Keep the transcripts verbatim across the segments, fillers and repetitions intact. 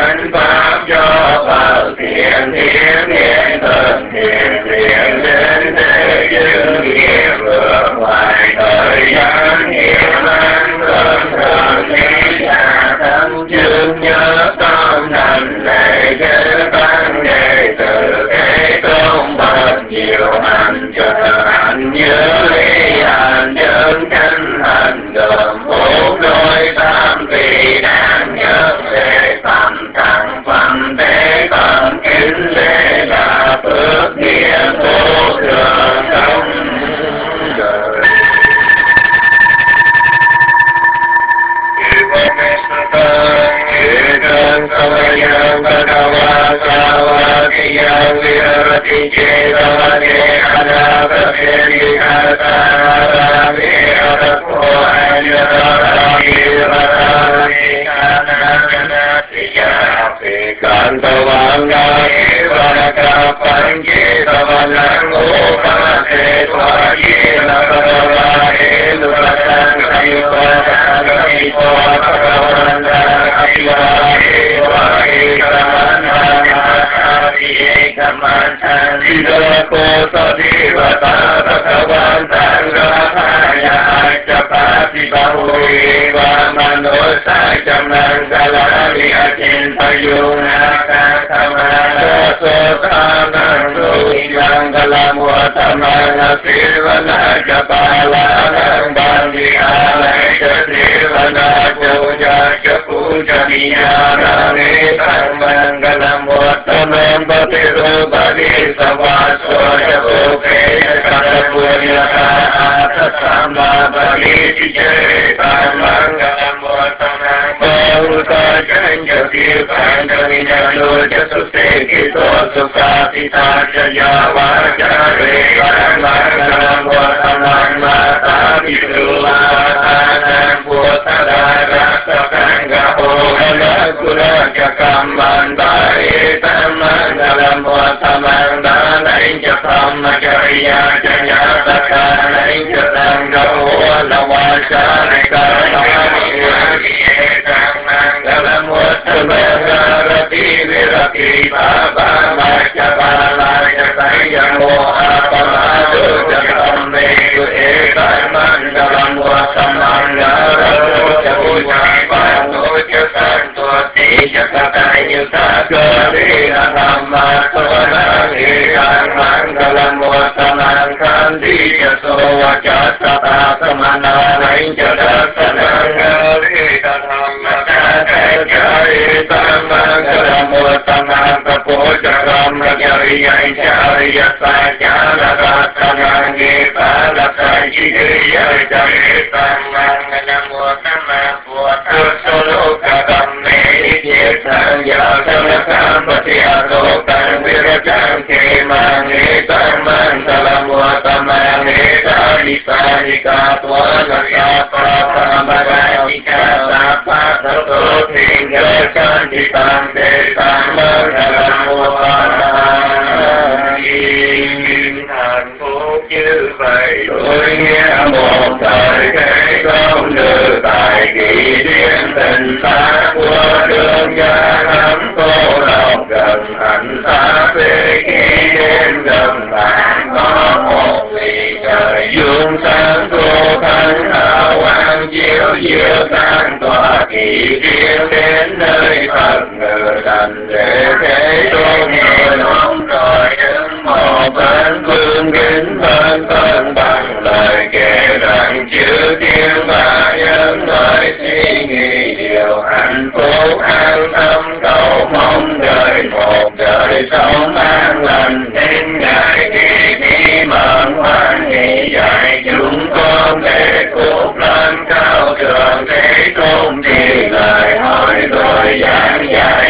chánh pháp do Phật thiện thiện thiện thần thiện thiện đến thế chứng nghiệp vượt ngoài thời gian hiện năng thân thần lý hạ thâm chứng nhớ tâm thành lệ kế tăng đệ tử thế tôn bậc nhiều hành trợ hành nhớ lý hành chân chánh hành gồm bốn đôi tam vị đáng nhớ về tâm thắng phẩm thế tâm kính lễ là phước nghĩa vô thường trong đời. Ekam samayam bhagava savakiyam virati cetavane anapaseni kartarami arapo anjarami varami kananasiyapi kantavangani varakapanji savanang upase svajina paravane nurasang sayuvatang sayuvatang Ko sa di va ta ta ka van tang ra ha ya cha pa ti ba hui va man no sa cham nang ka la li a chin pa yu na ka ka ma so sa nang ru yang ka la mu ta ma na si va na cha pa la nang ban di a la cha si va na chu ya cha pu cha ni ya ra ni tang man ka la mu ta ma ba ti ru ba di sa va so ya pu ke ka ta pu ya ka ta sa ma ba di chi che ta man ka la mu ta ma ba ru ta chen cha ti pan cha ni ya lu cha su se ki to su sa ti ta cha ya va cha re ka ma ka la mu ta ma ma ta ti ru la ta na pu ta da ra sa kan ga ho na ku la cha kam man ta e ta man ka la mu ta ma da nai cha tham ma cha ya cha ya ta ka nai cha tham ga ho la wa cha re ka ta ni ya ki e ta man ka la mu ta ma ga ra ti vi ra ti ba ba ma cha ba la cha ta ya mo a pa ma du cha tham me ku e ta man ka la mu ta ma ga ra cha pu cha ba no cha san tu ti cha ta ta như ta cơ đi a tham ma so na ni ka man ka la mu ta ma kan di cha so cha sa ta sa ma na nai cha da sa na ga ri ka tham ma cha ta cha ri ta ma ka la mu ta ma ka po cha ram ra cha ri ai cha ri ya sa cha la ra sa na ni pa la sa chi ri ya cha ri ta ma ka la mu ta ma po ta so lo ka kam me ni cha ya sa na ka pa ti a so ta vi ra cha ke ma ni ta ma ka la mu ta ma ni ta ni sa ni ka twa na sa pa pa ma ga ni ka sa pa sa so thi ga sa ni ta te ta ma ka la mu ta ma hạnh phúc như vậy tôi nghe một thời thế công nữ tại kỳ duyên tình xa của đường gia lắm cô độc gần hạnh xa về khi đêm gần bạn có một vì trời dương sáng cô thánh hào quang chiếu diệu sáng tỏa kỳ duyên đến nơi Phật ngự thành để thế tôn người nóng rồi đứng một bên vương kính bên thân bằng lời kể rằng chữ thiên và nhân loại suy nghĩ điều hạnh phúc an tâm cầu mong đời một đời sống an lành đến ngày kỳ thi mận hoan hỷ dạy chúng con để cuộc lên cao trường thế tôn thì lời hỏi rồi giảng dạy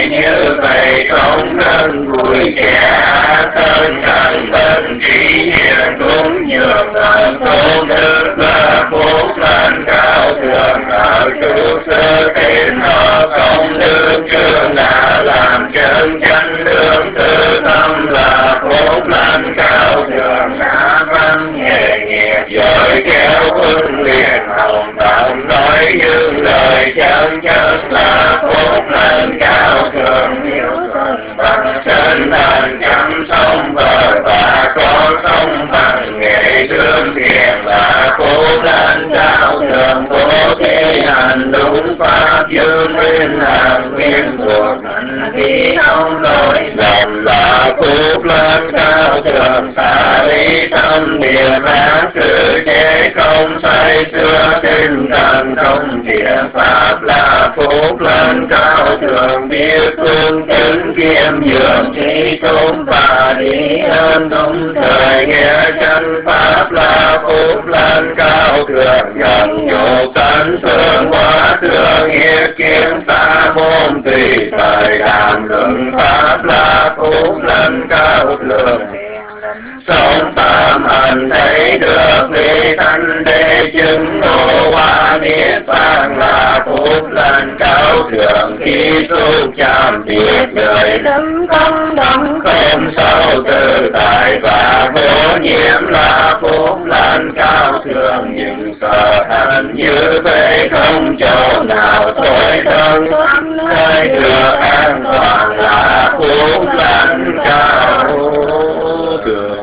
dương nguyên hàng nguyên thuộc hạnh khí không lỗi lầm là phúc lên cao thượng xả lý tâm địa pháp sự chế không say xưa tinh thần không thiện pháp là phúc lên cao thượng biết phương kính kiêm dường trí tốn và lý ơn đúng thời nghĩa chân pháp là phúc lên cao thượng nhận nhục tấn thương hóa thương nghĩa kiến xa môn tùy thời đàm luận pháp là phúc lên cao thượng sống tam hành thấy được lý thanh đế chứng ngộ hoa niết bàn là phúc lên cao thượng khi xúc chạm biết đời tâm không động không sâu tự tại và vô nhiễm là phúc lên cao thượng nhưng sở hành như vậy không chỗ nào tối thân nơi được an toàn là phúc lên cao thượng.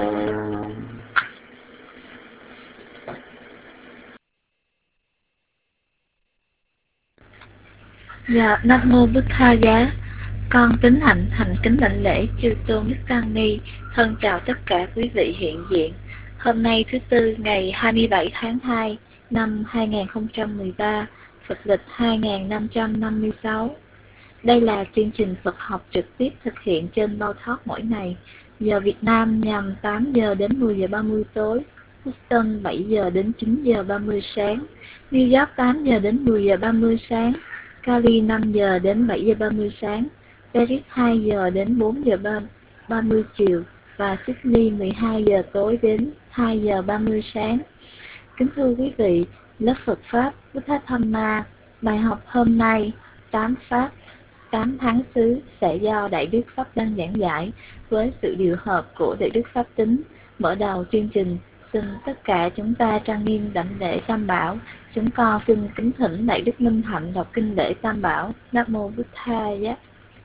Dạ, Nam Mô Bích Tha Giá. Con kính hạnh thành kính lãnh lễ chư tôn đức tăng ni. Thân chào tất cả quý vị hiện diện. Hôm nay thứ Tư ngày hai mươi bảy tháng hai năm hai nghìn không trăm mười ba, Phật lịch hai nghìn năm trăm năm mươi sáu. Đây là chương trình Phật học trực tiếp thực hiện trên Bao Talk mỗi ngày. Giờ Việt Nam nhằm tám giờ đến mười giờ ba mươi tối, Houston bảy giờ đến chín giờ ba mươi sáng, New York tám giờ đến mười giờ ba mươi sáng, Cali năm giờ đến bảy giờ ba mươi sáng, Paris hai giờ đến bốn giờ ba mươi chiều và Sydney mười hai giờ tối đến hai giờ ba mươi sáng. Kính thưa quý vị, lớp Phật Pháp Buddha Dhamma, bài học hôm nay tám Pháp, tám tháng xứ sẽ do Đại Đức Pháp Đăng giảng giải với sự điều hợp của Đại Đức Pháp Tính. Mở đầu chương trình, xin tất cả chúng ta trang nghiêm đảnh lễ Tam Bảo. Chúng con xin kính thỉnh Đại Đức Minh Hạnh đọc kinh lễ Tam Bảo. Nam Mô Bích Tha Giá.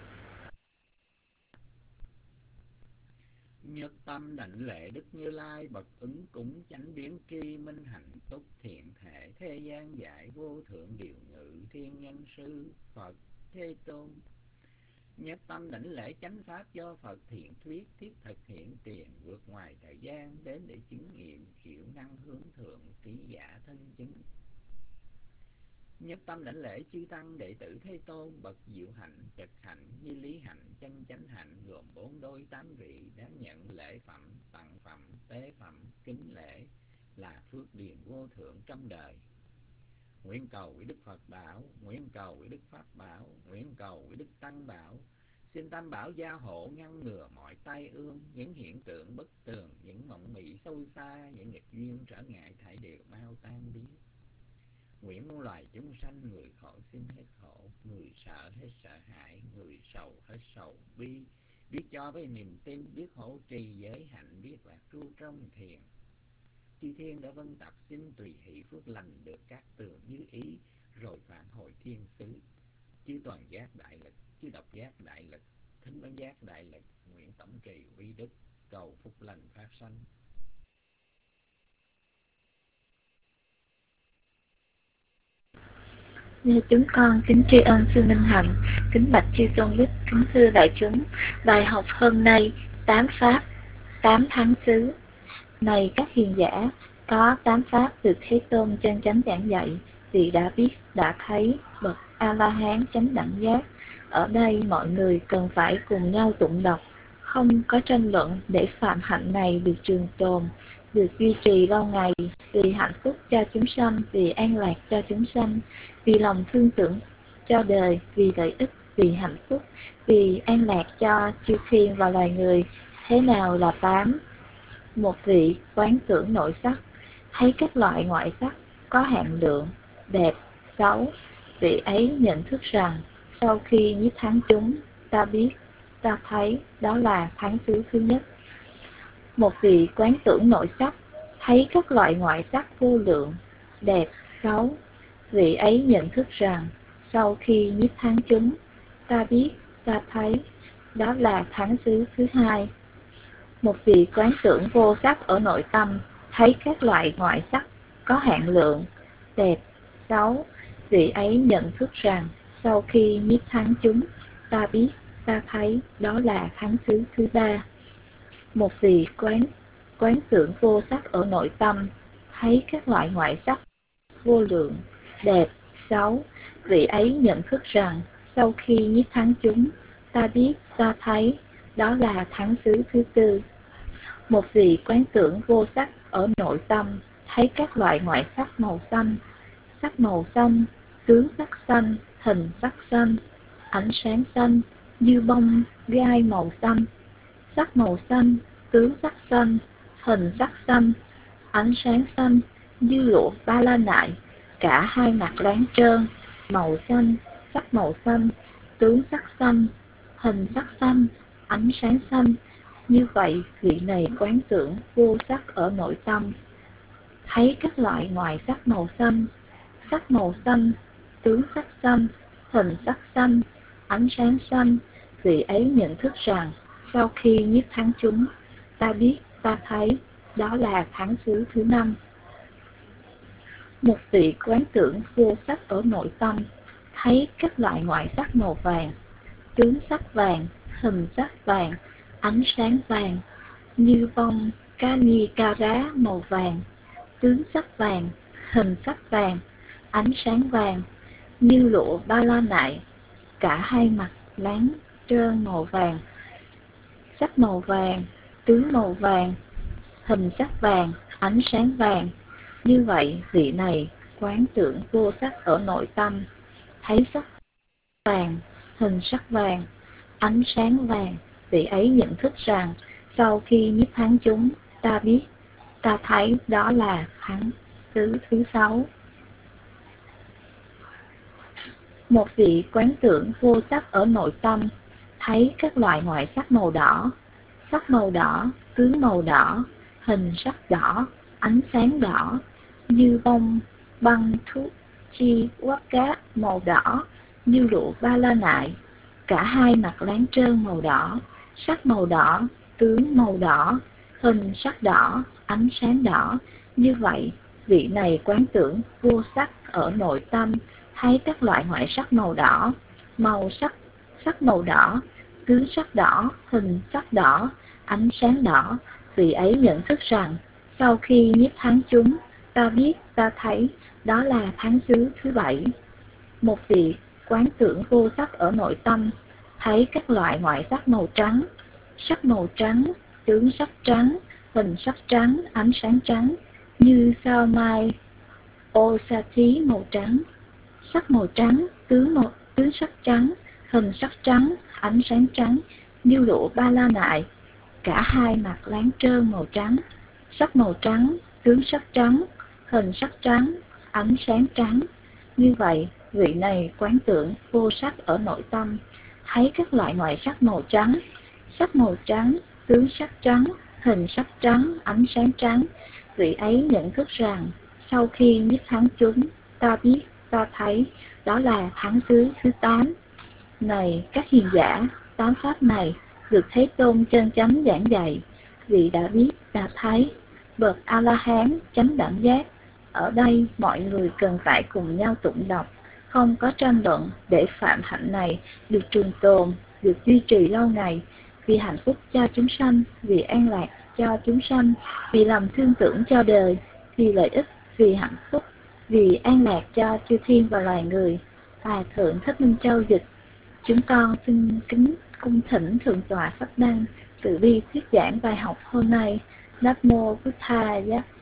Nhất tâm đảnh lễ Đức Như Lai bậc ứng cúng chánh biến tri minh hạnh túc thiện thể thế gian giải vô thượng điều ngự thiên nhân sư Phật Thế Tôn. Nhất tâm đảnh lễ chánh pháp do Phật thiện thuyết thiết thực hiện tiền vượt ngoài thời gian đến để chứng nghiệm chịu năng hướng thượng trí giả thân chứng. Nhất tâm đảnh lễ chư tăng đệ tử Thế Tôn bậc diệu hạnh trực hạnh như lý hạnh chân chánh hạnh gồm bốn đôi tám vị đáng nhận lễ phẩm tặng phẩm tế phẩm kính lễ là phước điền vô thượng trong đời. Nguyện cầu với Đức Phật bảo, nguyện cầu với Đức Pháp bảo, nguyện cầu với Đức Tăng bảo. Xin Tam Bảo gia hộ ngăn ngừa mọi tai ương, những hiện tượng bất tường, những mộng mị sâu xa, những nghịch duyên trở ngại thảy đều mau tan biến. Nguyện muôn loài chúng sanh, người khổ xin hết khổ, người sợ hết sợ hãi, người sầu hết sầu bi, biết cho với niềm tin, biết hỗ trì giới hạnh, biết lạc tru trong thiền. Chư thiên đã vân tập xin tùy hỷ phước lành được các tường như ý, rồi phản hồi thiên xứ. Chư toàn giác đại lực, chư độc giác đại lực, thính bán giác đại lực, nguyện tổng trì uy đức, cầu phúc lành phát sanh. Như chúng con kính tri ân sư Minh Hạnh, kính bạch chư tôn đức, kính thưa đại chúng. Bài học hôm nay tám Pháp, tám tháng xứ. Này các hiền giả, có tám Pháp được Thế Tôn chân chánh giảng dạy, vì đã biết, đã thấy, bậc A-la-hán chánh đẳng giác. Ở đây mọi người cần phải cùng nhau tụng đọc, không có tranh luận để phạm hạnh này được trường tồn, được duy trì lâu ngày, vì hạnh phúc cho chúng sanh, vì an lạc cho chúng sanh, vì lòng thương tưởng cho đời, vì lợi ích, vì hạnh phúc, vì an lạc cho chư thiên và loài người. Thế nào là tám? Một vị quán tưởng nội sắc, thấy các loại ngoại sắc có hạn lượng, đẹp, xấu. Vị ấy nhận thức rằng sau khi nhiếp thắng chúng, ta biết, ta thấy, đó là thắng xứ thứ nhất. Một vị quán tưởng nội sắc, thấy các loại ngoại sắc vô lượng, đẹp, xấu. Vị ấy nhận thức rằng sau khi nhiếp thắng chúng, ta biết, ta thấy, đó là thắng xứ thứ hai. Một vị quán tưởng vô sắc ở nội tâm, thấy các loại ngoại sắc có hạn lượng, đẹp, xấu. Vị ấy nhận thức rằng Sau khi nhiếp thắng chúng, ta biết, ta thấy, đó là thắng xứ thứ ba. Một vị quán quán tưởng vô sắc ở nội tâm, thấy các loại ngoại sắc vô lượng, đẹp, xấu, vị ấy nhận thức rằng sau khi nhiếp thắng chúng, ta biết, ta thấy, đó là thắng xứ thứ tư. Một vị quán tưởng vô sắc ở nội tâm, thấy các loại ngoại sắc màu xanh, sắc màu xanh, tướng sắc xanh, hình sắc xanh, ánh sáng xanh, như bông gai màu xanh, sắc màu xanh, tướng sắc xanh, hình sắc xanh, ánh sáng xanh, như lụa ba la nại, cả hai mặt láng trơn, màu xanh, sắc màu xanh, tướng sắc xanh, hình sắc xanh, ánh sáng xanh. Như vậy, vị này quán tưởng vô sắc ở nội tâm, thấy các loại ngoại sắc màu xanh, sắc màu xanh, tướng sắc xanh, hình sắc xanh, ánh sáng xanh, vị ấy nhận thức rằng sau khi nhiếp thắng chúng, ta biết, ta thấy, đó là thắng xứ thứ năm. Một vị quán tưởng vô sắc ở nội tâm, thấy các loại ngoại sắc màu vàng, tướng sắc vàng, hình sắc vàng, ánh sáng vàng, như bông Kani Kara màu vàng, tướng sắc vàng, hình sắc vàng, ánh sáng vàng, như lụa ba la nại, cả hai mặt láng trơn màu vàng, sắc màu vàng, tướng màu vàng, hình sắc vàng, ánh sáng vàng. Như vậy, vị này quán tưởng vô sắc ở nội tâm, thấy sắc vàng, hình sắc vàng, ánh sáng vàng, vị ấy nhận thức rằng sau khi nhiếp thắng chúng, ta biết, ta thấy, đó là thắng xứ thứ sáu. Một vị quán tưởng vô sắc ở nội tâm, thấy các loại ngoại sắc màu đỏ, sắc màu đỏ, tướng màu đỏ, hình sắc đỏ, ánh sáng đỏ, như bông băng thuốc chi quát cá màu đỏ, như lụa ba la nại, cả hai mặt láng trơn màu đỏ, sắc màu đỏ, tướng màu đỏ, hình sắc đỏ, ánh sáng đỏ. Như vậy, vị này quán tưởng vô sắc ở nội tâm, thấy các loại ngoại sắc màu đỏ, màu sắc, sắc màu đỏ, tướng sắc đỏ, hình sắc đỏ, ánh sáng đỏ. Vị ấy nhận thức rằng sau khi nhiếp thắng chúng, ta biết, ta thấy, đó là thắng xứ thứ bảy. Một vị quán tưởng vô sắc ở nội tâm, thấy các loại ngoại sắc màu trắng, sắc màu trắng, tướng sắc trắng, hình sắc trắng, ánh sáng trắng, như sao mai ô sa thí màu trắng, sắc màu trắng, tướng màu tướng sắc trắng, hình sắc trắng, ánh sáng trắng, như lụa ba la nại, cả hai mặt láng trơn màu trắng, sắc màu trắng, tướng sắc trắng, hình sắc trắng, ánh sáng trắng. Như vậy, vị này quán tưởng vô sắc ở nội tâm, thấy các loại ngoại sắc màu trắng, sắc màu trắng, tướng sắc trắng, hình sắc trắng, ánh sáng trắng. Vị ấy nhận thức rằng sau khi nhiếp thắng chúng, ta biết, ta thấy, đó là thắng xứ thứ tám. Này các hiền giả, tám pháp này được Thế Tôn chân chánh giảng dạy, vị đã biết, đã thấy, bậc A-la-hán chánh đẳng giác. Ở đây mọi người cần phải cùng nhau tụng đọc, không có tranh luận, để phạm hạnh này được trường tồn, được duy trì lâu ngày, vì hạnh phúc cho chúng sanh, vì an lạc cho chúng sanh, vì lòng thương tưởng cho đời, vì lợi ích, vì hạnh phúc, vì an lạc cho chư thiên và loài người. Hòa thượng Thích Minh Châu dịch. Chúng con xin kính cung thỉnh Thượng tọa Pháp Năng từ bi thuyết giảng bài học hôm nay. Nam mô Bụt Thầy.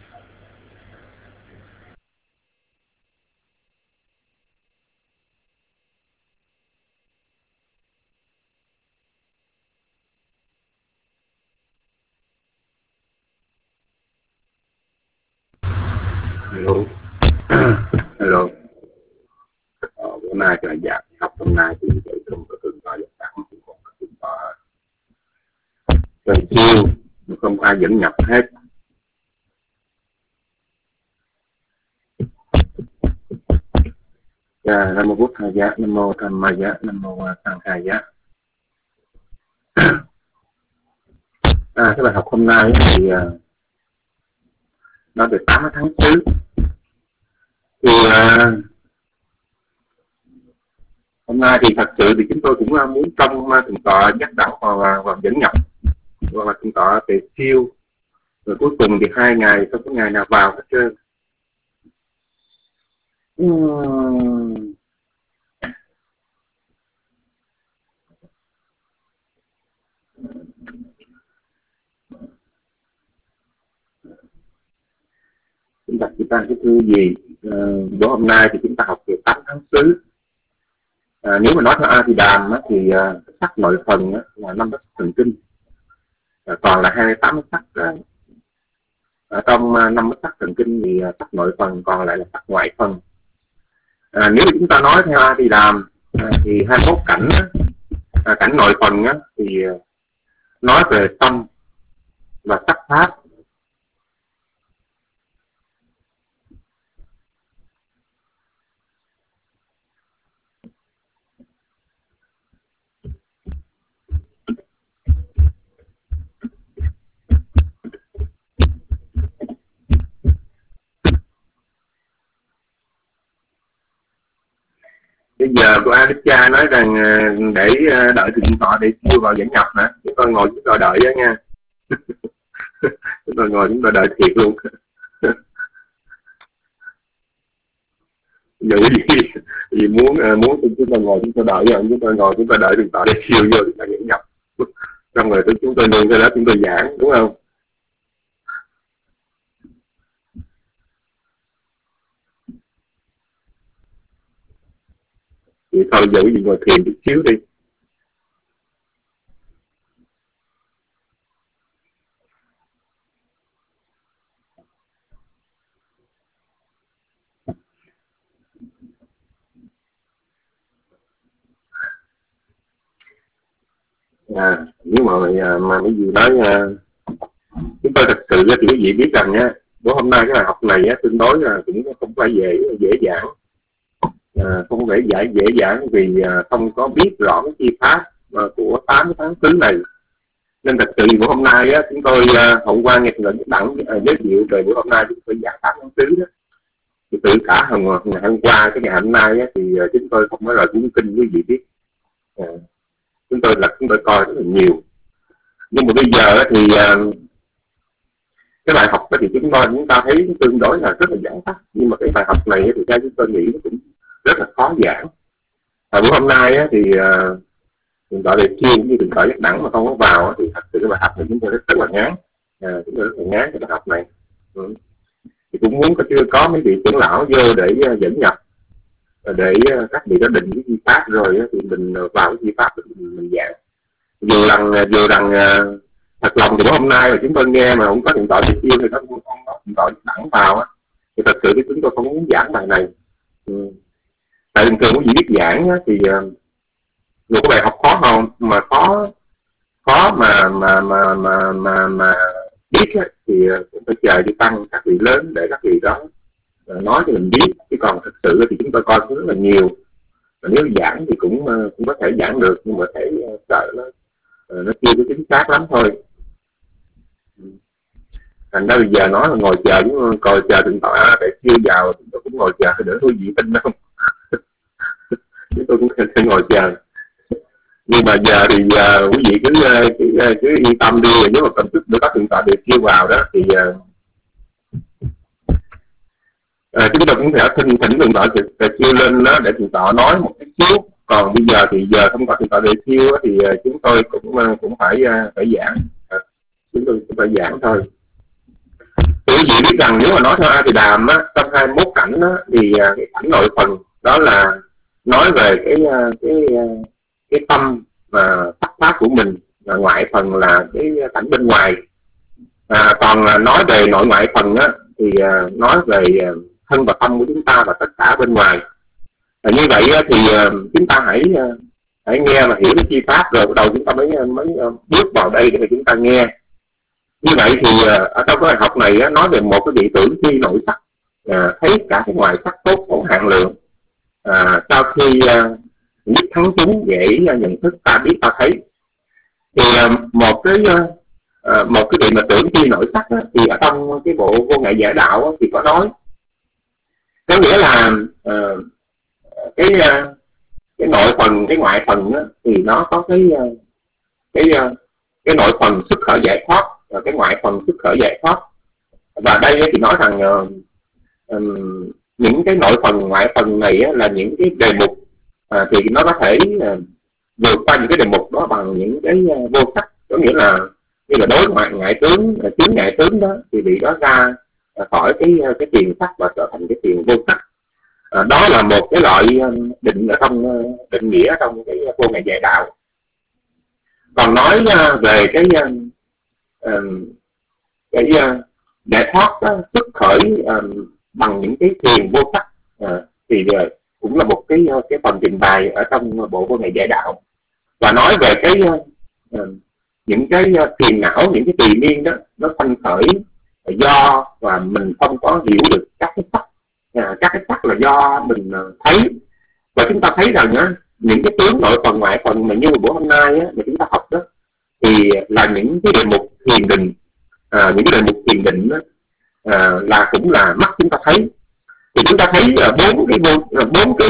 Hello. Hello. Ờ, bữa nay là dạ học hôm nay thì tự không có thường tọa nhập tặng, cũng còn có thường tọa trời chiêu, không ai dẫn nhập hết. Dạ, Nam mô Bụt Thầy giá, Nam mô Tham Ma giá, Nam mô Tăng Khai giá. À, cái bài học hôm nay thì uh, nói về tám tháng xứ. Thì uh, Hôm nay thì thật sự thì chúng tôi cũng muốn trong thượng tọa nhắc đạo và, và dẫn nhập hoặc là thượng tọa để siêu, rồi cuối cùng thì hai ngày không có ngày nào vào hết trơn. uhm. Chúng ta chúng ta cái thư gì à, bữa hôm nay thì chúng ta học về tám tháng xứ. À, nếu mà nói theo A Thì Đàm á, thì uh, sắc nội phần á, là năm sắc thần kinh, à, còn là hai mươi tám sắc á, ở trong uh, năm sắc thần kinh thì uh, sắc nội phần còn lại là sắc ngoại phần. À, nếu chúng ta nói theo A Thì Đàm à, thì hai mươi mốt cảnh á, à, cảnh nội phần á, thì uh, nói về tâm và sắc pháp. Bây giờ cô Anisha nói rằng để đợi thượng tọa để siêu vào dẫn nhập hả? Chúng tôi ngồi chúng tôi đợi đó nha. Chúng tôi ngồi chúng tôi đợi thiệt luôn. Giờ gì vì muốn muốn chúng tôi ngồi chúng tôi đợi rồi chúng tôi ngồi chúng tôi đợi thượng tọa để siêu vô chúng ta dẫn nhập. Xong rồi chúng tôi nương cái đó chúng tôi giảng, đúng không? Thì thôi giờ quý vị ngồi thiền chút xíu đi. À, nếu mà mà mấy gì nói chúng tôi thật sự thì quý vị biết rằng nha, bữa hôm nay cái bài học này á, tương đối là cũng không phải dễ dễ dàng, à, không phải dễ dễ dàng vì à, không có biết rõ cái chi pháp à, của tám tháng xứ này, nên thật sự bữa hôm nay á, chúng tôi à, hôm qua nghe người đặng à, giới thiệu về bữa hôm nay chúng tôi giảng tám tháng xứ đó, thì từ cả hôm ngày hôm qua cái ngày hôm nay á, thì à, chúng tôi không có lời cuốn kinh quý vị biết, à, chúng tôi là chúng tôi coi rất là nhiều, nhưng mà bây giờ thì uh, cái bài học đó thì chúng ta chúng ta thấy tương đối là rất là giản tắt, nhưng mà cái bài học này thì theo chúng tôi nghĩ nó cũng rất là khó giảng. Và bữa hôm nay á, thì uh, mình gọi là chiêu như đừng gọi giác đẳng mà không có vào thì thật sự cái bài học này chúng tôi rất, rất là ngán, à, chúng tôi rất là ngán cái bài học này. Ừ. Thì cũng muốn có chưa có mấy vị trưởng lão vô để uh, dẫn nhập, để uh, các vị đã định cái chi pháp rồi uh, thì mình uh, vào cái chi pháp mình, mình giảng. Dù rằng dù rằng uh, thật lòng thì bữa hôm nay mà chúng tôi nghe mà không có điện thoại thì yêu thì nó không có điện thoại đẳng vào á, thì thật sự thì chúng tôi không muốn giảng bài này. Ừ. Tại bình thường quý vị biết giảng á, thì uh, dù có bài học khó không mà khó khó mà mà mà mà mà, mà biết á, thì cũng phải chờ đi tăng các vị lớn để các vị đó uh, nói cho mình biết, chứ còn thật sự thì chúng tôi coi rất là nhiều. Và nếu giảng thì cũng uh, cũng có thể giảng được, nhưng mà thể uh, sợ nó uh, nó chưa có chính xác lắm thôi. Thành ra bây giờ nói là ngồi chờ chúng coi chờ thượng tọa để siêu vào, chúng tôi cũng ngồi chờ để thôi vị tin đâu. Chúng tôi cũng sẽ ngồi chờ. Nhưng mà giờ thì uh, quý vị cứ, cứ cứ yên tâm đi, nếu mà cần sức để có thượng tọa để siêu vào đó thì uh, uh, chúng tôi cũng sẽ thỉnh thỉnh thượng tọa để siêu lên đó để thượng tọa nói một cái xíu. Còn bây giờ thì giờ không có thượng tọa để siêu thì uh, chúng tôi cũng uh, cũng phải uh, phải giảng, uh, chúng tôi cũng phải giảng thôi. Quý vị biết rằng nếu mà nói theo A Thì Đàm á, trong hai mươi mốt cảnh á, thì cái cảnh nội phần đó là nói về cái cái cái tâm và sắc pháp của mình, và ngoại phần là cái cảnh bên ngoài. À, còn nói về nội ngoại phần á, thì nói về thân và tâm của chúng ta và tất cả bên ngoài. À, như vậy á, thì chúng ta hãy hãy nghe và hiểu cái chi pháp rồi bắt đầu chúng ta mới mới bước vào đây để chúng ta nghe. Như vậy thì ở trong cái bài học này á, nói về một cái vị tưởng khi nội sắc, à, thấy cả cái ngoài sắc tốt khổ hạn lượng, à, sau khi à, nhất thắng chúng dễ nhận thức ta biết ta thấy, thì à, một cái à, một cái vị mà tưởng khi nội sắc á, thì ở trong cái bộ Vô Ngại Giải Đạo á, thì có nói, có nghĩa là à, cái à, cái nội phần, cái ngoại phần á, thì nó có cái cái cái nội phần xuất khởi giải thoát và cái ngoại phần xuất khởi giải thoát. Và đây thì nói rằng uh, um, những cái nội phần ngoại phần này á, là những cái đề mục uh, thì nó có thể uh, vượt qua những cái đề mục đó bằng những cái uh, vô sắc, có nghĩa là như là đối ngoại ngại tướng, uh, chứng ngại tướng đó thì bị đó ra uh, khỏi cái uh, cái tiền sắc và trở thành cái tiền vô sắc. Uh, đó là một cái loại uh, định ở trong uh, định nghĩa trong cái uh, vô ngại giải đạo. Còn nói uh, về cái uh, uh, cái uh, giải thoát uh, xuất khởi uh, bằng những cái thiền vô sắc uh, thì uh, cũng là một cái uh, cái phần trình bày ở trong bộ vô ngại giải đạo. Và nói về cái uh, uh, những cái uh, thiền não, những cái tùy miên đó nó sanh khởi uh, do và mình không có hiểu được các cái sắc, uh, các cái sắc là do mình uh, thấy. Và chúng ta thấy rằng uh, những cái tướng nội phần ngoại phần mà như buổi hôm nay á, mà chúng ta học đó thì là những cái đề mục thiền định, à, những cái đề mục thiền định đó, à, là cũng là mắt chúng ta thấy. Thì chúng ta thấy bốn uh, cái bốn uh, cái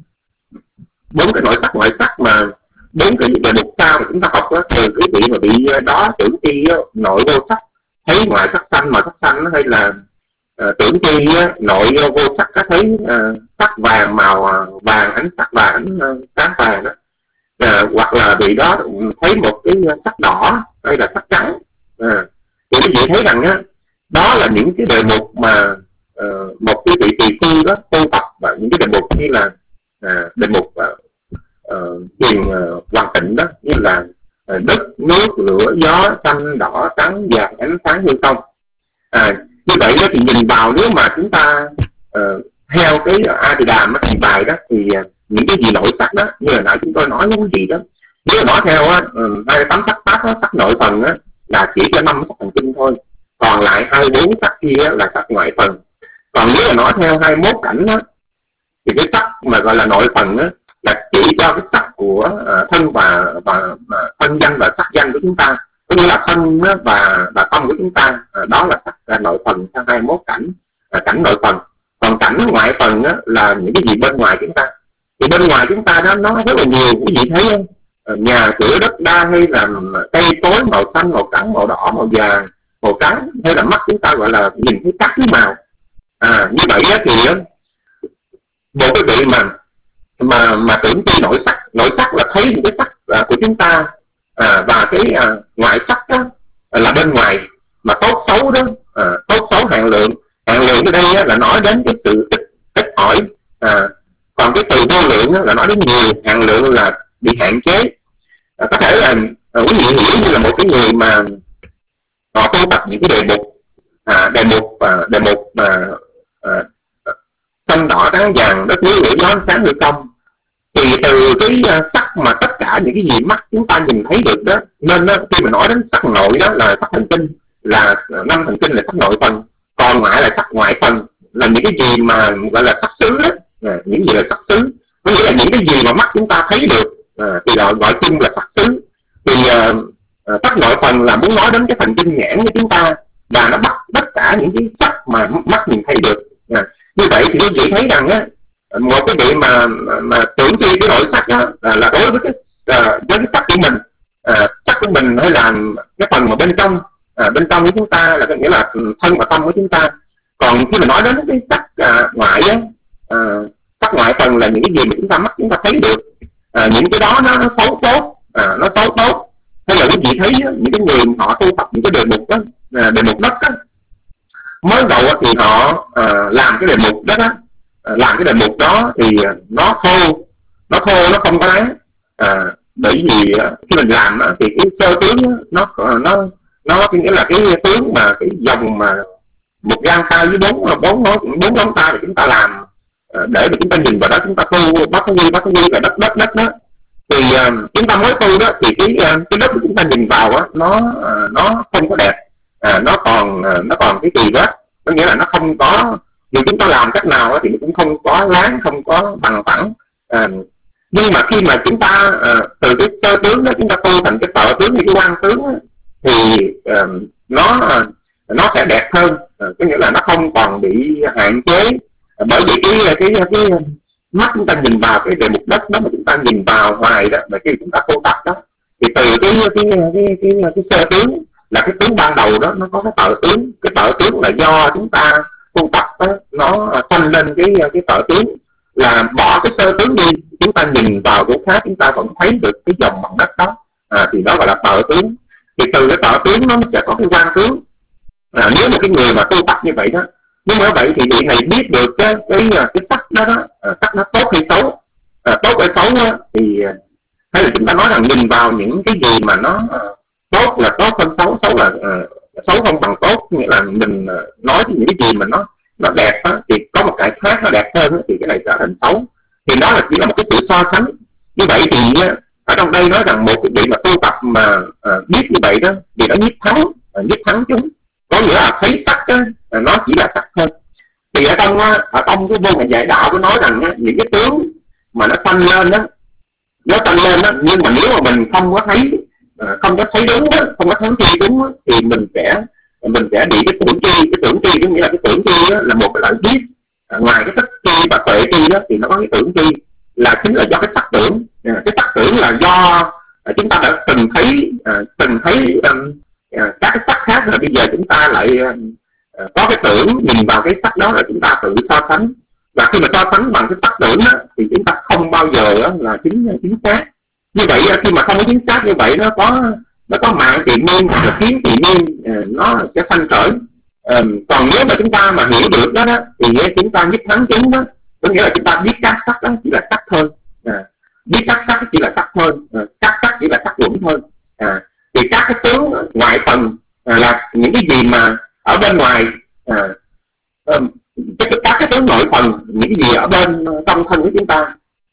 bốn uh, cái nội sắc ngoại sắc mà bốn cái đề mục sao mà chúng ta học đó, từ cái vị mà bị đó tưởng chi nội vô sắc thấy ngoại sắc xanh mà sắc xanh, hay là uh, tưởng chi nội vô sắc có thấy uh, sắc vàng màu uh, vàng ánh sắc vàng ánh uh, sáng vàng đó. À, hoặc là vị đó thấy một cái sắc đỏ hay là sắc trắng, à, thì quý vị thấy rằng á, đó là những cái đề mục mà uh, một cái vị tỳ khưu đó tu tập, và những cái đề mục như là uh, đề mục thiền uh, uh, hoàn tịnh đó, như là uh, đất, nước, lửa, gió, xanh, đỏ, trắng, vàng, ánh sáng như không. À, như vậy đó thì nhìn vào, nếu mà chúng ta uh, theo cái A Tỳ Đàm trình bày đó thì uh, những cái gì nội sắc đó, như là nãy chúng tôi nói với quý vị đó, nếu mà nói theo á, hai mươi tám sắc pháp á, sắc nội phần á, là chỉ có năm sắc thần kinh thôi, còn lại hai mươi bốn sắc kia là sắc ngoại phần. Còn nếu mà nói theo hai mươi mốt cảnh á, thì cái sắc mà gọi là nội phần á, là chỉ cho cái sắc của uh, thân và, và, và thân danh và sắc danh của chúng ta, có nghĩa là thân á, và và tâm của chúng ta, uh, đó là sắc là nội phần theo hai mươi mốt cảnh, uh, cảnh nội phần. Còn cảnh ngoại phần á, là những cái gì bên ngoài chúng ta. Thì bên ngoài chúng ta đó nó rất là nhiều, quý vị thấy không? Nhà cửa đất đai, hay là cây cối màu xanh, màu trắng, màu đỏ, màu vàng, màu trắng, hay là mắt chúng ta gọi là nhìn thấy các cái màu. À, như vậy đó thì một cái vị mà mà mà tưởng chi nội sắc, nội sắc là thấy những cái sắc à, của chúng ta, à, và cái à, ngoại sắc đó là bên ngoài, mà tốt xấu đó, à, tốt xấu hạn lượng. Hạn lượng ở đây là nói đến cái sự ít ít ỏi, à, còn cái từ vô lượng là nói đến nhiều, hạn lượng là bị hạn chế. À, có thể là à, quý vị hiểu như là một cái người mà họ tu tập những cái đề mục, à, đề mục à, đề mục mà à, xanh đỏ trắng vàng đất nước lửa gió sáng như không, thì từ cái uh, sắc mà tất cả những cái gì mắt chúng ta nhìn thấy được đó, nên đó, khi mà nói đến sắc nội đó là sắc thần kinh, là năm thần kinh là sắc nội phần, còn ngoại là sắc ngoại phần, là những cái gì mà gọi là sắc xứ đó. À, những gì là sắc xứ, có nghĩa là những cái gì mà mắt chúng ta thấy được, à, thì gọi, gọi chung là sắc xứ. Thì uh, uh, sắc nội phần là muốn nói đến cái thần kinh nhãn của chúng ta, và nó bắt tất cả những cái sắc mà mắt nhìn thấy được. À, như vậy thì quý vị thấy rằng á, một cái vị mà mà tưởng chi cái nội sắc đó là, là đối với cái uh, với cái sắc của mình, uh, sắc của mình hay là cái phần mà bên trong, uh, bên trong của chúng ta là nghĩa là thân và tâm của chúng ta. Còn khi mà nói đến cái sắc uh, ngoại á, uh, sắc ngoại phần là những cái gì mà chúng ta mắt chúng ta thấy được, uh, những cái đó nó, nó xấu tốt, uh, nó xấu tốt. Hay là quý vị thấy á, những cái người họ tu tập những cái đề mục đó, uh, đề mục đất á, mới đầu thì họ uh, làm cái đề mục đó, đó uh, làm cái đề mục đó thì nó thô, nó thô nó không có đáng, uh, bởi vì uh, khi mình làm uh, thì cái sơ tướng uh, nó nó nó nghĩa là cái tướng mà cái dòng mà một gang tay với bốn bốn bốn ngón tay thì chúng ta làm uh, để mà chúng ta nhìn vào đó, chúng ta tu bát quy bát quy là đất đất đất đó. Thì uh, chúng ta mới tu đó thì cái uh, cái đất của chúng ta nhìn vào đó, nó uh, nó không có đẹp. À, nó còn nó còn cái kỳ vết, có nghĩa là nó không có, dù chúng ta làm cách nào thì cũng không có láng, không có bằng phẳng. À, nhưng mà khi mà chúng ta à, từ cái sơ tướng đó chúng ta tu thành cái tợ tướng hay cái quan tướng đó, thì à, nó nó sẽ đẹp hơn, à, có nghĩa là nó không còn bị hạn chế, à, bởi vì cái cái cái mắt chúng ta nhìn vào cái đề mục đất đó, mà chúng ta nhìn vào ngoài đó, mà khi chúng ta tu tập đó, thì từ cái cái cái cái, cái, cái sơ tướng là cái tướng ban đầu đó, nó có cái tợ tướng. Cái tợ tướng là do chúng ta tu tập đó, nó sanh lên cái cái tợ tướng, là bỏ cái sơ tướng đi, chúng ta nhìn vào chỗ khác chúng ta vẫn thấy được cái dòng mặt đất đó, à, thì đó gọi là tợ tướng. Thì từ cái tợ tướng nó sẽ có cái quan tướng. À, nếu một cái người mà tu tập như vậy đó, nhưng mà vậy thì vị này biết được cái cái cái sắc đó đó, à, sắc nó tốt hay xấu, à, tốt hay xấu đó, thì hay là chúng ta nói rằng nhìn vào những cái gì mà nó uh, tốt là tốt hơn xấu, xấu là uh, xấu không bằng tốt, nghĩa là mình uh, nói những cái gì mà nó nó đẹp đó, thì có một cái khác nó đẹp hơn đó, thì cái này trở thành xấu. Thì đó là chỉ là một cái sự so sánh. Như vậy thì uh, ở trong đây nói rằng một cái vị mà tu tập mà uh, biết như vậy đó, thì nó nhiếp thắng, uh, nhiếp thắng chúng, có nghĩa là thấy sắc đó, uh, nó chỉ là sắc thôi. Thì ở trong uh, ở trong cái vô ngại giải đạo có nói rằng uh, những cái tướng mà nó sanh lên đó, nó tăng lên đó, nhưng mà nếu mà mình không có thấy không có thấy đúng đó, không có thấy chi đúng đó, thì mình sẽ mình sẽ bị cái tưởng chi. Cái tưởng chi có nghĩa là cái tưởng chi đó là một cái loại biết, à, ngoài cái sắc chi và tuệ chi đó thì nó có cái tưởng chi, là chính là do cái sắc tưởng. À, cái sắc tưởng là do à, chúng ta đã từng thấy à, từng thấy um, à, các cái sắc khác, rồi bây giờ chúng ta lại à, có cái tưởng nhìn vào cái sắc đó, là chúng ta tự so sánh. Và khi mà so sánh bằng cái sắc tưởng đó, thì chúng ta không bao giờ đó là chính chính xác. Như vậy khi mà không có chính xác như vậy, nó có nó có mạng tiền nguyên hoặc là kiến tiền nguyên, nó sẽ sanh khởi. À, còn nếu mà chúng ta mà hiểu được đó, đó thì chúng ta nhất thắng chúng đó, có nghĩa là chúng ta biết các sắc đó chỉ là sắc thôi, à, biết các sắc chỉ là sắc thôi, à, các sắc chỉ là sắc luận thôi. À, thì các cái tướng ngoại phần à, là những cái gì mà ở bên ngoài, à, um, các cái tướng nội phần, những cái gì ở bên trong thân của chúng ta.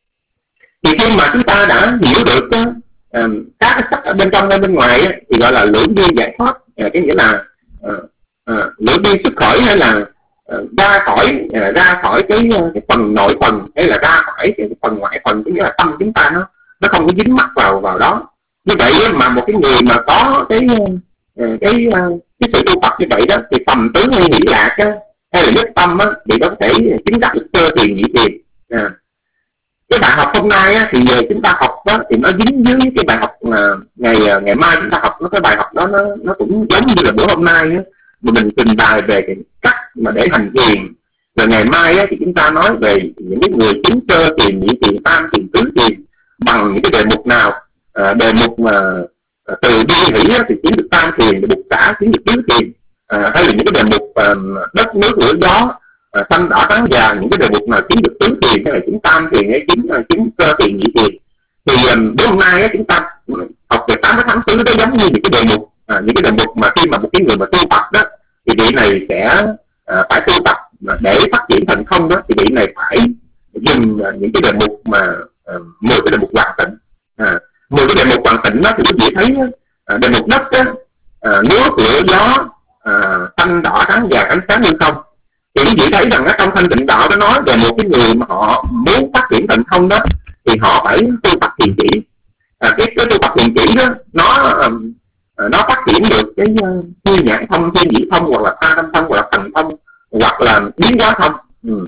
Thì khi mà chúng ta đã hiểu được uh, các cái sắc ở bên trong hay bên ngoài uh, thì gọi là lưỡng duyên giải thoát. Uh, cái nghĩa là uh, uh, lưỡng duyên xuất khởi, hay là uh, ra khỏi uh, ra khỏi cái, uh, cái phần nội phần, hay là ra khỏi cái, cái phần ngoại phần, cái nghĩa là tâm chúng ta nó nó không có dính mắc vào vào đó. Như vậy mà một cái người mà có cái uh, cái uh, cái sự tu tập như vậy đó, thì tầm tướng hay hỷ lạc á, hay là nhất tâm á, thì có thể chứng đắc được sơ tiền nhị tiền. À, cái bài học hôm nay á, thì chúng ta học đó, thì nó dính dưới cái bài học mà ngày ngày mai chúng ta học. Nó cái bài học đó nó nó cũng giống như là bữa hôm nay á, mà mình trình bày về cái cách mà để hành thiền. Rồi ngày mai á, thì chúng ta nói về những cái người chứng sơ tiền nhị tiền tam tiền tứ tiền bằng những cái đề mục nào. À, đề mục mà à, từ bi hỷ á, thì chứng được tam tiền, đề mục xã chứng được tứ tiền. À, hay là những cái đề mục à, đất nước lửa gió, à, xanh đỏ trắng vàng, những cái đề mục nào chứng được tứ tiền, hay là chứng tam tiền, hay chứng uh, chứng cơ tiền nhị tiền. Thì um, bữa hôm nay á, chúng ta học về tám cái tháng tứ đó giống như những cái đề mục, à, những cái đề mục mà khi mà một cái người mà tu tập đó, thì vị này sẽ uh, phải tu tập để phát triển thành không đó, thì vị này phải dùng uh, những cái đề mục mà uh, mười cái đề mục hoàn tịnh. À, mười cái đề mục hoàn tịnh đó thì quý vị thấy uh, đề mục đất đó, uh, nước lửa gió, uh, xanh đỏ trắng vàng ánh sáng như không. Thì quý vị thấy rằng ở trong thanh tịnh đạo nó nói về một cái người mà họ muốn phát triển thành không đó, thì họ phải tu tập thiền chỉ. À, cái, cái tu tập thiền chỉ đó nó uh, nó phát triển được cái uh, nhãn thông, thiên nhị thông, hoặc là tha tâm thông, hoặc là thành thông, hoặc là biến hóa thông. Ừ.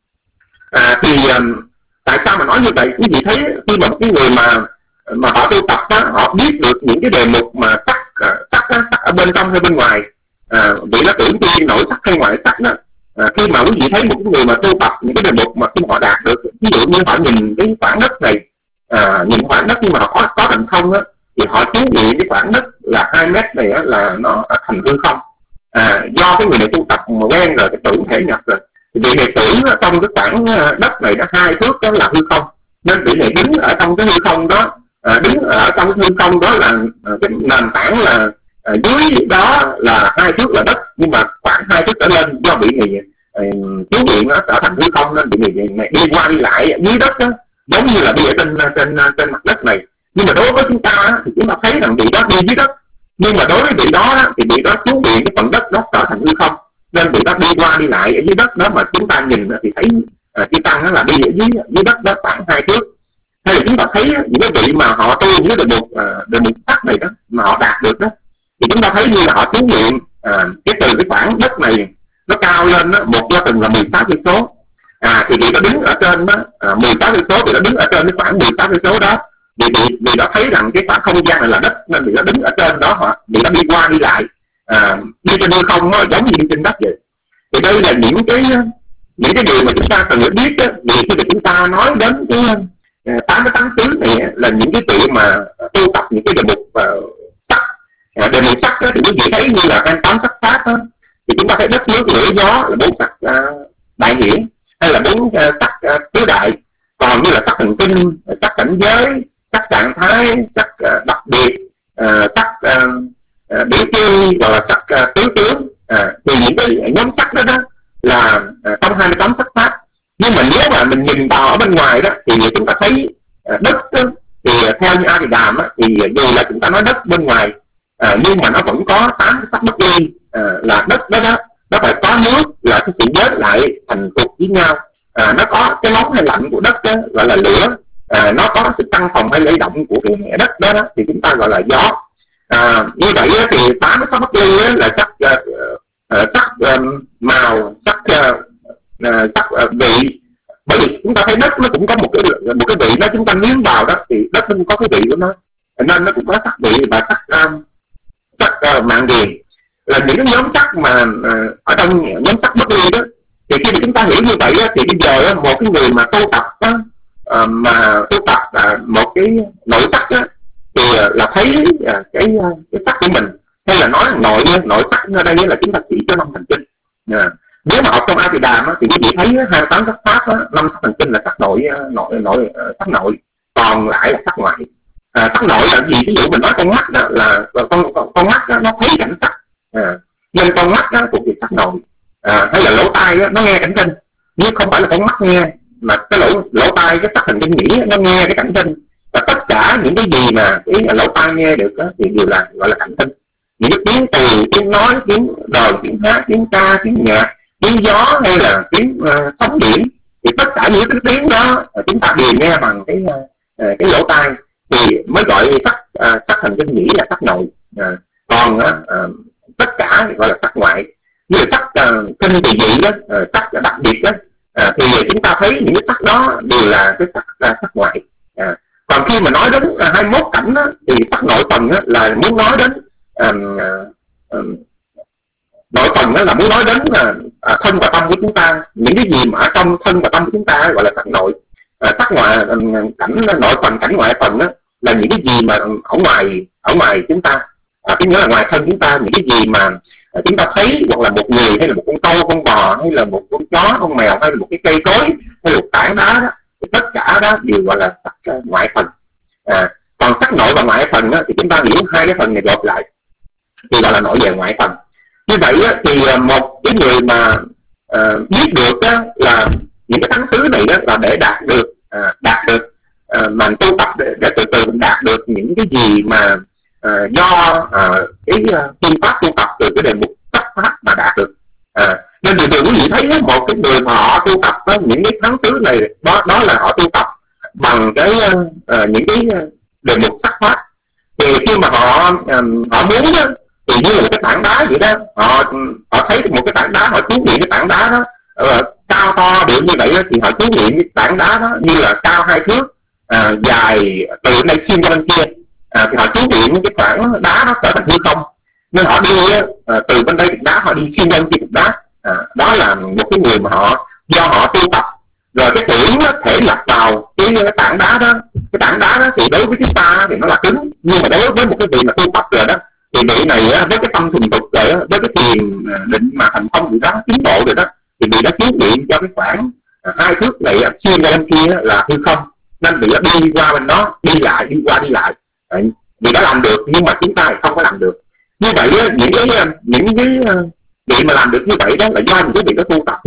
À, thì uh, tại sao mà nói như vậy? Quý vị thấy khi mà một cái người mà mà họ tu tập đó, họ biết được những cái đề mục mà sắc uh, sắc, sắc, sắc ở bên trong hay bên ngoài, à, vì nó tưởng chi nội sắc hay ngoại sắc đó. À, khi mà quý vị thấy một người mà tu tập những cái đề mục mà khi họ đạt được, ví dụ như họ nhìn cái khoảng đất này, à, nhìn khoảng đất nhưng mà họ có, có thành không á, thì họ chú ý cái khoảng đất là hai mét này á, là nó thành hư không. À, do cái người này tu tập mà quen rồi, cái tưởng thể nhập rồi, thì vị này tưởng trong cái khoảng đất này nó hai thước đó là hư không, nên vị này đứng ở trong cái hư không đó, à, đứng ở trong cái hư không đó là cái nền tảng là à, dưới đó là hai thước là đất, nhưng mà khoảng hai thước trở lên do bị này chú điện nó trở thành hư không, nên bị này, này đi qua đi lại dưới đất đó, giống như là đi ở trên trên trên mặt đất này. Nhưng mà đối với chúng ta thì chúng ta thấy rằng vị đó đi dưới đất, nhưng mà đối với vị đó thì vị đó chú điện cái phần đất đó trở thành hư không, nên vị đó đi qua đi lại ở dưới đất đó, mà chúng ta nhìn thì thấy à, cái tăng đó là đi ở dưới dưới đất đó khoảng hai thước. Hay là chúng ta thấy những cái vị mà họ tu với đề mục đề mục sắc này đó mà họ đạt được đó, thì chúng ta thấy như là họ chú niệm à, cái từ cái khoảng đất này nó cao lên đó, một do từng là mười sáu cây số, À thì vị đó đứng ở trên đó, à, mười sáu cây số, vị đó đứng ở trên cái khoảng mười sáu cây số đó, vì vị vị đó thấy rằng cái khoảng không gian này là đất nên vị đó đứng ở trên đó, họ vị đó đi qua đi lại, à, đi trên hư không nó giống như đi trên đất vậy. Thì đây là những cái những cái điều mà chúng ta cần phải biết đó, vì khi mà chúng ta nói đến cái tám cái tánh xứ này là những cái vị mà tu tập những cái đề mục uh, sắc, à, đề mục sắc đó, thì quý vị thấy như là hai tám sắc pháp đó, thì chúng ta thấy đất nước lửa gió là bốn sắc uh, đại hiển, hay là bốn uh, sắc uh, tứ đại. Còn như là sắc thần kinh, sắc cảnh giới, sắc trạng thái, sắc uh, đặc biệt, uh, sắc uh, uh, biểu chi, gọi là sắc uh, tứ tướng, uh, thì những cái nhóm sắc đó đó là uh, trong hai mươi tám sắc pháp. Nhưng mà nếu mà mình nhìn vào ở bên ngoài đó thì chúng ta thấy uh, đất đó, thì uh, theo như A Thì Đàm á, thì dù là chúng ta nói đất bên ngoài uh, nhưng mà nó vẫn có tám cái sắc bất ly, uh, là đất đó đó nó phải có nước là cái sự kết lại thành cục với nhau, à, nó có cái nóng hay lạnh của đất đó, gọi là lửa, à, nó có sự tăng phồng hay lay động của cái đất đó, đó thì chúng ta gọi là gió. À, như vậy đó, thì tám cái sắc bất ly đó, là sắc uh, uh, sắc uh, màu, sắc uh, uh, sắc uh, vị. Bởi vì chúng ta thấy đất nó cũng có một cái một cái vị đó, chúng ta nếm vào đó thì đất nó cũng có cái vị của nó, nên nó cũng có sắc vị và sắc um, sắc uh, mạng viền, là những cái nhóm sắc mà uh, ở trong nhóm sắc bất ly đó. Thì khi mà chúng ta hiểu như vậy đó, thì bây giờ đó, một cái người mà tu tập đó, uh, mà tu tập uh, một cái nội sắc đó, thì uh, là thấy uh, cái uh, cái sắc của mình, hay là nói nội nội sắc ở đây là chúng ta chỉ cho năm thần kinh. Uh, nếu mà học trong A Thì Đàm á, thì quý vị thấy hai mươi tám sắc pháp á, năm sắc thần kinh là sắc nội nội nội sắc nội, còn lại là sắc ngoại. À, sắc nội là gì? Ví dụ mình nói con mắt đó là con con, con mắt đó, nó thấy cảnh sắc, à, nên con mắt đó thuộc về sắc nội. À, hay là lỗ tai đó, nó nghe cảnh tinh, nhưng không phải là con mắt nghe, mà cái lỗ lỗ tai, cái sắc thần kinh nhĩ nó nghe cái cảnh tinh, và tất cả những cái gì mà cái lỗ tai nghe được đó, thì đều là gọi là cảnh tinh. Những cái tiếng từ, tiếng nói, tiếng đờn, tiếng hát, tiếng ca, tiếng nhạc, tiếng gió hay là tiếng uh, sóng biển, thì tất cả những cái tiếng đó chúng ta đều nghe bằng cái uh, cái lỗ tai, thì mới gọi sắc uh, sắc thần kinh nhĩ là sắc nội. Uh, còn uh, uh, tất cả gọi là sắc ngoại. Như là sắc uh, kinh kỳ dị đó, uh, sắc đặc biệt đó, uh, thì chúng ta thấy những cái sắc đó đều là cái sắc uh, sắc ngoại. Uh, còn khi mà nói đến uh, hai mươi mốt cảnh đó, thì sắc nội phần đó, là muốn nói đến uh, uh, uh, nội phần đó là muốn nói đến là à, thân và tâm của chúng ta, những cái gì mà ở trong thân và tâm của chúng ta gọi là sắc nội. À, sắc ngoại cảnh nội phần, cảnh ngoại phần đó là những cái gì mà ở ngoài ở ngoài chúng ta, à, cái nghĩa là ngoài thân chúng ta, những cái gì mà à, chúng ta thấy, hoặc là một người hay là một con trâu, con bò, hay là một con chó, con mèo, hay là một cái cây cối, hay là một tảng đá đó, thì tất cả đó đều gọi là sắc uh, ngoại phần. À, còn sắc nội và ngoại phần đó, thì chúng ta hiểu hai cái phần này gộp lại thì gọi là nội về ngoại phần. Như vậy á, thì một cái người mà uh, biết được á, là những cái tánh xứ này đó là để đạt được uh, đạt được uh, mà tu tập để, để từ từ đạt được những cái gì mà uh, do uh, cái uh, phương pháp tu tập từ cái đề mục sắc pháp mà đạt được. Uh, nên thì quý vị thấy một cái người mà họ tu tập đó, những cái tánh xứ này đó đó là họ tu tập bằng cái uh, uh, những cái đề mục sắc pháp. Thì khi mà họ uh, họ muốn đó, thì như là một cái tảng đá vậy đó, họ họ thấy một cái tảng đá, họ chú niệm cái tảng đá đó uh, cao to được như vậy đó, thì họ chú niệm cái tảng đá đó như là cao hai thước, uh, dài từ đây xuyên qua bên kia, uh, thì họ chú niệm cái tảng đá nó trở thành hư không, nên họ đi uh, từ bên đây cục đá họ đi xuyên qua bên kia cục đá. Uh, đó là một cái người mà họ do họ tu tập rồi cái tưởng thể nhập vào cái, cái tảng đá đó. Cái tảng đá đó thì đối với chúng ta thì nó là cứng, nhưng mà đối với một cái vị mà tu tập rồi đó, thì vị này với cái tâm thuần tục rồi, với cái thiền định mà thành công gì đó, tiến bộ rồi đó, thì vị đã chú niệm cho cái khoảng hai thước này xuyên ra bên kia là hư không, nên vị đã đi qua bên đó, đi lại, đi qua đi lại. Vị đã làm được, nhưng mà chúng ta thì không có làm được. Như vậy những cái những cái vị mà làm được như vậy đó là do những cái vị đó tu tập,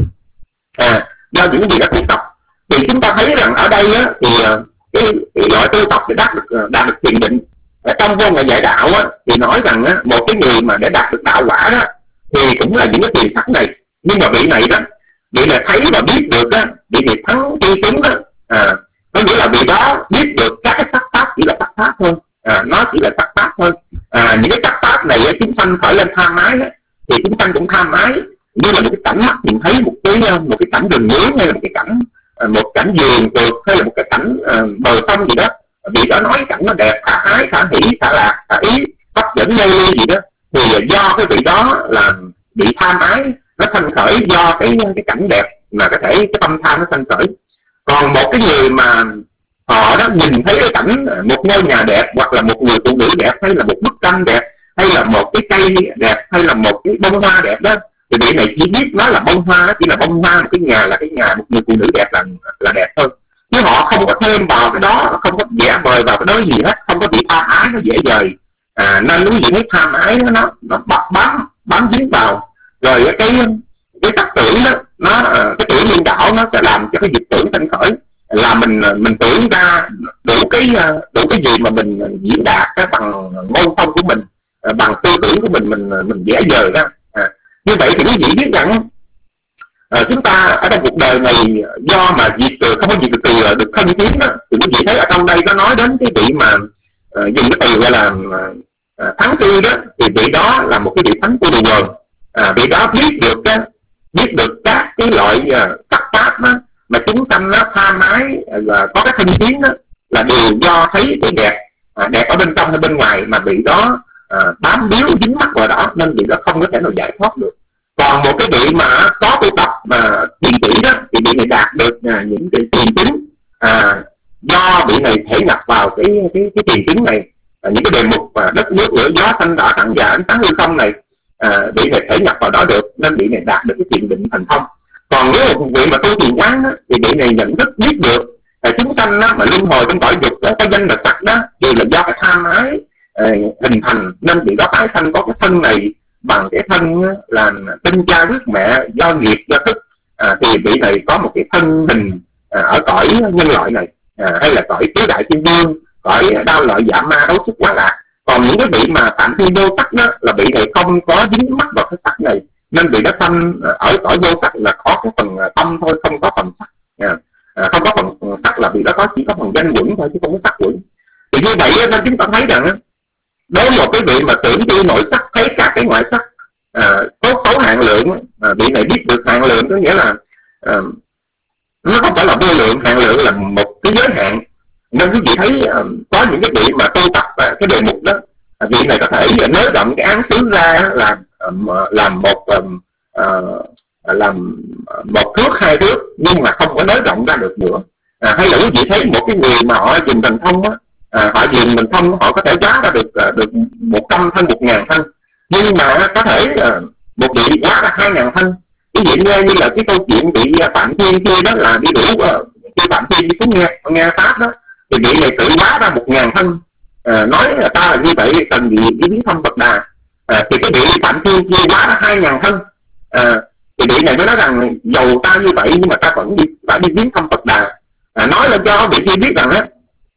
à, do những cái vị đó tu tập. Thì chúng ta thấy rằng ở đây á, thì cái, cái loại tu tập để đạt được đạt được thiền định. Ở trong vô ngại giải đạo á, thì nói rằng á, một cái người mà để đạt được đạo quả đó thì cũng là những cái thiền sắc này. Nhưng mà vị này đó, vị này thấy và biết được á, vị này thắng tri chứng đó, à, có nghĩa là vị đó biết được các cái sắc pháp chỉ là sắc pháp thôi, à, nó chỉ là sắc pháp thôi. À, những cái sắc pháp này á, chúng sanh khởi lên tham ái á, thì chúng sanh cũng tham ái, như là một cái cảnh mắt nhìn thấy một cái một cái cảnh rừng núi, hay là một cái cảnh một cảnh vườn tược, hay là một cái cảnh uh, bờ sông gì đó, vị đó nói cái cảnh nó đẹp, khả ái, khả hỷ, khả lạc, khả ý, hấp dẫn mê ly gì đó, thì do cái vị đó là bị tham ái nó sanh khởi, do cái cái cảnh đẹp mà có thể cái tâm tham nó sanh khởi. Còn một cái người mà họ đó nhìn thấy cái cảnh một ngôi nhà đẹp, hoặc là một người phụ nữ đẹp, hay là một bức tranh đẹp, hay là một cái cây đẹp, hay là một cái bông hoa đẹp đó, thì vị này chỉ biết nó là bông hoa, nó chỉ là bông hoa, một cái nhà là cái nhà, một người phụ nữ đẹp là là đẹp thôi, chứ họ không có thêm vào cái đó, không có vẽ vời vào cái đó gì hết, không có bị tham ái nó dễ dời. À, nên quý vị thấy tham ái nó nó, nó bám bám dính vào, rồi cái cái tác tưởng đó, nó cái tưởng liên đảo nó sẽ làm cho cái dục tưởng sanh khởi, là mình mình tưởng ra đủ cái đủ cái gì mà mình diễn đạt cái bằng ngôn phong của mình, bằng tư tưởng của mình mình mình vẽ vời ra. À, như vậy thì quý vị biết rằng à, chúng ta ở trong cuộc đời này do mà diệt từ không có diệt từ từ được thân kiến đó, thì quý vị thấy ở trong đây có nói đến cái vị mà à, dùng cái từ gọi là à, thắng tư đó, thì vị đó là một cái vị thắng tư đồ quần. À, vị đó biết được cái biết được các cái loại uh, sắc pháp đó, mà chúng sanh nó tham ái và có cái thân kiến đó, là đều do thấy cái đẹp à, đẹp ở bên trong hay bên ngoài, mà bị đó à, bám víu dính mắc vào đó, nên vị đó không có thể nào giải thoát được. Còn một cái vị mà có tu tập mà tiến chỉ đó, thì vị này đạt được à, những cái tiền chứng à, do vị này thể nhập vào cái cái cái tiền chứng này, à, những cái đề mục à, đất nước lửa gió thanh đỏ thẳng và ánh sáng hư không này, à, vị này thể nhập vào đó được, nên vị này đạt được cái thiền định thành thông. Còn nếu một vị mà tu thiền quán đó, thì vị này nhận thức biết được à, chúng sanh đó, mà luân hồi trong cõi dục đó, có danh và sắc đó đều là do cái tham ái à, hình thành, nên vị đó tái sanh có cái thân này bằng cái thân là tinh cha huyết mẹ do nghiệp do thức, à, thì vị này có một cái thân hình à, ở cõi nhân loại này, à, hay là cõi tứ đại thiên vương, cõi đao lợi dạ ma đấu sức quá lạc. Còn những cái vị mà tạm thiên vô sắc đó, là vị này không có dính mắc vào cái sắc này, nên vị đó sanh ở cõi vô sắc là có cái phần tâm thôi, không có phần sắc. À, không có phần sắc là vị đó có chỉ có phần danh quẩn thôi, chứ không có sắc quẩn. Thì như vậy nên chúng ta thấy rằng đối với một cái vị mà tưởng tư nội sắc, thấy các cái ngoại sắc à, có số hạn lượng, à, vị này biết được hạn lượng, có nghĩa là à, nó không phải là vô lượng, hạn lượng là một cái giới hạn. Nên quý vị thấy uh, có những cái vị mà tu tập uh, cái đề mục đó, uh, vị này có thể uh, nới rộng cái án xứ ra làm um, làm một um, uh, làm một thước hai thước, nhưng mà không có nới rộng ra được nữa. Uh, hay là quý vị thấy một cái người mà họ dùng thần thông á, uh, họ dùng thần thông họ có thể hóa ra được uh, được một trăm thân, một ngàn thân, nhưng mà có thể uh, một vị hóa ra hai ngàn thân. Ví dụ như, như là cái câu chuyện bị uh, Phạm Thiên kia đó, là đi đủ uh, khi Phạm Thiên đi xuống nghe nghe pháp đó, thì vị này tự hóa ra một ngàn thân, à, nói là ta là như vậy cần gì ý biến thâm Phật Đà. À, thì cái vị Phạm Thiên kia hóa ra hai ngàn thân, à, thì vị này mới nói rằng dầu ta như vậy nhưng mà ta vẫn đi phải đi biến thâm Phật Đà. À, nói lên cho vị kia biết rằng á,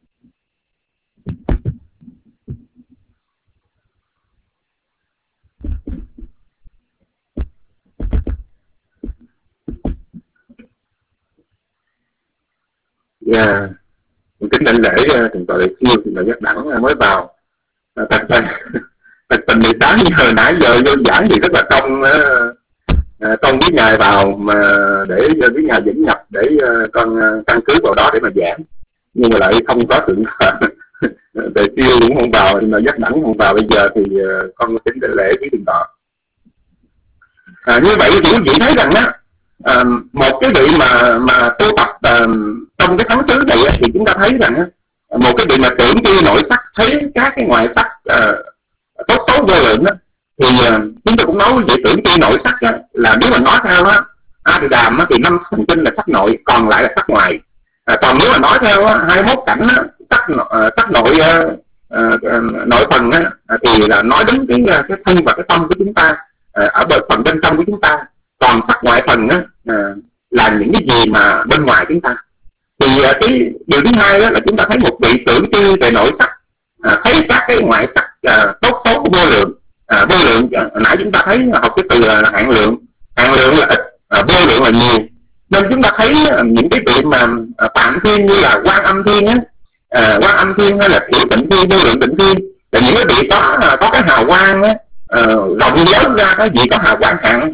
yeah. Kính đảnh lễ thượng tọa Đại Siêu thì là giác đẳng mới vào. À, thật tình thật tình mười tám giờ nãy giờ vô giảng thì rất là công à, công với ngài vào mà để với ngài dẫn nhập để uh, con uh, căn cứ vào đó để mà giảng, nhưng mà lại không có thượng tọa Đại Siêu cũng không vào, mà giác đẳng không vào. Bây giờ thì uh, con kính đảnh lễ với thượng tọa. À, như vậy thì quý vị thấy rằng á, à, một cái vị mà mà tu tập à, trong cái thắng xứ này á, thì chúng ta thấy rằng á, một cái vị mà tưởng tư nội sắc, thấy các cái ngoại sắc à, tốt xấu vô lượng á, thì à, chúng ta cũng nói với vị tưởng tư nội sắc á, là nếu mà nói theo á, A Di Đàm á, thì năm thần kinh là sắc nội, còn lại là sắc ngoài. À, còn nếu mà nói theo á, hai mươi mốt cảnh á, sắc uh, sắc nội uh, uh, nội phần á, thì là nói đến cái cái thân và cái tâm của chúng ta uh, ở bên phần bên trong của chúng ta. Còn sắc ngoại phần á, uh, là những cái gì mà bên ngoài chúng ta. Thì uh, cái điều thứ hai đó là chúng ta thấy một vị tưởng tư về nội sắc, uh, thấy các cái ngoại sắc uh, tốt xấu của vô lượng. Uh, vô lượng uh, nãy chúng ta thấy học cái từ là hạn lượng, hạn lượng là ít, uh, vô lượng là nhiều. Nên chúng ta thấy uh, những cái vị mà uh, tạm thiên như là Quan Âm Thiên á, uh, Quan Âm Thiên hay là Tiểu Tịnh Thiên, vô lượng tịnh thiên, là những cái vị có uh, có cái hào quang á, uh, rộng lớn ra, cái gì có hào quang hạn hẹp, có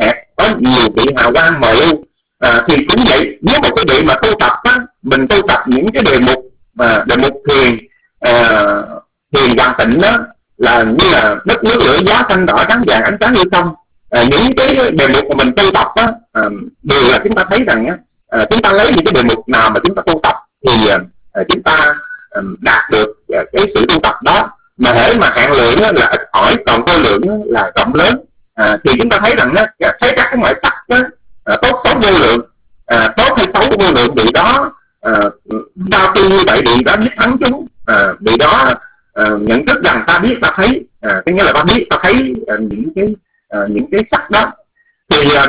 có nhiều vị hào quang mờ u. À, thì cũng vậy, nếu một cái vị mà tu tập á, mình tu tập những cái đề mục mà đề mục thiền à, thiền hoàn tịnh đó, là như là đất nước lửa gió xanh đỏ trắng vàng ánh sáng như không. À, những cái đề mục mà mình tu tập á, à, đều là chúng ta thấy rằng á, à, chúng ta lấy những cái đề mục nào mà chúng ta tu tập thì à, chúng ta à, đạt được à, cái sự tu tập đó. Mà hễ mà hạn lượng á, là ít ỏi, còn vô lượng á, là rộng lớn. À, thì chúng ta thấy rằng á, thấy các cái ngoại sắc á, à, tốt xấu vô lượng, à, tốt hay xấu vô lượng, vị đó à, sau khi như vậy vị đó biết thắng chúng, à, vị đó à, nhận thức rằng ta biết ta thấy, à, cái nghĩa là ta biết ta thấy à, những cái à, những cái sắc đó. Thì à,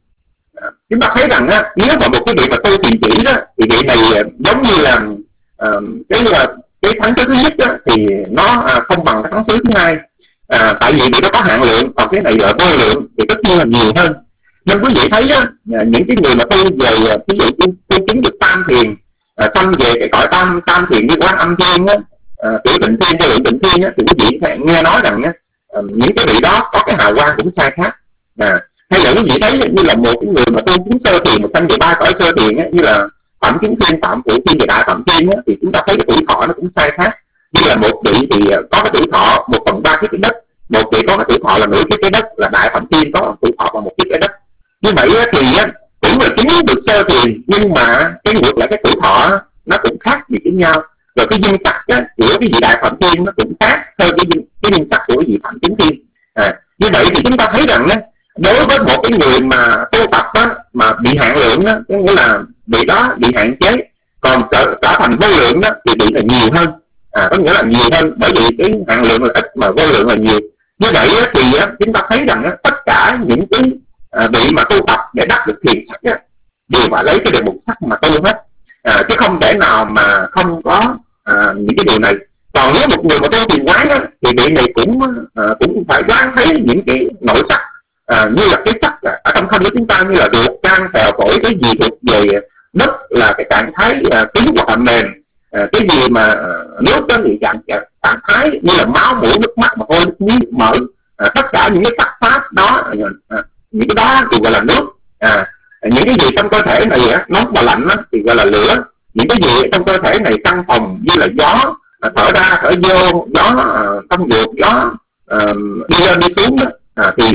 chúng ta thấy rằng á, nếu mà một cái vị mà tu thiền chỉ đó, thì vị này giống như là à, cái cái thắng thứ nhất đó, thì nó à, không bằng cái thắng thứ thứ hai, à, tại vì vị đó có hạn lượng, còn cái này là vô lượng thì tất nhiên là nhiều hơn. Nên quý vị thấy á, những cái người mà tu về ví dụ tu chứng được tam thiền, à, xong về cái cõi tam tam thiền như Quán Âm Thiên á, à, tiểu tịnh thiên hay lượng tịnh thiên á, thì quý vị nghe nói rằng á, à, những cái vị đó có cái hào quang cũng sai khác. À, hay là quý vị thấy như là một cái người mà tu chứng sơ thiền, một trăm mười ba cõi sơ thiền á, như là Phạm Chứng Thiên, Phạm Phụ Thiên và Đại Phạm Thiên á, thì chúng ta thấy cái tuổi thọ nó cũng sai khác. Như là một vị thì có cái tuổi thọ một phần ba cái trái đất, một vị có cái tuổi thọ là nửa cái trái đất, là Đại Phạm Thiên có tuổi thọ bằng một cái trái đất. Như vậy thì cũng là chứng được sơ thiền, nhưng mà cái ngược lại cái tuổi thọ nó cũng khác biệt với nhau. Rồi cái duyên sắc của cái vị Đại Phạm Thiên nó cũng khác hơn cái duyên, cái duyên sắc của vị Phạm Chứng Thiên. À, như vậy thì chúng ta thấy rằng đối với một cái người mà tu tập á, mà bị hạn lượng đó, có nghĩa là bị đó bị hạn chế, còn trở, trở thành vô lượng đó thì bị là nhiều hơn. À, có nghĩa là nhiều hơn, bởi vì cái hạn lượng là ít mà vô lượng là nhiều. Như vậy thì chúng ta thấy rằng tất cả những cái à, vị mà tu tập để đắc được thiền sắc á, đều phải lấy cái đề mục sắc mà tu hết, à, chứ không thể nào mà không có à, những cái điều này. Còn nếu một người mà tu thiền quán á, thì vị này cũng à, cũng phải quán thấy những cái nội sắc, à, như là cái sắc ở trong thân của chúng ta, như là ruột, gan, phèo, phổi, cái gì thuộc về đất là cái trạng thái à, cứng hoặc là mềm, à, cái gì mà à, nước đó thì trạng, trạng thái như là máu, mũi, nước mắt, mà hôi, nước miếng, mỡ, à, tất cả những cái sắc pháp đó, à, những cái đó thì gọi là nước. À, những cái gì trong cơ thể này á, nóng và lạnh á, thì gọi là lửa. Những cái gì trong cơ thể này căng phòng như là gió, à, thở ra thở vô, gió à, trong ruột, gió à, đi lên đi xuống đó, à, thì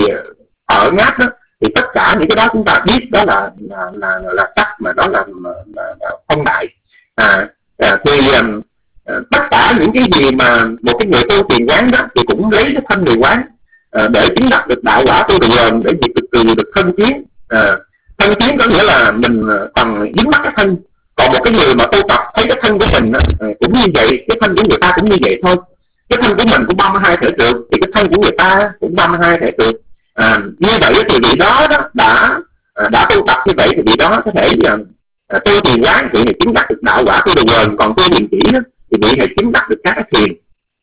ở ngát đó, thì tất cả những cái đó chúng ta biết đó là là là, là, là sắc, mà đó là, là, là phong đại. À, à, thì à, tất cả những cái gì mà một cái người tu thiền quán đó thì cũng lấy cái thân người quán, à, để chứng đạt được đạo quả tu đường, để diệt được từ được thân kiến. À, thân kiến có nghĩa là mình còn dính mắc cái thân. Còn một cái người mà tu tập thấy cái thân của mình đó, cũng như vậy, cái thân của người ta cũng như vậy thôi. Cái thân của mình cũng ba mươi hai thể trượt, thì cái thân của người ta cũng ba mươi hai thể trượt. À, như vậy thì vị đó, đó đã đã tu tập như vậy thì vị đó có thể à, tu thiền quán thì chứng đạt được đạo quả tu đường. Còn tu thiền chỉ đó, thì vị này chứng đạt được các cái thiền,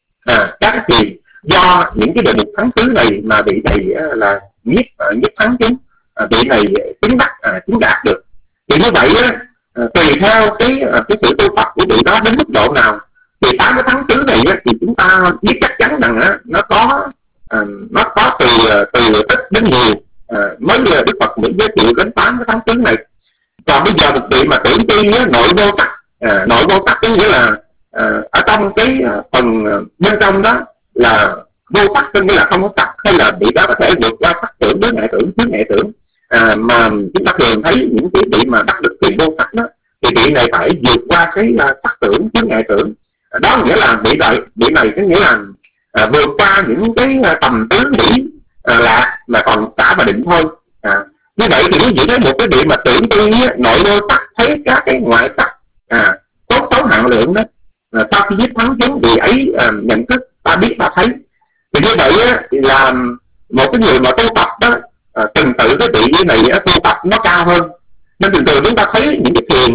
à, các cái thiền do những cái đề mục thắng xứ này mà vị này là nhiếp nhiếp thắng chứng, à, vị này chứng đắc à, chứng đạt được. Thì như vậy á, à, tùy theo cái cái sự tu tập của vị đó đến mức độ nào, thì tám cái thắng xứ này á, thì chúng ta biết chắc chắn rằng á, nó có à, nó có từ từ ít đến nhiều, à, mới giờ Đức Phật mới giới thiệu đến tám cái thắng xứ này. Còn bây giờ một vị mà tưởng tiên á, nội vô sắc, à, nội vô sắc có nghĩa là à, ở trong cái phần bên trong đó là vô sắc, có nghĩa là không có sắc, hay là vị đó có thể vượt qua sắc tưởng, đối ngại tưởng, chướng ngại tưởng. À, mà chúng ta thường thấy những cái vị mà đắc được tiền vô sắc đó, thì vị này phải vượt qua cái uh, sắc tưởng, chướng ngại tưởng. À, đó nghĩa là vị này vị này có nghĩa là à, vượt qua những cái uh, tầm tứ mỹ uh, lạc mà còn xả và định thôi. À, như vậy thì quý vị thấy một cái vị mà tưởng tiên nội vô sắc, thấy các cái ngoại sắc, à, tốt xấu hạn lượng đó, à, sau khi giết thắng chứng vị ấy à, nhận thức ta biết ta thấy. Thì như vậy á, là một cái người mà tu tập đó, à, từng tự cái vị như này á, tu tập nó cao hơn. Nên thường thường chúng ta thấy những cái thiền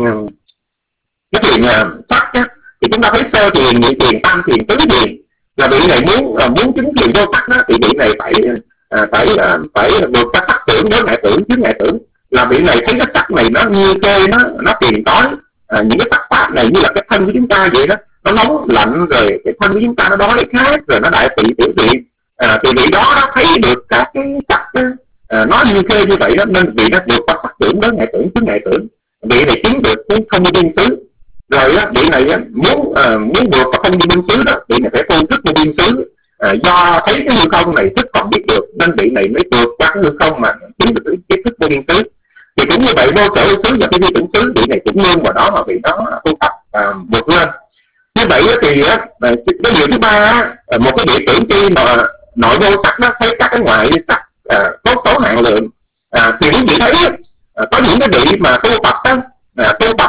cái thiền uh, sắc á, thì chúng ta thấy sơ thiền, nhị thiền, tam thiền, tứ thiền, là vị này muốn uh, muốn chứng thiền vô sắc đó, thì vị này phải uh, phải uh, phải vượt qua sắc tưởng, đối ngại tưởng, chướng ngại tưởng. Là vị này thấy cái sắc này nó như kê, nó nó tiền tối. À, những cái sắc pháp này như là cái thân của chúng ta vậy đó, nó nóng lạnh, rồi cái thân của chúng ta nó đói khát, rồi nó đại thị tiểu tiện. À, thì vị đó nó thấy được các cái sắc đó, à, nó như khê như vậy đó, nên vị nó vượt qua sắc tưởng đến ngại tưởng chứng ngại tưởng, vị này chứng được cái không biên xứ. Rồi á, vị này á, muốn à, muốn vượt qua không biên xứ đó, vị này phải tu thức vô biên xứ. À, do thấy cái hư không này thức không biết được, nên vị này mới vượt qua cái hư không mà chứng được cái, cái thức vô biên xứ. Thì cũng như vậy, vô sở hữu xứ và cái vi tưởng xứ, vị này cũng nương vào đó mà vị đó tu tập à, vượt lên. Như vậy thì á, cái điều thứ ba á, một cái địa tưởng chi mà nội vô sắc đó, thấy các cái ngoại sắc à, có số hạn lượng. À, thì quý vị thấy à, có những cái vị mà tu tập đó, à, tu tập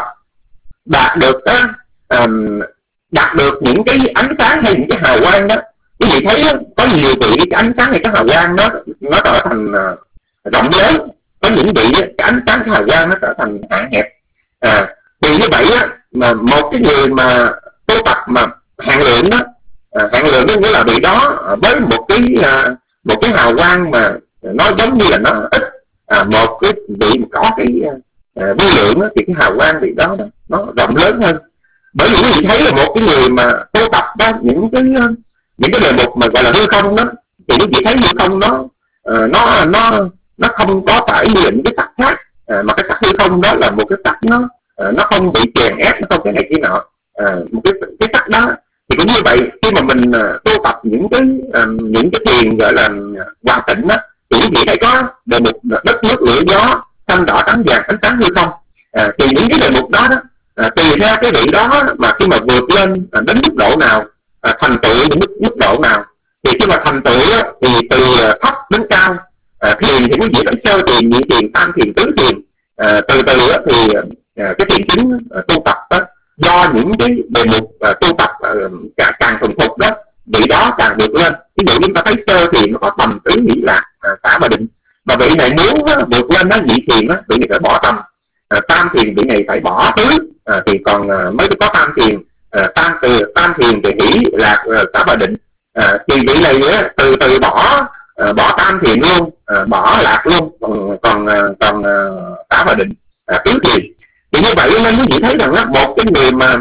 đạt được đó, à, đạt được những cái ánh sáng hay những cái hào quang đó, quý vị thấy đó, có nhiều vị cái ánh sáng hay cái hào quang đó nó trở thành à, rộng lớn, có những vị cái ánh sáng cái hào quang nó trở thành hạn hẹp. À, thì như vậy á, mà một cái người mà tu tập mà hạn lượng đó, à, hạn lượng có nghĩa là vị đó với một cái à, một cái hào quang mà nó giống như là nó ít, à, một cái vị có cái à, vô lượng đó, thì cái hào quang vị đó, đó nó rộng lớn hơn. Bởi vì quý vị thấy là một cái người mà tu tập đó, những cái những cái đề mục mà gọi là hư không đó, thì quý vị thấy hư không nó uh, nó nó nó không có phải như những cái sắc khác, à, mà cái sắc hư không đó là một cái sắc nó uh, nó không bị chèn ép, nó không cái này kia nọ. À, một cái cái sắc đó thì cũng như vậy, khi mà mình uh, tu tập những cái uh, những cái thiền gọi là hòa tịnh đó, thì quý vị thấy có đề mục đất nước lửa gió xanh đỏ trắng vàng ánh sáng hư không. À, thì những cái đề mục đó đó à, tùy theo cái vị đó mà khi mà vượt lên à, đến mức độ nào, à, thành tựu những mức, mức độ nào, thì khi mà thành tựu á, thì từ thấp đến cao, à, thiền thì quý vị phải sơ thiền, nhị thiền, tam thiền, tứ thiền, à, từ từ á, thì à, cái thiền chính à, tu tập đó, do những cái đề mục à, tu tập à, càng thuần thục đó, vị đó càng vượt lên. Ví dụ chúng ta thấy sơ thiền nó có tầm tứ nghĩ lạc, à, xả và định, mà vị này muốn á, vượt lên đó, nhị thiền đó, vị này phải bỏ tầm, à, tam thiền vị này phải bỏ tứ, à, thì còn à, mới có tam thiền, à, tam từ tam thiền thì hỷ lạc à, xả và định, à, thì vị này á, từ từ bỏ à, bỏ tam thiền luôn, à, bỏ lạc luôn, còn còn còn à, xả và định, à, tứ thiền. Thì như vậy nên quý vị thấy rằng á, một cái người mà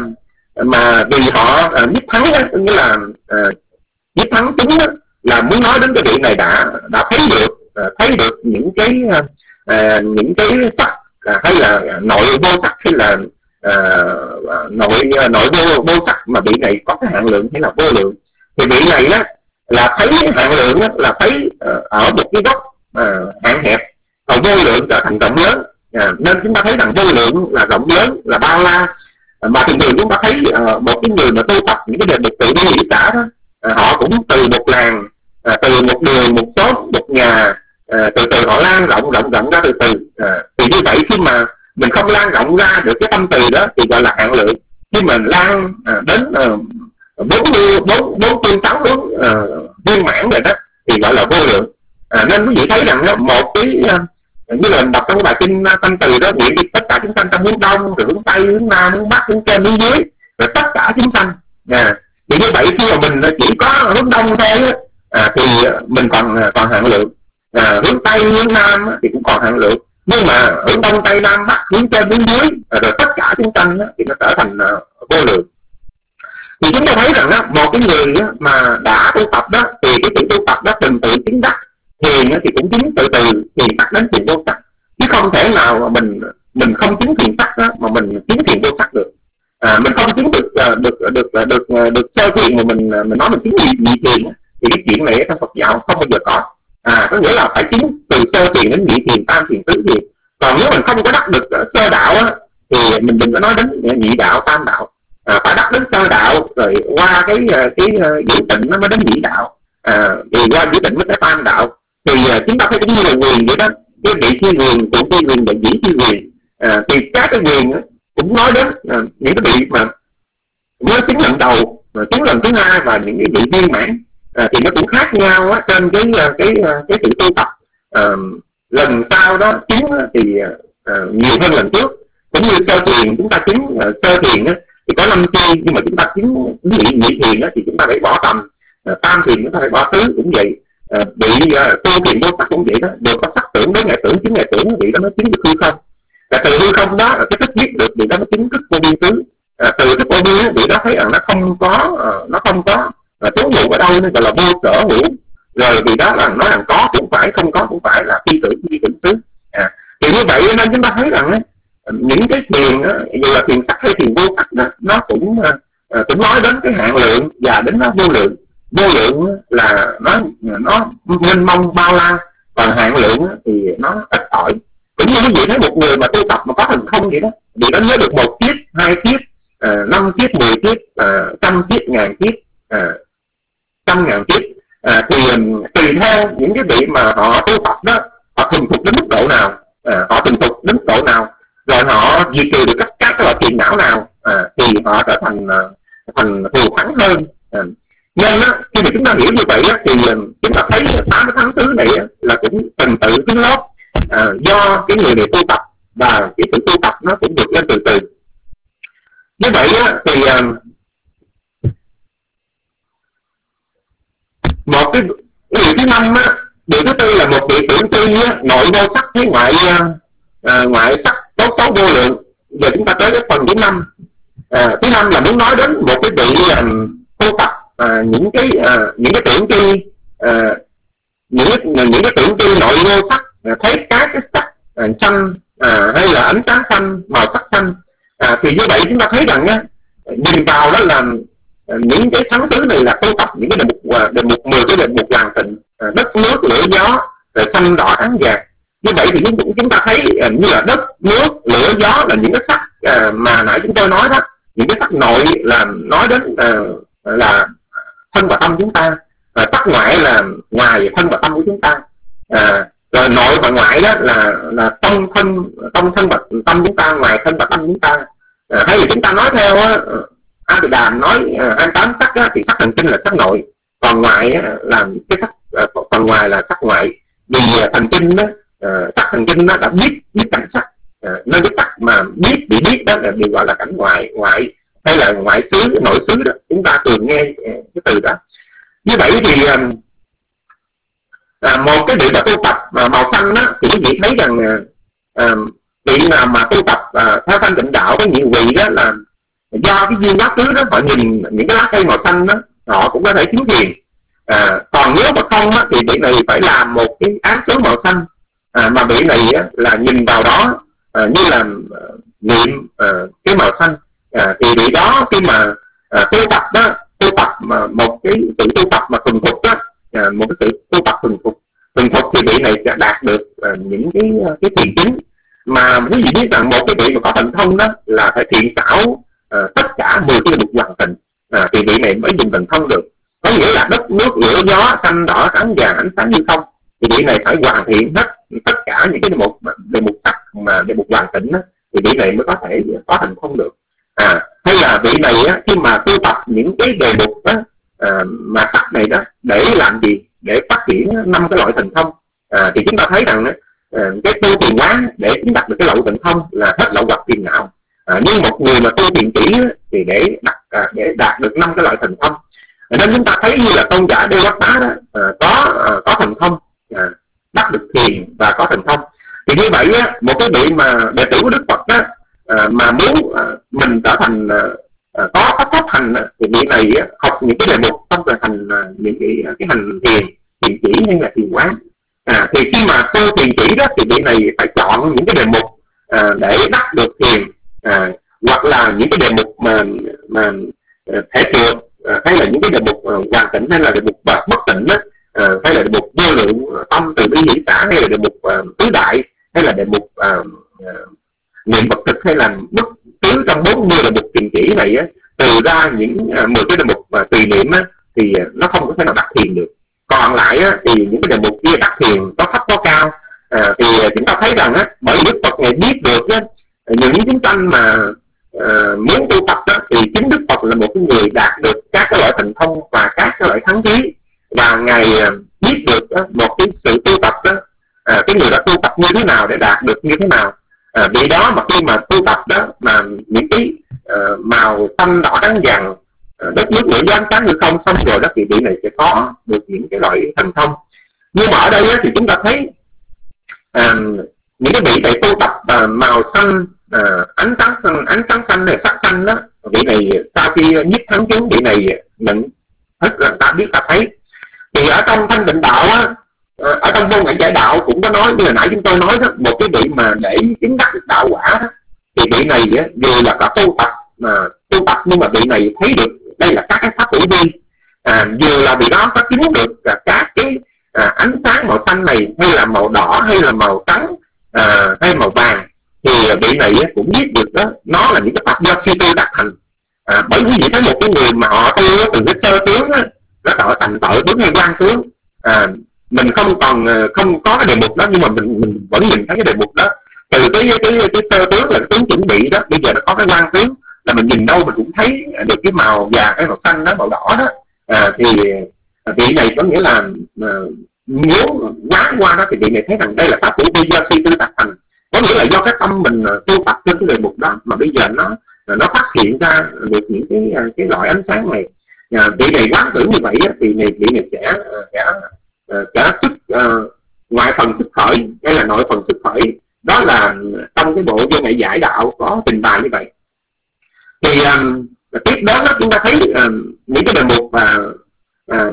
mà vì họ à, nhất thắng á, nghĩa là à, nhất thắng chúng á, là muốn nói đến cái vị này đã đã thấy được à, thấy được những cái à, những cái sắc à, hay là nội vô sắc, hay là à, nội nội vô vô sắc mà vị này có cái hạn lượng hay là vô lượng, thì vị này á là thấy hạn lượng á, là thấy à, ở một cái góc à, hạn hẹp, còn vô lượng trở thành rộng lớn. À, nên chúng ta thấy rằng vô lượng là rộng lớn, là bao la. À, mà thường thường chúng ta thấy uh, một cái người mà tu tập những cái đề mục tự nhiên nghĩ xã đó, à, họ cũng từ một làng, à, từ một đường, một xóm, một nhà, à, từ từ họ lan rộng rộng rộng ra từ từ. À, thì như vậy khi mà mình không lan rộng ra được cái tâm từ đó thì gọi là hạn lượng. Khi mình lan à, đến bốn mươi bốn bốn tương sáu bốn viên mãn rồi đó thì gọi là vô lượng. À, nên quý vị thấy rằng đó, một cái uh, như là đọc trong cái bài kinh tâm từ đó, nguyện đi tất cả chúng sanh trong hướng đông, rồi hướng tây, hướng nam, hướng bắc, hướng trên, hướng dưới, rồi tất cả chúng sanh. À, thì như vậy khi mà mình chỉ có hướng đông thôi à, thì mình còn còn hạn lượng, à, hướng tây, hướng nam thì cũng còn hạn lượng, nhưng mà hướng đông, tây, nam, bắc, hướng trên, hướng dưới, rồi tất cả chúng sanh thì nó trở thành vô lượng. Thì chúng ta thấy rằng đó, một cái người mà đã tu tập đó, thì cái sự tu tập đó từng tự chứng đắc. Thiền thì cũng chứng từ từ thiền sắc đến thiền vô sắc, chứ không thể nào mà mình mình không chứng thiền sắc đó mà mình chứng thiền vô sắc được. À, mình không chứng được được được được được, được sơ thiền mà mình mình nói mình chứng nhị, nhị thiền thì cái chuyện này trong Phật giáo không bao giờ có. À, có nghĩa là phải chứng từ sơ thiền đến nhị thiền, tam thiền, tứ thiền. Còn nếu mình không có đắc được sơ đạo á, thì mình đừng có nói đến nhị đạo, tam đạo. À, phải đắc đến sơ đạo rồi qua cái cái, cái giữ tịnh nó mới đến nhị đạo. À, thì qua giữ tịnh mới tới tam đạo. Thì uh, chúng ta thấy cũng như là quyền vậy đó, cái vị thi quyền, cụ thi quyền và dĩ thi quyền. À, thì các cái quyền uh, cũng nói đến uh, những cái vị mà mới chứng lần đầu, uh, chứng lần thứ hai và những cái vị viên mãn, uh, thì nó cũng khác nhau uh, trên cái uh, cái uh, cái sự tu tập. Uh, lần sau đó chứng uh, thì uh, nhiều hơn lần trước. Cũng như sơ thiền chúng ta chứng uh, sơ thiền uh, thì có năm chi, nhưng mà chúng ta chứng nhị nhị thiền uh, thì chúng ta phải bỏ tầm, uh, tam thiền chúng ta phải bỏ tứ, cũng vậy. À, bị uh, tu thiền vô sắc cũng vậy đó, được có sắc tưởng đến ngại tưởng, chứng ngại tưởng vị đó nó chứng được hư không. Và từ hư không đó cái thức biết được vị đó nó chứng thức vô biên xứ. À, từ thức vô biên vị đó thấy rằng nó không có uh, nó không có uh, trú ngụ ở đâu nên gọi là vô sở hữu. rồi vì đó là nói rằng có cũng phải, không có cũng phải, là phi tưởng phi tưởng xứ. À, thì như vậy nên chúng ta thấy rằng á, những cái thiền á, dù là thiền sắc hay thiền vô sắc đó, nó cũng à, cũng nói đến cái hạn lượng và đến nó vô lượng. Vô lượng là nó nó mênh mông bao la, còn hạn lượng thì nó ít ỏi. Cũng như quý vị thấy một người mà tu tập mà có thành không vậy đó, vì nó nhớ được một kiếp, hai kiếp, à, năm kiếp, mười kiếp, à, trăm kiếp, ngàn kiếp, à, trăm ngàn kiếp, à, thì tùy theo những cái vị mà họ tu tập đó, họ thuần thục đến mức độ nào, à, họ thuần thục đến mức độ nào, rồi họ diệt trừ được các các loại phiền não nào, à, thì họ trở thành thành thù thắng hơn. À, nên á, khi mà chúng ta hiểu như vậy á, thì chúng ta thấy tám cái thắng xứ này á, là cũng từng tự tiến lót, à, do cái người này tu tập và cái sự tu tập nó cũng vượt lên từ từ. Như vậy á, thì uh, một cái điều thứ năm á, điều thứ tư là một vị tưởng tri á, nội vô sắc thấy ngoại uh, ngoại sắc tốt xấu vô lượng. Giờ chúng ta tới cái phần thứ năm. À, thứ năm là muốn nói đến một cái vị uh, tu tập à, những cái à, những cái tưởng tri à, những những cái tưởng tri nội vô sắc, à, thấy các cái sắc à, xanh à, hay là ánh sáng xanh, màu sắc xanh. À, thì như vậy chúng ta thấy rằng á, nhìn vào đó là à, những cái thắng xứ này là tu tập những cái đề mục đề mục mười cái đề mục hoàn tịnh, à, đất nước lửa gió, rồi xanh đỏ trắng vàng. Như vậy thì chúng, chúng ta thấy à, như là đất nước lửa gió là những cái sắc à, mà nãy chúng tôi nói đó, những cái sắc nội là nói đến à, là thân và tâm chúng ta, à, sắc ngoại là ngoài thân và tâm của chúng ta, à, rồi nội và ngoại đó là là trong thân trong thân và tâm chúng ta, ngoài thân và tâm chúng ta. À, hay là chúng ta nói theo A Tỳ Đàm nói hai mươi tám sắc á, thì sắc thần kinh là sắc nội, còn ngoại á, là cái sắc à, phần ngoài là sắc ngoại. Vì thần kinh đó, à, sắc thần kinh nó đã biết biết cảnh sắc, à, nên cái sắc mà biết bị biết đó là điều gọi là cảnh ngoại ngoại hay là ngoại xứ, nội xứ đó, chúng ta thường nghe cái từ đó. Như vậy thì à, một cái vị mà tu tập à, màu xanh đó, thì quý vị thấy rằng à, vị nào mà tu tập à, theo thanh tịnh đạo với nhiều vị đó là do cái duyên quá khứ đó, họ nhìn những cái lá cây màu xanh đó, họ cũng có thể chứng thiền. À, còn nếu mà không á, thì vị này phải làm một cái áng số màu xanh, à, mà vị này á, là nhìn vào đó à, như là niệm à, cái màu xanh. À, thì vị đó khi mà à, tu tập đó, tu tập mà một cái sự tu tập mà thuần thục đó, à, một cái sự tu tập thuần thục thuần thục thì vị này sẽ đạt được à, những cái cái thiền chính. Mà quý vị biết rằng một cái vị mà có thành thông đó là phải thiện xảo à, tất cả mười cái được hoàn thành, à, thì vị này mới dùng thành thông được. Có nghĩa là đất nước lửa gió xanh đỏ trắng vàng ánh sáng như không, thì vị này phải hoàn thiện hết tất cả những cái đề mục đề mục sắc mà đề mục hoàn chỉnh đó, thì vị này mới có thể có thành thông được. À, hay là vị này á, khi mà tu tập những cái đề mục đó, à, mà sắc này đó để làm gì? Để phát triển năm cái loại thần thông. À, thì chúng ta thấy rằng à, cái tu thiền quán để chúng đạt được cái lậu thần thông là hết lậu hoặc phiền não. À, nhưng một người mà tu thiền kỹ thì để đạt à, để đạt được năm cái loại thần thông. À, nên chúng ta thấy như là tôn giả Đê Quát Tá đó à, có à, có thần thông, à, đắc được thiền và có thần thông. Thì như vậy á, một cái vị mà đệ tử của Đức Phật đó à, mà muốn à, mình trở thành à, có pháp pháp hành à, thì vị này á, học những cái đề mục không trở thành à, những cái cái hành thiền thiền chỉ hay là thiền quán. À, thì khi mà tu thiền chỉ đó thì vị này phải chọn những cái đề mục à, để đắc được thiền, à, hoặc là những cái đề mục mà mà thể trượt, à, hay là những cái đề mục uh, hoàn tịnh, hay là đề mục uh, bất tịnh đó, à, hay là đề mục vô lượng uh, tâm từ bi hỷ xã, hay là đề mục uh, tứ đại, hay là đề mục uh, uh, niệm Phật thực, hay là bất cứ trong bốn mươi đề mục thiền chỉ này á, từ ra những uh, mười cái đề mục uh, tùy niệm á, thì uh, nó không có thể nào đắc thiền được. Còn lại á, thì những cái đề mục kia đắc thiền có thấp có cao. À, thì chúng ta thấy rằng á, bởi Đức Phật Ngài biết được á, những chúng sanh mà uh, muốn tu tập đó, thì chính Đức Phật là một cái người đạt được các cái loại thành thông và các cái loại thắng trí, và Ngài uh, biết được uh, một cái sự tu tập đó, uh, cái người đã tu tập như thế nào để đạt được như thế nào. Uh, vì đó mà khi mà tu tập đó mà những cái uh, màu xanh đỏ trắng vàng, uh, đất nước lửa gió sáng như không, xong rồi đó thì vị này sẽ có được những cái loại thành thông. Nhưng mà ở đây á, thì chúng ta thấy uh, những cái vị thầy tu tập uh, màu xanh, uh, ánh sáng xanh, ánh sáng xanh hay sắc xanh đó, vị này sau khi nhiếp thắng chúng, vị này nhận hết là ta biết ta thấy. Thì ở trong Thanh Tịnh Đạo á, ở trong Vô Ngã Giải Đạo cũng có nói, như là nãy chúng tôi nói đó, một cái vị mà để chứng đắc được đạo quả đó, thì vị này á, dù là có tu tập mà tu tập nhưng mà vị này thấy được đây là các cái pháp hữu vi, à, dù là vị đó có chứng được à, các cái à, ánh sáng màu xanh này, hay là màu đỏ, hay là màu trắng, à, hay màu vàng, thì vị này á, cũng biết được đó, nó là những cái pháp do suy tư đạt thành. À, bởi vì vị thấy một cái người mà họ tu từ cái sơ tướng á, nó tạo thành tội tướng hay quan tướng, à, mình không còn không có cái đề mục đó, nhưng mà mình mình vẫn nhìn thấy cái đề mục đó từ cái cái cái sơ tướng là cái tướng chuẩn bị đó, bây giờ nó có cái quan tướng là mình nhìn đâu mình cũng thấy được cái màu vàng, cái màu xanh đó, màu đỏ đó, à, thì vị này có nghĩa là à, nếu quán qua đó thì vị này thấy rằng đây là pháp hữu vi do suy tư đạt thành, có nghĩa là do cái tâm mình tu tập trên cái đề mục đó mà bây giờ nó nó phát hiện ra được những cái cái loại ánh sáng này. À, vị này quán tưởng như vậy á, thì này vị này sẽ sẽ sẽ xuất uh, ngoại phần xuất khởi hay là nội phần xuất khởi, đó là trong cái bộ Vô Ngã Giải Đạo có trình bày như vậy. Thì um, tiếp đó, đó chúng ta thấy um, những cái đề mục và uh,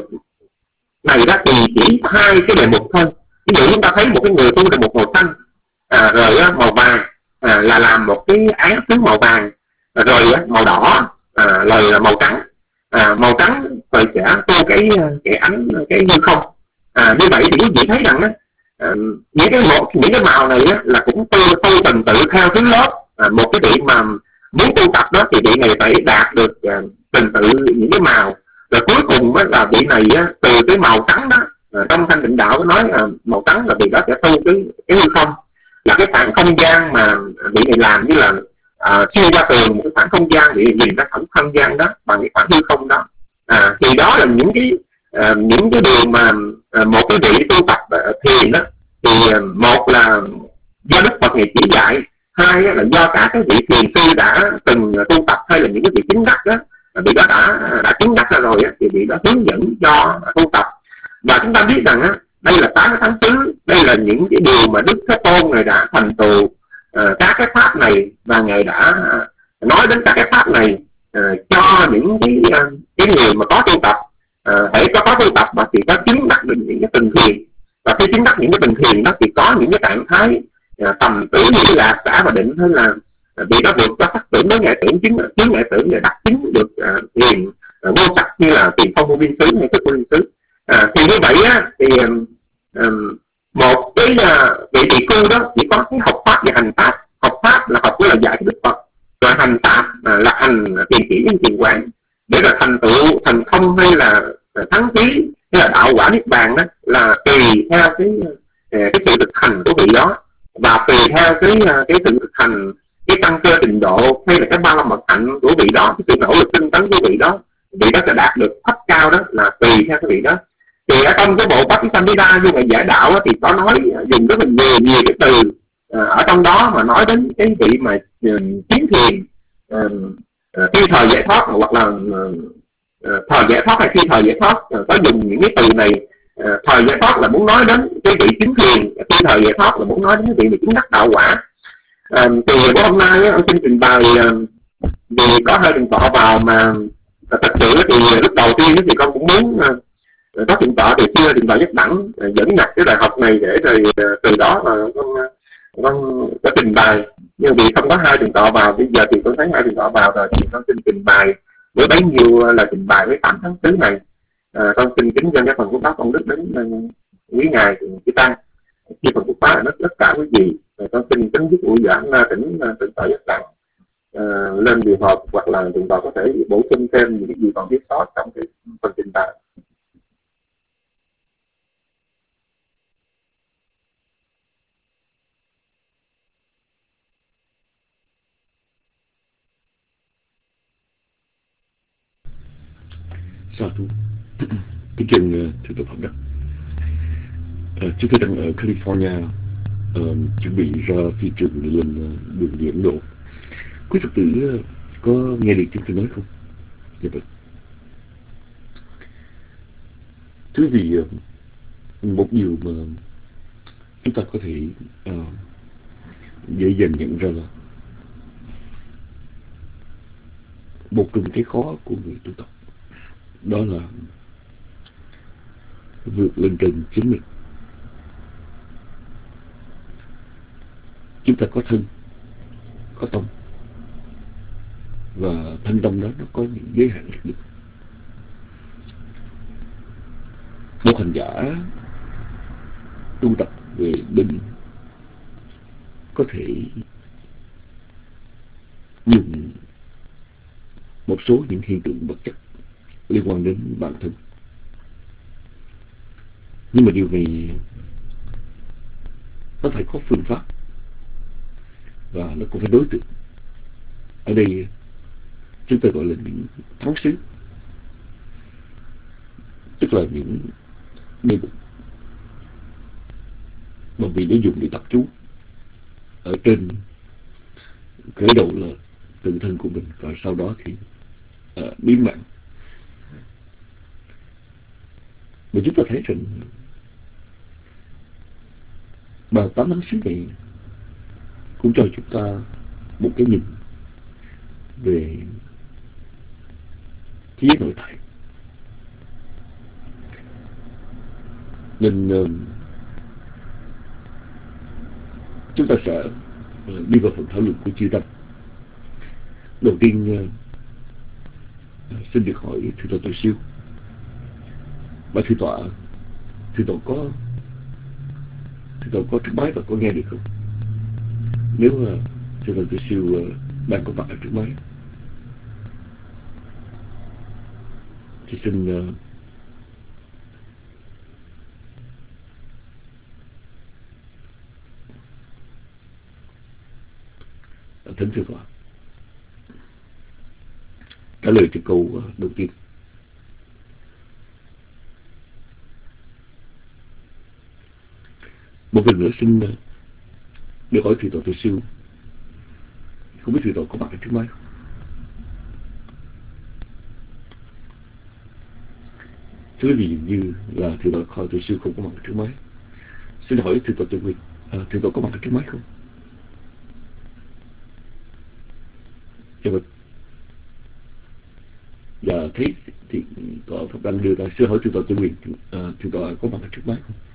này đó thì chỉ hai cái đề mục thôi. Ví dụ chúng ta thấy một cái người tu đề mục màu xanh, à, rồi uh, màu vàng à, là làm một cái áng tướng màu vàng, rồi uh, màu đỏ à, rồi là màu trắng, à, màu trắng rồi sẽ tu cái cái ánh cái hư không. À, như vậy thì quý vị thấy rằng á, à, những cái một những cái màu này á, là cũng tu tu từng tự theo thứ lớp. À, một cái vị mà muốn tu tập đó thì vị này phải đạt được à, từng tự những cái màu, rồi cuối cùng á, là vị này á, từ cái màu trắng đó, à, trong Thanh Tịnh Đạo có nói à, màu trắng là vị đó sẽ tu cái cái hư không, là cái khoảng không gian mà vị này làm như là à, xuyên qua tường một cái khoảng không gian, vị nhìn ra khoảng không gian đó bằng cái khoảng hư không đó. À, thì đó là những cái à, những cái điều mà à, một cái vị tu tập à, thiền đó, thì à, một là do Đức Phật ngày chỉ dạy, hai là do các cái vị thiền sư đã từng tu tập, hay là những cái vị chứng đắc đó, vị đó đã đã chứng đắc ra rồi á, thì vị đó hướng dẫn cho tu tập. Và chúng ta biết rằng á, đây là tám tháng xứ, đây là những cái điều mà Đức Thế Tôn ngài đã thành tựu uh, các cái pháp này, và ngài đã uh, nói đến các cái pháp này uh, cho những cái uh, cái người mà có tu tập. Uh, hãy có có tu tập mà thì có chứng đắc được những cái từng thiền, và khi chứng đắc những cái từng thiền đó thì có những cái trạng thái uh, tầm tưởng như lạc xả và định, hay là uh, vì đó vượt qua sắc tưởng đến ngại tưởng, chứng chứng ngại tưởng để đắc chứng được uh, thiền uh, vô sắc, như là tiền phong vô biên xứ hay thức vô biên xứ. À, thì như vậy á, thì um, một cái uh, vị tỳ khưu đó chỉ có cái học pháp và hành pháp. Học pháp là học của lời dạy của Đức Phật, rồi hành pháp uh, là hành tiền chỉ nhân tiền quán, để là thành tựu thành thông hay là uh, thắng trí hay là đạo quả niết bàn đó, là tùy theo cái uh, cái sự thực hành của vị đó, và tùy theo cái uh, cái sự thực hành, cái tăng cơ trình độ, hay là cái ba la mật hạnh của vị đó, cái sự nỗ lực tinh tấn của vị đó, vị đó sẽ đạt được pháp cao, đó là tùy theo cái vị đó. Thì ở trong cái bộ Patisamhita Vô Ngã Giải Đạo á, thì có nói dùng rất là nhiều nhiều cái từ à, ở trong đó mà nói đến cái vị mà uh, chiến thiền uh, uh, khi thời giải thoát, hoặc là uh, thời giải thoát hay khi thời giải thoát, uh, có dùng những cái từ này. Uh, thời giải thoát là muốn nói đến cái vị chiến thiền, khi thời giải thoát là muốn nói đến cái vị mà chứng đắc đạo quả. Uh, thì của hôm nay ông xin trình bày uh, vì có hơi đừng tọa vào, mà uh, thật sự thì lúc đầu tiên thì con cũng muốn uh, có thượng tọa từ xưa, thượng tọa Nhất Đẳng dẫn nhập cái bài học này để rồi từ đó mà con con có trình bày. Nhưng vì không có hai thượng tọa vào, bây giờ thì tôi thấy hai thượng tọa vào rồi thì con xin trình bày với bấy nhiêu là trình bày với tám tháng xứ này. À, con xin kính dân cái phần phúc pháp công đức đến quý ngài chư tăng, khi phần phúc pháp là tất cả quý vị. Rồi con xin kính giúp buổi giảng tỉnh thượng tọa Nhất Đẳng à, lên điều họp, hoặc là thượng tọa có thể bổ sung thêm những cái gì còn thiếu sót trong cái phần trình bày. Sa thú. Kính trình thượng tọa Pháp Đắc. À, chúng tôi đang ở California, uh, chuẩn bị ra phi trường lên uh, đường đi Ấn Độ. Quý Phật tử uh, có nghe được chúng tôi nói không? Dạ vâng. Thưa quý vị, uh, một điều mà chúng ta có thể uh, dễ dàng nhận ra là một trong cái khó của người tu tập, đó là vượt lên trên chính mình. Chúng ta có thân, có tâm, và thân tâm đó nó có những giới hạn nhất định. Một hành giả tu tập về định có thể dùng một số những hiện tượng vật chất liên quan đến bản thân, nhưng mà điều này nó phải có phương pháp và nó cũng phải đối tượng. Ở đây chúng ta gọi là những thắng xứ, tức là những nơi mà vì nó dùng để tập chú ở trên khởi đầu là tự thân của mình, và sau đó thì uh, biến mạng. Mà chúng ta thấy rằng bà tám thắng xứ này cũng cho chúng ta một cái nhìn về thế giới nội tại. Nên uh, chúng ta sẽ uh, đi vào phần thảo luận của chư Tăng. Đầu tiên uh, xin được hỏi Thượng tọa Tuệ Siêu, bà Thượng tọa Thượng tọa có Thượng tọa có trước máy và có nghe được không? Nếu uh, Thượng tọa Tuệ Siêu uh, đang có mặt ở trước máy thì xin uh, thỉnh Thượng tọa trả lời cho câu uh, đầu tiên. Một lần nữa xin uh, được hỏi Thượng tọa Tuệ Siêu, không biết Thượng tọa có mặt ở trước máy không? Thứ gì như là Thượng tọa Tuệ Siêu không có mặt ở trước máy. Xin hỏi Thượng tọa Tuệ Nguyên, à, Thượng tọa có mặt ở trước máy không? Dạ vâng. Dạ thấy thì tọa Pháp Đăng đưa ra. Xin hỏi Thượng tọa Tuệ Nguyên, à, Thượng tọa có mặt ở trước máy không?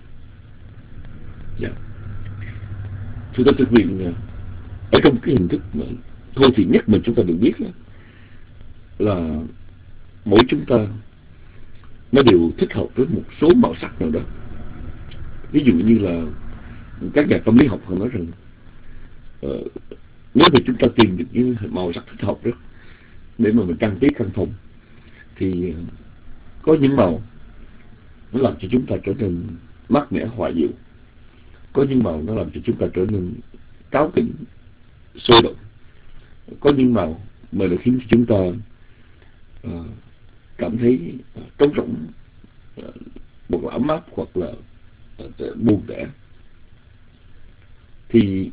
Dạ. Thượng tọa Tuệ Nguyên ở trong cái hình thức mà thô thiển nhất mình chúng ta được biết là, là mỗi chúng ta nó đều thích hợp với một số màu sắc nào đó. Ví dụ như là các nhà tâm lý học họ nói rằng uh, nếu mà chúng ta tìm được những màu sắc thích hợp đó để mà mình trang trí căn phòng, thì uh, có những màu nó làm cho chúng ta trở nên mát mẻ hòa dịu, có những màu nó làm cho chúng ta trở nên cáu kỉnh sôi động, có những màu mà nó khiến cho chúng ta uh, cảm thấy uh, trống rỗng, uh, hoặc là ấm áp, hoặc là uh, buồn tẻ. Thì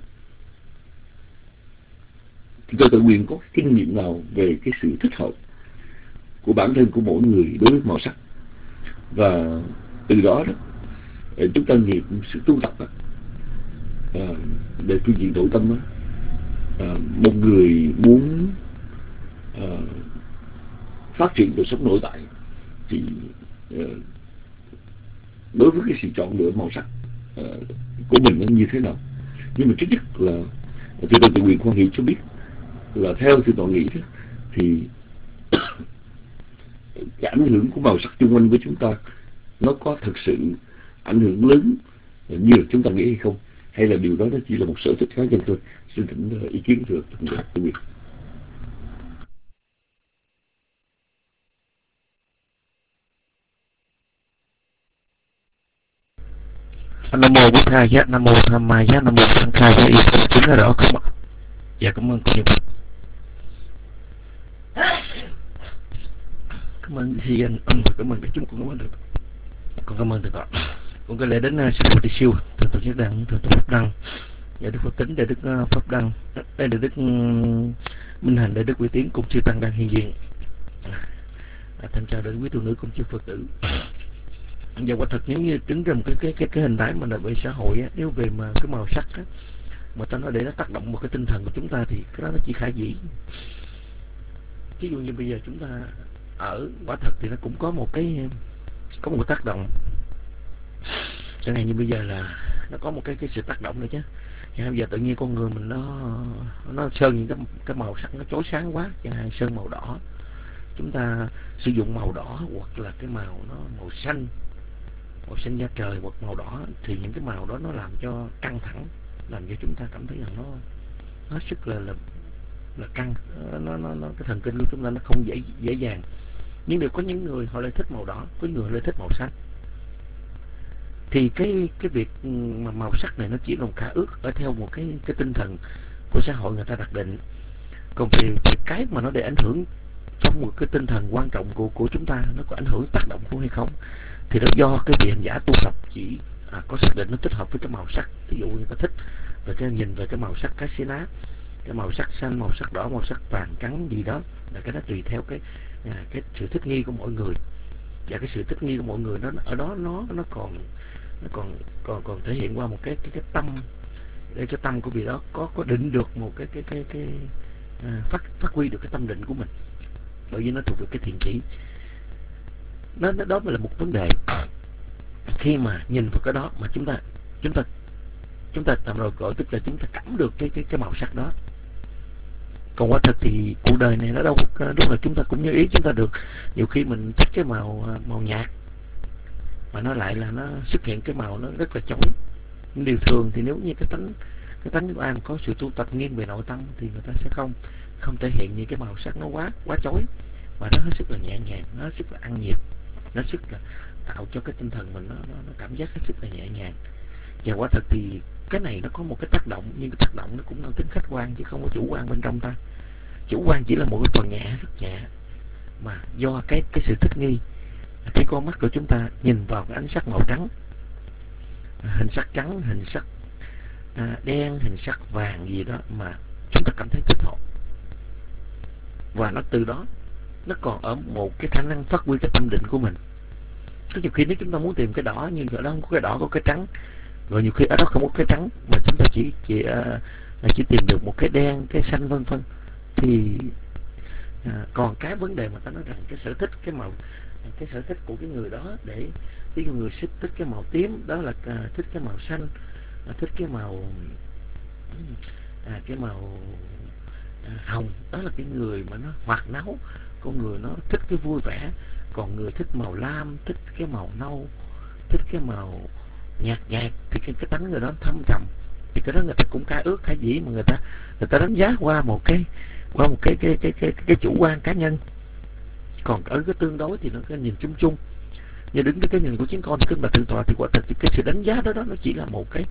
chúng ta tự nguyện có kinh nghiệm nào về cái sự thích hợp của bản thân của mỗi người đối với màu sắc, và từ đó đó chúng ta nghiệp sự tu tập đó, uh, để phương diện nội tâm đó. Uh, một người muốn uh, phát triển đời sống nội tại thì uh, đối với cái sự chọn lựa màu sắc uh, của mình nó như thế nào. Nhưng mà trước nhất là Thượng tọa Tự Quyền Khoan Hỷ cho biết là theo Thượng tọa nghĩ đó, thì cái ảnh hưởng của màu sắc xung quanh với chúng ta nó có thực sự ảnh hưởng lớn như là chúng ta nghĩ hay không, hay là điều đó nó chỉ là một sở thích cá nhân thôi. Xin thỉnh ý kiến của Thượng tọa Tự Quyền. Nam mô Bổn Thầy Giá, Nam mô Tham Ma Giá, Nam mô Sanh Khai Giá. Yêu cầu chính là rõ không ạ? Dạ cảm ơn cô. Cảm ơn chị anh, cảm ơn các chúng con, cảm ơn được. Con cảm ơn thượng tọa. Con có lẽ đến uh, sư phụ Tỳ Siêu, thượng tọa Nhất Đăng, thượng tọa Pháp Đăng, đại đức Pháp Tính, đại đức uh, Pháp Đăng, đại đức um, Minh Hành, đại đức Quý Tiến cùng chư tăng đang hiện diện. À, thành chào đến quý tu nữ cùng chư Phật tử. Và quả thật nếu như đứng trong cái cái cái cái hình thái mà là về xã hội á, nếu về mà cái màu sắc á, mà ta nói để nó tác động vào cái tinh thần của chúng ta thì cái đó nó chỉ khả dĩ. Ví dụ như bây giờ chúng ta ở quả thật thì nó cũng có một cái có một tác động. Chẳng hạn như bây giờ là nó có một cái cái sự tác động nữa chứ. Chẳng hạn bây giờ tự nhiên con người mình nó nó sơn những cái cái màu sắc nó chói sáng quá, chẳng hạn sơn màu đỏ, chúng ta sử dụng màu đỏ hoặc là cái màu nó màu xanh, màu xanh da trời hoặc màu đỏ, thì những cái màu đó nó làm cho căng thẳng, làm cho chúng ta cảm thấy rằng nó nó rất là là là căng, nó nó nó cái thần kinh của chúng ta nó không dễ dễ dàng. Nhưng đều có những người họ lại thích màu đỏ, có người lại thích màu xanh. Thì cái cái việc mà màu sắc này nó chỉ là một khả ước ở theo một cái cái tinh thần của xã hội người ta đặt định. Còn về, về cái mà nó để ảnh hưởng trong một cái tinh thần quan trọng của của chúng ta, nó có ảnh hưởng tác động của hay không, thì nó do cái vị hành giả tu tập chỉ à, có xác định nó thích hợp với cái màu sắc. Ví dụ người ta thích về cái nhìn về cái màu sắc cá xí lá, cái màu sắc xanh, màu sắc đỏ, màu sắc vàng trắng gì đó, là cái đó tùy theo cái à, cái sự thích nghi của mỗi người. Và cái sự thích nghi của mỗi người nó ở đó nó nó còn nó còn còn còn thể hiện qua một cái cái cái tâm, để cái tâm của vị đó có có định được một cái cái cái cái à, phát phát huy được cái tâm định của mình, bởi vì nó thuộc về cái thiện chỉ. Nó, nó đó mới là một vấn đề. Khi mà nhìn vào cái đó mà chúng ta chúng ta chúng ta tạm rồi gọi tức là chúng ta cảm được cái cái cái màu sắc đó. Còn quả thật thì cuộc đời này nó đâu lúc là chúng ta cũng như ý chúng ta được. Nhiều khi mình thích cái màu màu nhạt mà nó lại là nó xuất hiện cái màu nó rất là chói. Nhưng điều thường thì nếu như cái tánh cái tánh của ai có sự tu tập nghiêng về nội tâm thì người ta sẽ không không thể hiện những cái màu sắc nó quá quá chói, mà nó hết sức là nhẹ nhàng, nó hết sức là ăn nhịp, nó sức là tạo cho cái tinh thần mình nó, nó, nó cảm giác hết sức là nhẹ nhàng. Và quả thật thì cái này nó có một cái tác động, nhưng cái tác động nó cũng mang tính khách quan chứ không có chủ quan bên trong ta. Chủ quan chỉ là một cái phần nhẹ, rất nhẹ, mà do cái cái sự thích nghi, cái con mắt của chúng ta nhìn vào cái ánh sắc màu trắng, hình sắc trắng, hình sắc à, đen, hình sắc vàng gì đó mà chúng ta cảm thấy thích hợp, và nó từ đó nó còn ở một cái khả năng phát huy cái tâm định của mình. Có nhiều khi nếu chúng ta muốn tìm cái đỏ nhưng ở đó không có cái đỏ, có cái trắng, rồi nhiều khi ở đó không có cái trắng mà chúng ta chỉ chỉ uh, chỉ tìm được một cái đen, cái xanh vân vân, thì uh, còn cái vấn đề mà ta nói rằng cái sở thích, cái màu, cái sở thích của cái người đó, để ví dụ người thích thích cái màu tím đó là uh, thích cái màu xanh, uh, thích cái màu uh, cái màu uh, hồng, đó là cái người mà nó hoạt náo, con người nó thích cái vui vẻ. Còn người thích màu lam, thích cái màu nâu, thích cái màu nhạt nhạt, thì cái, cái tánh người đó thâm trầm, thì cái đó người ta cũng ca ước cái gì mà người ta người ta đánh giá qua một cái qua một cái cái cái cái, cái, cái chủ quan cá nhân. Còn ở cái tương đối thì nó cái nhìn chung chung. Như đứng với cái nhìn của chính con kinh Bạch Thượng Tọa thì quả thật thì cái sự đánh giá đó đó nó chỉ là một cái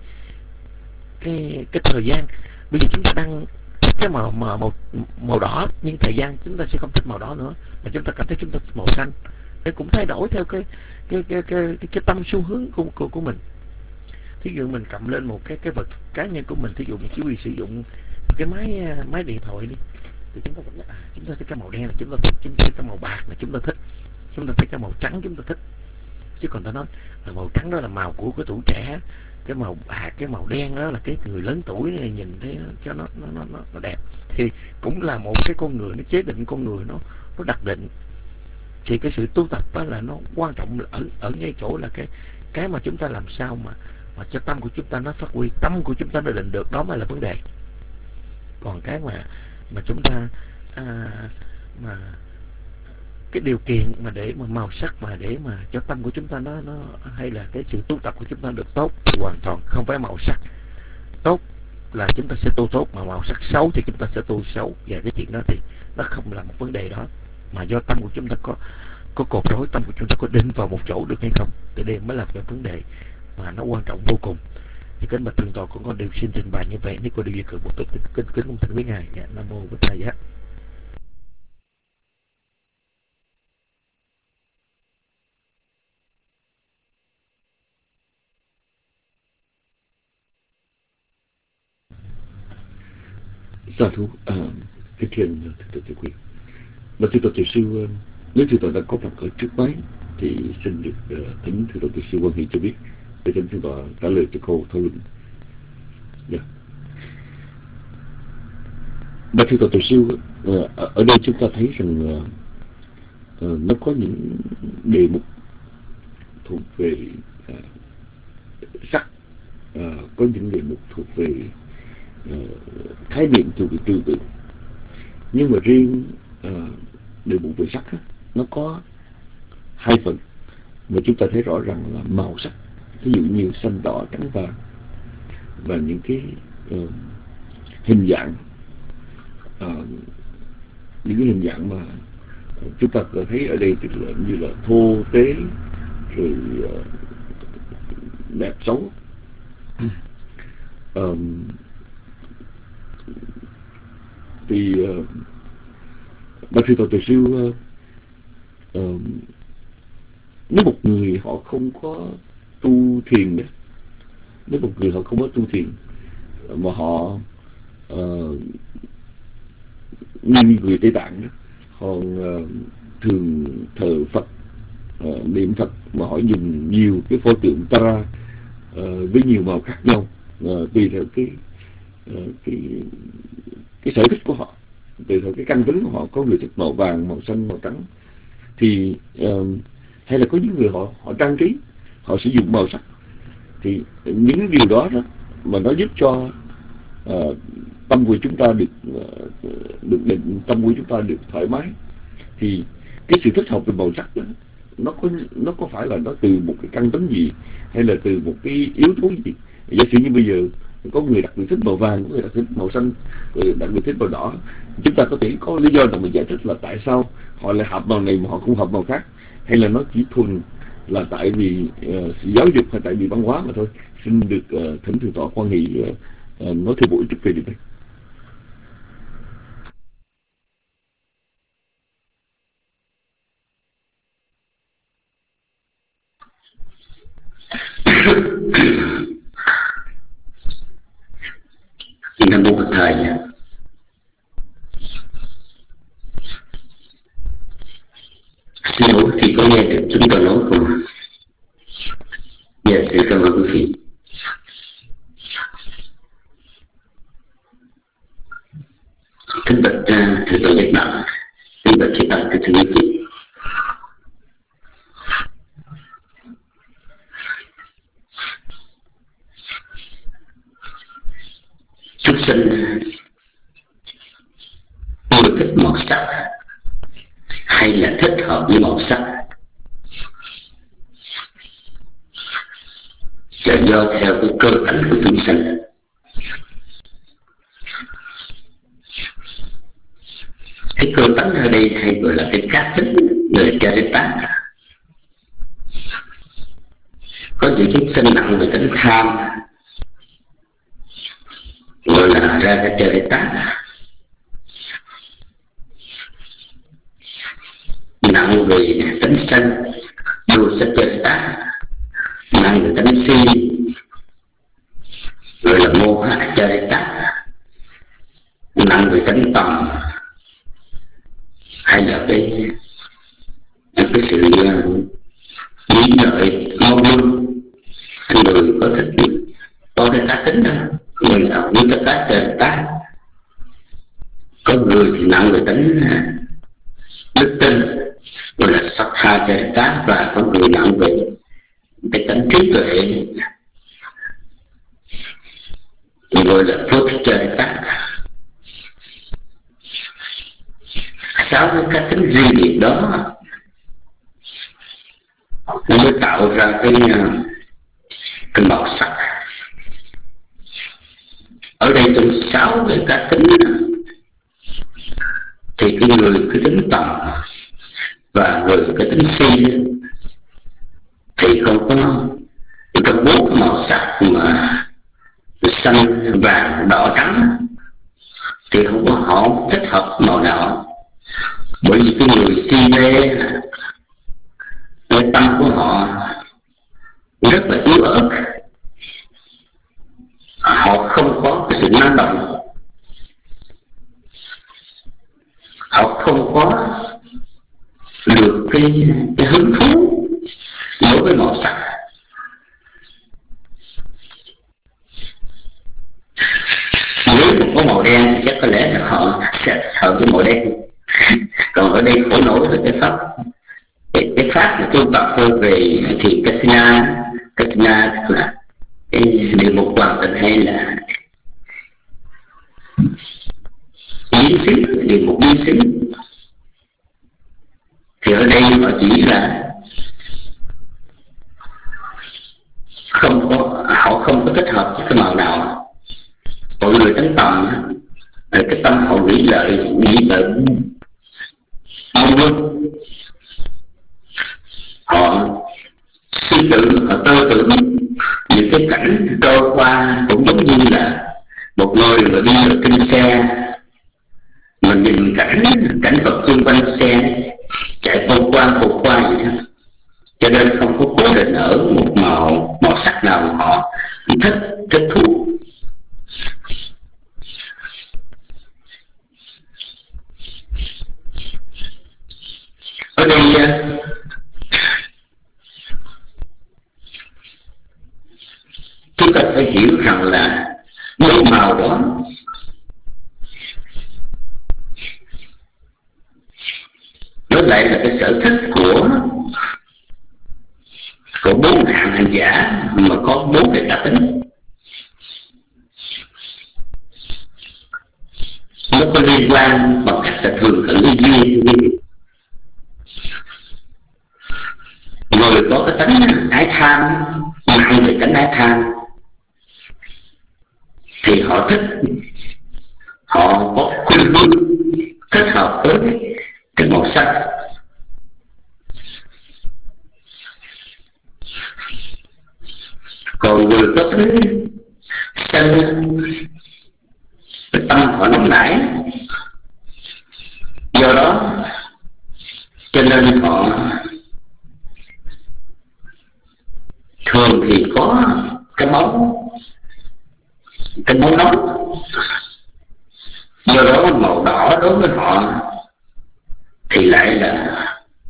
cái cái thời gian. Bây giờ chúng ta đang thích cái màu màu màu, màu đỏ, nhưng thời gian chúng ta sẽ không thích màu đỏ nữa, mà chúng ta cảm thấy chúng ta thích màu xanh. Nó cũng thay đổi theo cái cái cái cái cái, cái tâm xu hướng của, của của mình. Thí dụ mình cầm lên một cái cái vật cá nhân của mình, thí dụ mình chỉ vì sử dụng cái máy máy điện thoại đi, thì chúng ta cảm thấy à, chúng ta thích cái màu đen là chúng ta thích, chúng ta thích cái màu bạc là chúng ta thích, chúng ta thích cái màu trắng chúng ta thích. Chứ còn ta nói là màu trắng đó là màu của cái tuổi trẻ, cái màu bạc, cái màu đen đó là cái người lớn tuổi này, nhìn thấy cho nó nó nó nó đẹp, thì cũng là một cái con người nó chế định con người, nó nó đặt định. Thì cái sự tu tập đó là nó quan trọng ở ở ngay chỗ là cái cái mà chúng ta làm sao mà mà cho tâm của chúng ta nó phát huy, tâm của chúng ta nó định được, đó mới là vấn đề. Còn cái mà mà chúng ta à, mà cái điều kiện mà để mà màu sắc mà để mà cho tâm của chúng ta nó nó hay là cái sự tu tập của chúng ta được tốt thì hoàn toàn không phải màu sắc tốt là chúng ta sẽ tu tốt, mà màu sắc xấu thì chúng ta sẽ tu xấu. Và cái chuyện đó thì nó không là một vấn đề đó, mà do tâm của chúng ta có có cột rối, tâm của chúng ta có định vào một chỗ được hay không, thì đây mới là cái vấn đề mà nó quan trọng vô cùng. Thì kính bạch Thượng Tọa cũng có điều xin trình bày như vậy. Nếu có điều gì cần một tôi kính kính kính cung thỉnh với ngài. Dạ, Nam mô Bổn Thầy Giác. Sa thú, à, cái thiền Thượng Tọa Tiểu Quyền. Và Thượng Tọa Tiểu Sư, uh, nếu Thượng Tọa đã có mặt ở trước máy thì xin được uh, thỉnh Thượng Tọa Tiểu Sư quan hệ cho biết để cho Thượng Tọa trả lời cho câu thảo luận. Dạ. Và Thượng Tọa Tiểu Sư, uh, ở đây chúng ta thấy rằng uh, uh, nó có những đề mục thuộc về à, sắc, à, có những đề mục thuộc về à, khái niệm, thuộc về trừu tượng. Nhưng mà riêng à, đề mục về sắc á, nó có hai phần mà chúng ta thấy rõ ràng là màu sắc, ví dụ như xanh đỏ trắng vàng, và những cái uh, hình dạng, uh, những cái hình dạng mà chúng ta có thấy ở đây, tức là như là thô tế, rồi uh, đẹp xấu. um, thì uh, Bạch Sư Tổ Tuệ Siêu, uh, uh, nếu một người họ không có tu thiền đó, nếu một người họ không có tu thiền mà họ uh, như người Tây Tạng đó, họ uh, thường thờ Phật, uh, niệm Phật mà họ dùng nhiều cái pho tượng Tara uh, với nhiều màu khác nhau, uh, tùy theo cái uh, cái cái sở thích của họ, tùy theo cái căn tính của họ. Có người thích màu vàng, màu xanh, màu trắng, thì uh, hay là có những người họ họ trang trí, họ sử dụng màu sắc. Thì những điều đó đó mà nó giúp cho uh, tâm của chúng ta được uh, được định, tâm của chúng ta được thoải mái. Thì cái sự thích hợp về màu sắc đó, nó có nó có phải là nó từ một cái căn tính gì, hay là từ một cái yếu tố gì? Giả sử như bây giờ có người đặc biệt thích màu vàng, có người đặc biệt thích màu xanh, người đặc biệt thích màu đỏ, chúng ta có thể có lý do nào mình giải thích là tại sao họ lại hợp màu này mà họ không hợp màu khác, hay là nó chỉ thuần là tại vì uh, sự giáo dục, hay tại vì văn hóa mà thôi. Xin được uh, thỉnh Thượng tọa quan nghị uh, uh, nói thêm một chút về điều này. Nam mô Phật Thầy. Xin lỗi khi có nghe được chúng tôi nói không? Dạ, xin cảm ơn quý vị. Kính bạch uh, Thượng tọa Giác Đạo, kính bạch chư tăng, kính thưa quý vị. Chúng sinh ưa thích màu sắc hay là thích hợp với màu sắc là do theo cái cơ tánh của chúng sinh. Cái cơ tánh ở đây hay gọi là cái cá tính người Charita. Có những chúng sinh nặng về tính tham, gọi là Ragacharita, nặng về tính sân, Dosacharita, nặng về tính si, gọi là Mohacharita, nặng về tính tầm, hay là cái cái sự nghĩ lợi mong muốn. Người có thích có cái cá tính đó, người nào như tất cả trời ta. Có người thì nặng về tính đức tin, gọi là Sattha Charita, và có người nặng về cái tính trí tuệ, gọi là Phước Charita. Sáu cái cá tính riêng biệt đó nó mới tạo ra cái cái màu sắc. Ở đây trong sáu cái cá tính thì cái người cái tính tầm và người cái tính si thì không có trong bốn cái màu sắc mà xanh, vàng, đỏ, trắng thì không có, họ không thích hợp màu nào. Bởi vì cái người si mê, cái tâm của họ rất là yếu ớt, họ không có cái sự năng động, họ không có được cái, cái hứng thú đối với màu sắc. Nếu có màu đen thì chắc có lẽ là họ sẽ hợp với màu đen. Còn ở đây khổ nổi là cái pháp cái, cái pháp mà tu tập về thì Kasina, Kasina tức là cái địa mục hoàn tịnh hay là biến xứ, địa mục biến xứ. Thì ở đây họ chỉ là không có, họ không có thích hợp với cái màu nào. Mọi người tấn tầm cái tâm họ nghĩ lợi, nghĩ lợi mong muốn, họ suy tưởng, họ tơ tưởng những cái cảnh trôi qua cũng giống như là một người mà đi ở trên xe, mình nhìn cảnh cảnh vật xung quanh xe chạy vô qua vô qua vậy đó. Cho nên không có cố định ở một màu màu sắc nào mà họ thích thích thú. Ở đây chúng ta phải hiểu rằng là mỗi màu đó nó lại là cái sở thích của của bốn hạng hành giả mà có bốn cái cá tính. Nó có liên quan bằng cách là thường cận với duyên. Người có cái tánh ái tham, nặng về tánh ái tham, thì họ thích, họ có khuynh hướng thích hợp với cái màu sắc. Còn người có tính sân, cái tâm họ nóng nảy, do đó cho nên họ thường thì có cái máu cái máu nóng, do đó màu đỏ đối với họ thì lại là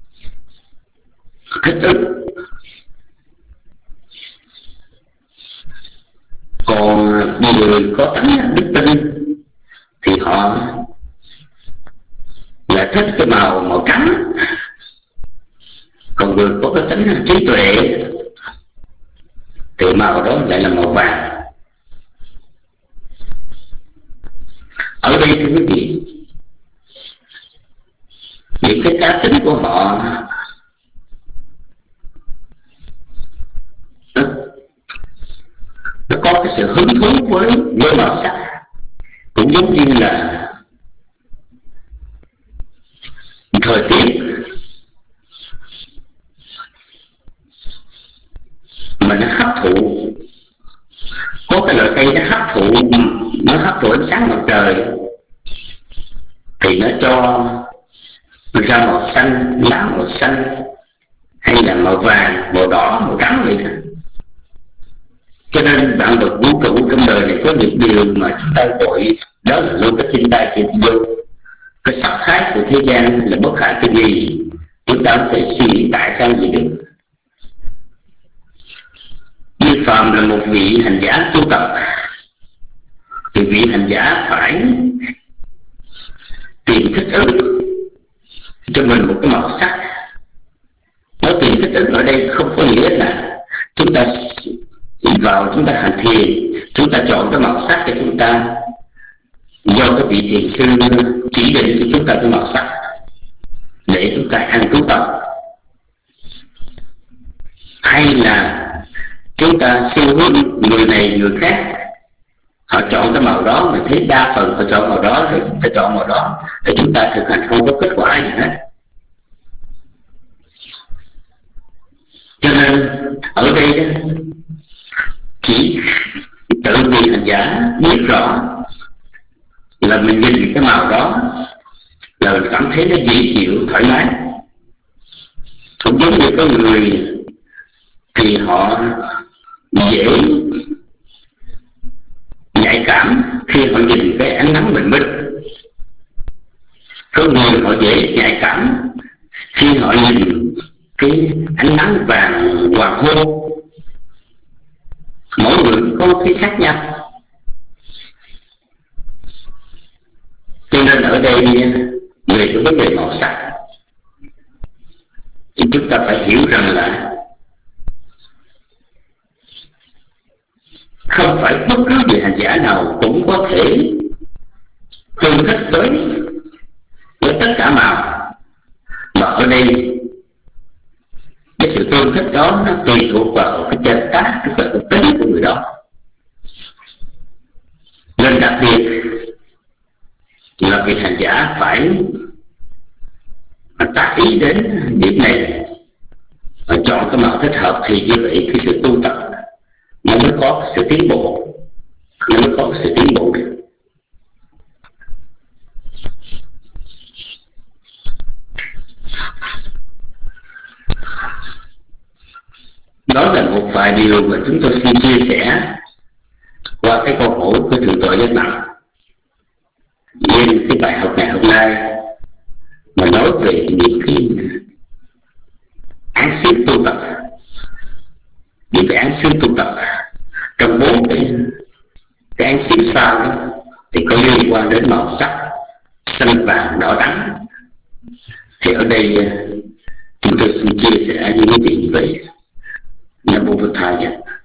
thích ứng. Còn người có tánh đức tin thì họ lại thích cái màu màu trắng. Còn người có cái tính trí tuệ thì màu đó lại là màu vàng. Ở đây thưa quý vị, những cái cá tính của họ nó, nó có cái sự hứng thú với với màu sắc, cũng giống như là thời tiết mà nó hấp thụ, có cái loại cây nó hấp thụ nó hấp thụ ánh sáng mặt trời thì nó cho ra màu xanh, lá màu xanh, hay là màu vàng, màu đỏ, màu trắng vậy thôi. Cho nên bạn vật vũ trụ trong đời này có những điều mà chúng ta gọi đó là lô cái thiên tai thiên vô. Cái sắc thái của thế gian là bất khả tư nghị, chúng ta không thể suy nghĩ tại sao gì được. Như phàm là một vị hành giả tu tập thì vị hành giả phải tìm thích ứng cho mình một cái màu sắc. Nói tìm thích ứng ở đây không có nghĩa là chúng ta vào chúng ta hành thiền, chúng ta chọn cái màu sắc để chúng ta do cái vị thiền sư chỉ định cho chúng ta cái màu sắc để chúng ta ăn tu tập, hay là chúng ta xu hướng người này người khác họ chọn cái màu đó, mình thấy đa phần họ chọn màu đó rồi chúng ta chọn màu đó để chúng ta thực hành không có kết quả gì hết. Cho nên ở đây đó, chỉ tự vị hành giả biết rõ là mình nhìn cái màu đó là mình cảm thấy nó dễ chịu, thoải mái. Cũng giống như có người thì họ dễ nhạy cảm khi họ nhìn cái ánh nắng bình minh, có người họ dễ nhạy cảm khi họ nhìn cái ánh nắng vàng hoàng hôn. Mỗi người có cái khác nhau. Cho nên ở đây về cái vấn đề màu sắc, thì chúng ta phải hiểu rằng là không phải bất cứ vị hành giả nào cũng có thể tương thích với với tất cả màu, mà ở đây cái sự tương thích đó nó tùy thuộc vào cái chân tác, tức là cái tính của người đó. Nên đặc biệt là vị hành giả phải tác ý đến điểm này và chọn cái màu thích hợp, thì như vậy cái sự tu tập nó mới có sự tiến bộ, nó mới có sự tiến bộ được. Đó là một vài điều mà chúng tôi xin chia sẻ qua cái câu hỏi của Thượng tọa Giác Nặng. Nên cái bài học ngày hôm nay mà nói về những cái án xứ tu tập, những cái án xứ tu tập trong bốn cái, cái án xứ sau đó thì có liên quan đến màu sắc xanh vàng đỏ trắng. Thì ở đây chúng tôi xin chia sẻ với quý vị như vậy. Nam mô Phật Thầy.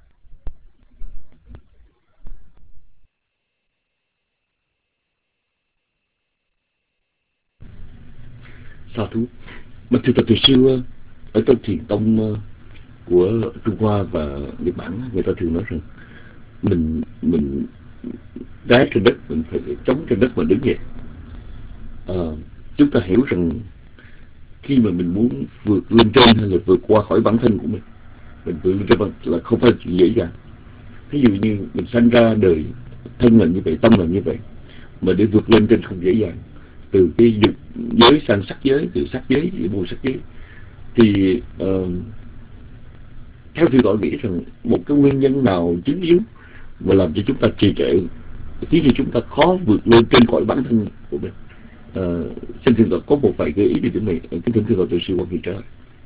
Sa thú. Mà thưa Phật, từ xưa ở trong thiền tông của Trung Hoa và Nhật Bản, người ta thường nói rằng mình mình đá trên đất, mình phải chống trên đất mà đứng dậy. À, chúng ta hiểu rằng khi mà mình muốn vượt lên trên hay là vượt qua khỏi bản thân của mình, mình vượt lên trên là không phải chuyện dễ dàng. Ví dụ như mình sanh ra đời thân là như vậy, tâm là như vậy, mà để vượt lên trên không dễ dàng. Từ cái giới sang sắc giới, từ sắc giới đến vô sắc giới, thì uh, theo tôi gọi nghĩ rằng một cái nguyên nhân nào chính yếu mà làm cho chúng ta trì trệ, khiến cho chúng ta khó vượt lên trên khỏi bản thân của mình. Uh, xin thưa có một vài cái ý về điểm này. Cái thưa thưa tôi sư quan kỳ trở.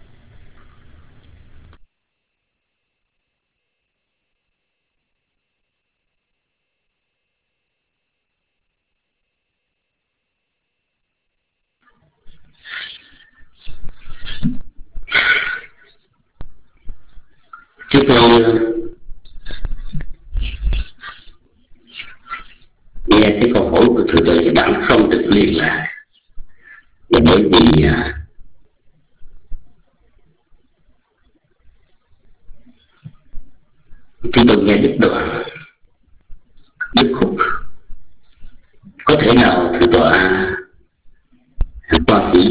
Chúng tôi nghe cái câu hỏi của Thượng tọa Giác Đẳng không được liên lạc, là bởi vì chúng tôi nghe đứt đoạn, đứt khúc. Có thể nào Thượng tọa Quan Hỷ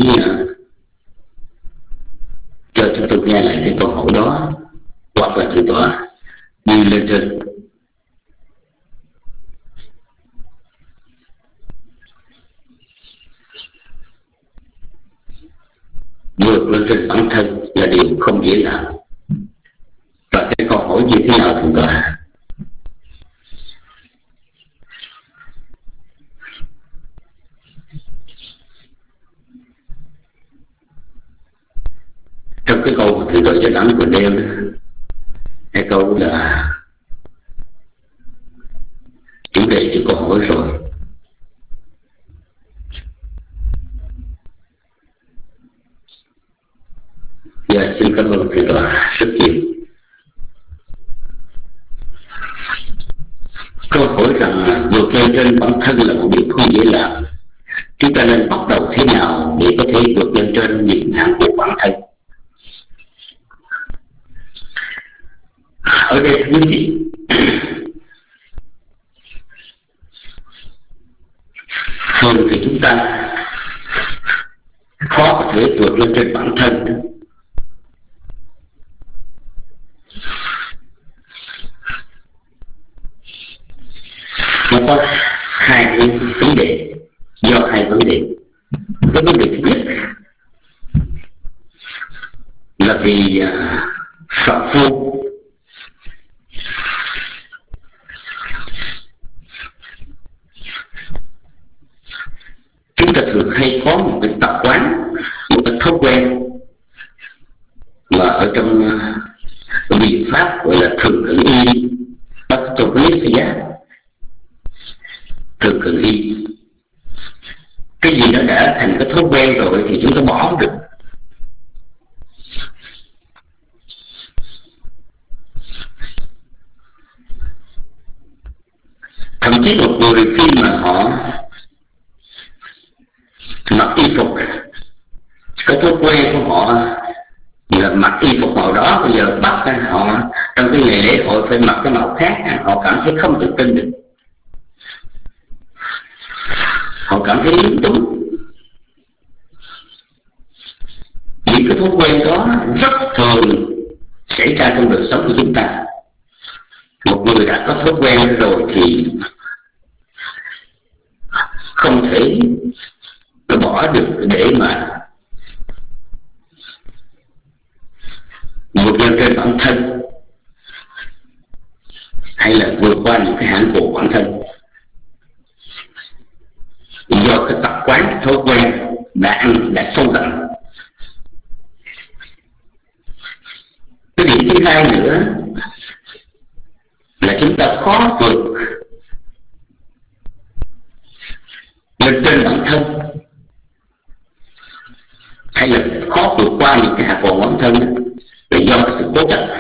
cho chúng tôi nghe lại cái câu hỏi đó, hoặc là Thượng tọa đi lên trên vượt lên trên bản thân là điều không dễ làm. Và cái câu hỏi như thế nào Thượng tọa? Trong cái câu mà Thượng tọa Giác Đẳng vừa nêu đó, cái câu là chủ đề cho câu hỏi rồi. Dạ, xin cảm ơn Thượng tọa rất nhiều. Câu hỏi rằng vượt lên trên bản thân là một điều không dễ làm. Chúng ta nên bắt đầu thế nào để có thể vượt lên trên những hạng mục bản thân? Ở đây thưa quý vị, thường thì chúng ta khó có thể vượt lên trên bản thân đó. Nó có hai cái vấn đề, do hai vấn đề. Cái vấn đề thứ nhất là vì uh, phạm phu chúng ta thường hay có một cái tập quán, một cái thói quen mà ở trong uh, biện pháp gọi là thường cận y, bác tô lý giá thường cận y. Cái gì nó đã thành cái thói quen rồi thì chúng ta bỏ không được. thấy một người khi mà họ mặc y phục, có thói quen của họ là mặc y phục màu đó, bây giờ bắt họ trong cái ngày lễ hội phải mặc cái màu khác, họ cảm thấy không tự tin được, họ cảm thấy lúng túng. Những cái thói quen đó rất thường xảy ra trong đời sống của chúng ta. Một người đã có thói quen rồi thì không thể bỏ được để mà vượt lên trên bản thân hay là vượt qua những cái hạn của bản thân, do cái tập quán, cái thói quen đã ăn, đã sâu đậm. Cái điểm thứ hai nữa là chúng ta khó vượt lên trên bản thân hay là khó vượt qua những cái hạ còn bản thân là do cái sự cố chấp.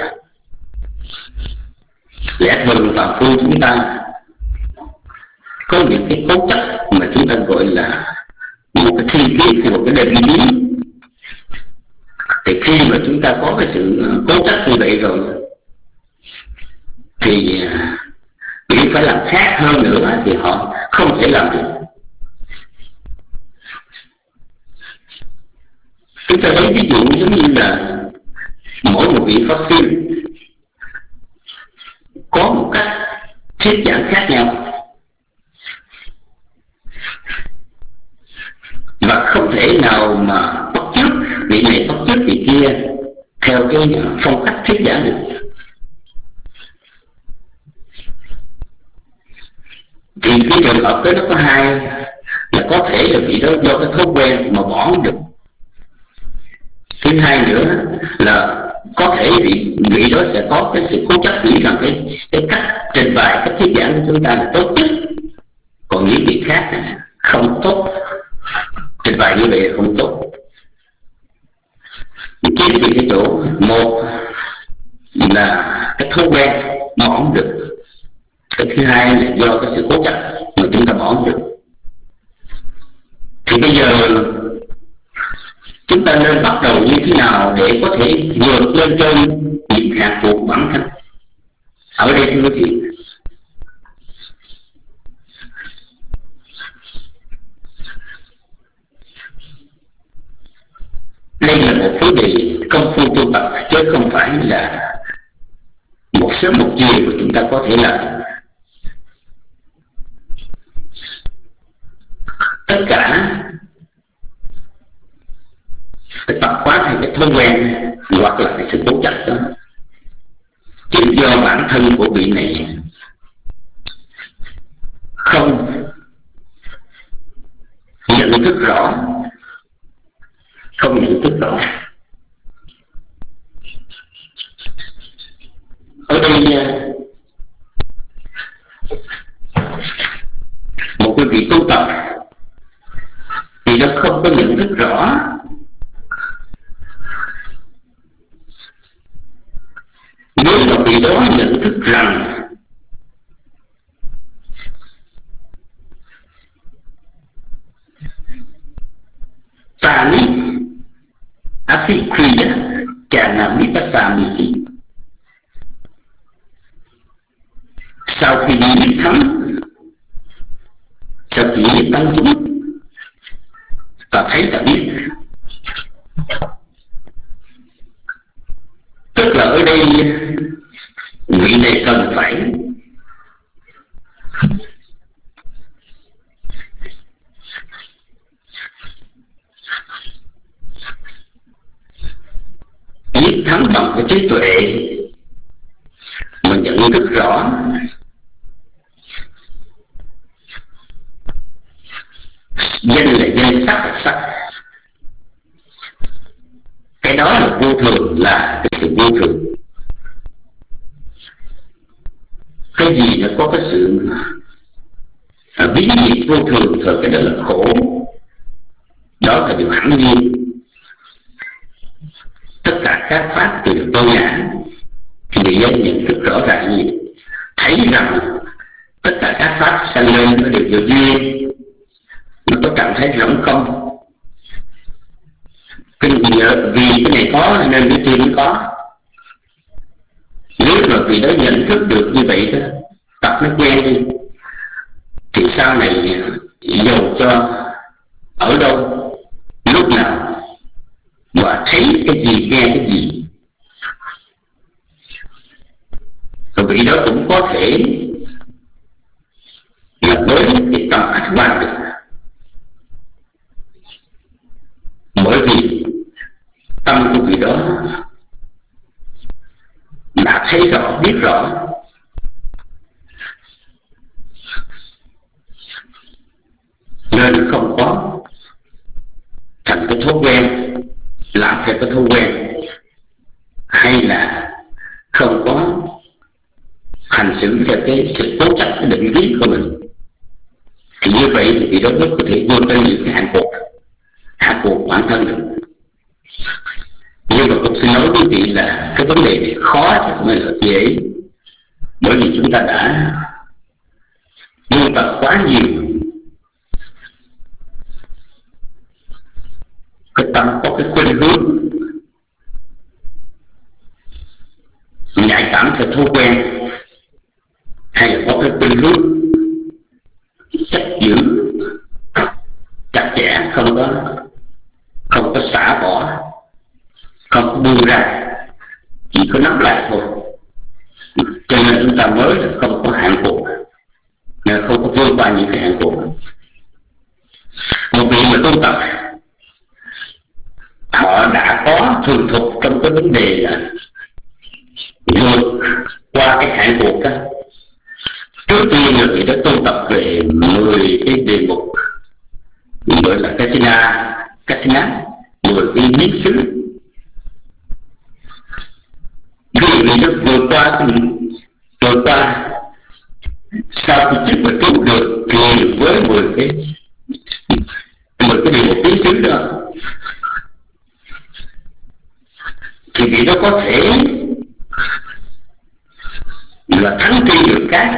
Lẽ thường phạm phu chúng ta có những cái cố chấp mà chúng ta gọi là một cái thiên kiến hay một cái đề ý. Thì khi mà chúng ta có cái sự cố chấp như vậy rồi thì nghĩ phải làm khác hơn nữa thì họ không thể làm được. Chúng ta lấy ví dụ giống như là mỗi một vị pháp sư có một cách thuyết giảng khác nhau, và không thể nào mà bắt chước vị này bắt chước vị kia theo cái phong cách thuyết giảng được. Thì cái trường hợp đó nó có hai, là có thể là vị đó do cái thói quen mà bỏ không được. Thứ hai nữa là có thể vị vị đó sẽ có cái sự cố chấp, nghĩ rằng cái cái cách trình bày, cách thuyết giảng của chúng ta là tốt nhất, còn những vị khác không tốt, trình bày như vậy là không tốt. Chính vì cái chỗ một là cái thói quen bỏ không được, cái thứ hai là do cái sự cố chấp mà chúng ta bỏ không được. Thì bây giờ chúng ta nên bắt đầu như thế nào để có thể vượt lên trên những hạn cuộc bản thân? Ở đây thưa quý vị, đây là một vấn đề công phu tu tập chứ không phải là một sớm một chiều mà chúng ta có thể làm. Tất cả cái tập quán hay cái thói quen hoặc là cái sự cố chấp đó chính do bản thân của vị này không nhận thức rõ, không nhận thức rõ. Ở đây một quý vị tu tập thì nó không có nhận thức rõ, nếu mà vị đó nhận thức rằng ta lý asikriya chana mipasami, sau khi đi thắng, sau khi tăng chúng, ta thấy ta biết. Tức là ở đây vị này cần phải biết thắng bằng cái trí tuệ mà nhận thức rõ danh là danh, sắc là sắc. Cái đó là vô thường, là cái sự vô thường. Cái gì nó có cái sự à, biến diệt vô thường thì cái đó là khổ, đó là điều hẳn nhiên. Tất cả các pháp từ được tô nhã thì người dân nhận thức rõ ràng gì, thấy rằng tất cả các pháp sanh lên nó đều do duyên, nó có trạng thái rỗng không. Cái vì cái này có nên cái kia mới có. Nếu mà vì đó nhận thức được như vậy đó, tập nó quen đi, thì sau này dầu cho ở đâu, lúc nào mà thấy cái gì, nghe cái gì, rồi vị đó cũng có thể là với cái tâm khách quan được. Bởi vì tâm của vị đó đã thấy rõ, biết rõ, nên không có thành cái thói quen làm theo cái thói quen, hay là không có hành xử theo cái sự cố chấp, cái định kiến của mình. Thì như vậy thì vị đó mới có thể vươn tới những cái hạn cuộc, hạn cuộc bản thân được. Nhưng mà cũng xin nói với vị là cái vấn đề này khó chứ không phải là dễ, bởi vì chúng ta đã buông tập quá nhiều. Cái tâm có cái khuynh hướng nhạy cảm theo thói quen, hay là có cái khuynh hướng chấp giữ chặt chẽ, không có không có xả bỏ, không có buông ra, chỉ có nắm lại thôi. Cho nên chúng ta mới là không có hạn cuộc, nên không có vượt qua những cái hạn cuộc. Một vị mà tu tập họ đã có thường thục trong cái vấn đề là vượt qua cái hạn cuộc đó. Trước tiên là vị đã tu tập về mười cái đề mục gọi là Katina, Katina, mười cái biến xứ. Vì vị đã vượt qua, vượt qua sau khi trước mà trú được thì với mười cái mười cái đề mục biến xứ đó, thì vị đó có thể là thắng tri được các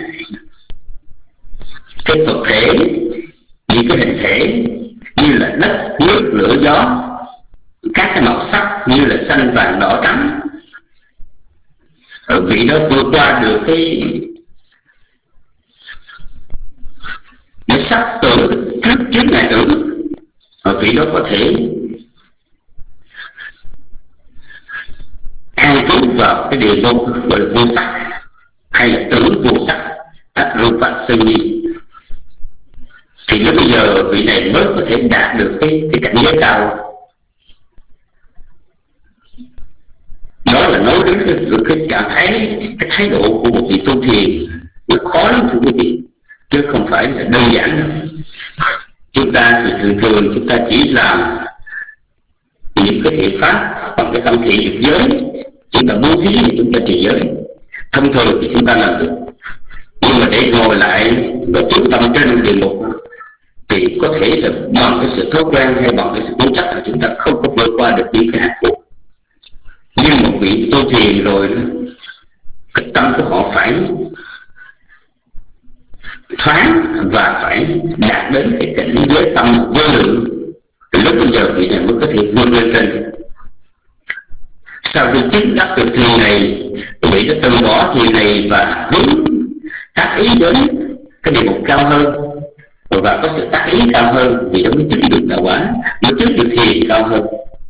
cái vật thể, những cái hình thể như là đất, nước, lửa, gió, các cái màu sắc như là xanh, vàng, đỏ, trắng. Ở vị đó vượt qua được cái cái sắc tưởng trước trước ngày tưởng, ở vị đó có thể an trú vào cái điều vô gọi là vô sắc, hay là tưởng vô sắc, các rupa sani. Thì lúc bây giờ vị này mới có thể đạt được cái, cái cảnh giới cao. Đó là nói đến cái, cái trạng thái, cái thái độ của một vị tu thiền nó khó lắm thưa quý vị, chứ không phải là đơn giản đâu. Chúng ta thì thường thường chúng ta chỉ làm những cái thiện pháp bằng cái tâm thiện được giới, chúng ta bố thí thì chúng ta trì giới, thông thường thì chúng ta làm được. Nhưng mà để ngồi lại và chú tâm trên đề mục thì có thể là bằng cái sự thói quen hay bằng cái sự cố chấp là chúng ta không có vượt qua được những cái hạn cuộc. Nhưng một vị tu thiền rồi đó, cái tâm của họ phải thoáng và phải đạt đến cái cảnh giới tâm vô lượng, thì lúc bây giờ vị này mới có thể vươn lên trên. Sau khi chứng đắc được thiền này, vị đã từ bỏ thiền này và hướng tác ý đến cái đề mục cao hơn, và có sự tác ý cao hơn, vì đó mới chứng được đạo quả, mới chứng được thiền cao hơn.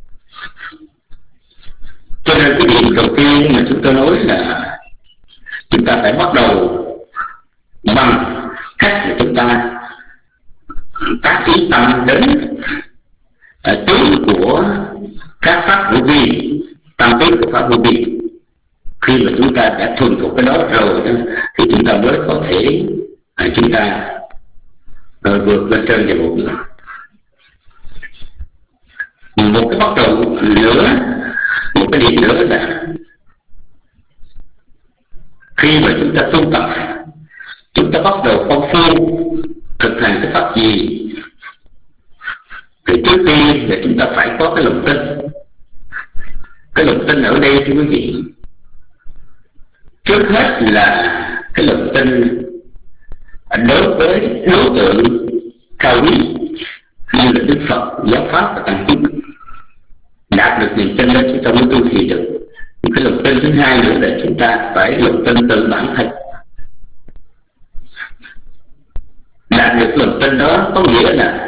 Cho nên cái điểm đầu tiên mà chúng tôi nói là chúng ta phải bắt đầu bằng cách là chúng ta tác ý tâm đến tướng của các pháp vô vi, tâm tướng của pháp vô vi. Khi mà chúng ta đã thuần thục cái đó rồi đó, thì chúng ta mới có thể à, chúng ta rồi vượt lên trên đề mục nữa. Một cái bắt đầu nữa, một cái điểm nữa là khi mà chúng ta tu tập, chúng ta bắt đầu công phu thực hành cái pháp gì, thì trước tiên là chúng ta phải có cái lòng tin. Cái lòng tin ở đây thưa quý vị, trước hết là cái lòng tin đối với đối tượng cao quý như là Đức Phật, giáo pháp và tăng chúng. Đạt được niềm tin đó chúng ta mới tu trì được. Cái lòng tin thứ hai nữa là chúng ta phải lòng tin tự bản thân. Đạt được lòng tin đó có nghĩa là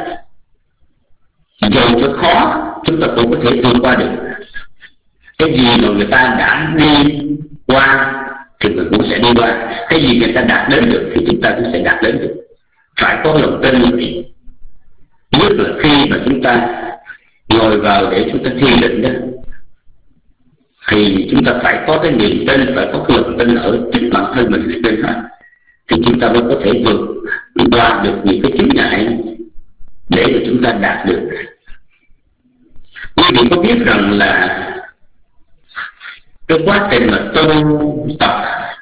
dù cho khó chúng ta cũng có thể vượt qua được. Cái gì mà người ta đã đi qua thì mình cũng sẽ đi qua. Cái gì người ta đạt đến được thì chúng ta cũng sẽ đạt đến được. Phải có lòng tin như vậy. Nhất là khi mà chúng ta ngồi vào để chúng ta thiền định đó, thì chúng ta phải có cái niềm tin, phải có cái lòng tin ở chính bản thân mình ở trên hết, thì chúng ta mới có thể vượt qua được những cái chướng ngại để mà chúng ta đạt được. Quý vị có biết rằng là cái quá trình mà tu tập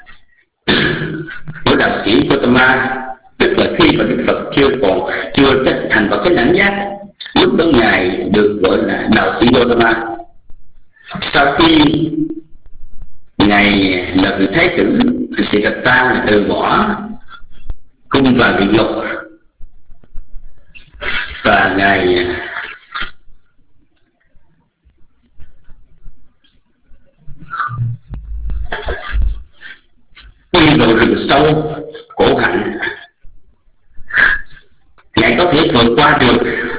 của đạo sĩ Gautama, tức là khi mà Đức Phật chưa còn chưa thành vào cái lãnh giác, lúc đó Ngài được gọi là đạo sĩ Gautama. Sau khi Ngài là vị thái tử Siddhartha từ bỏ cung và địa ngục, và Ngài đi vào rừng sâu khổ hạnh, Ngài có thể vượt qua được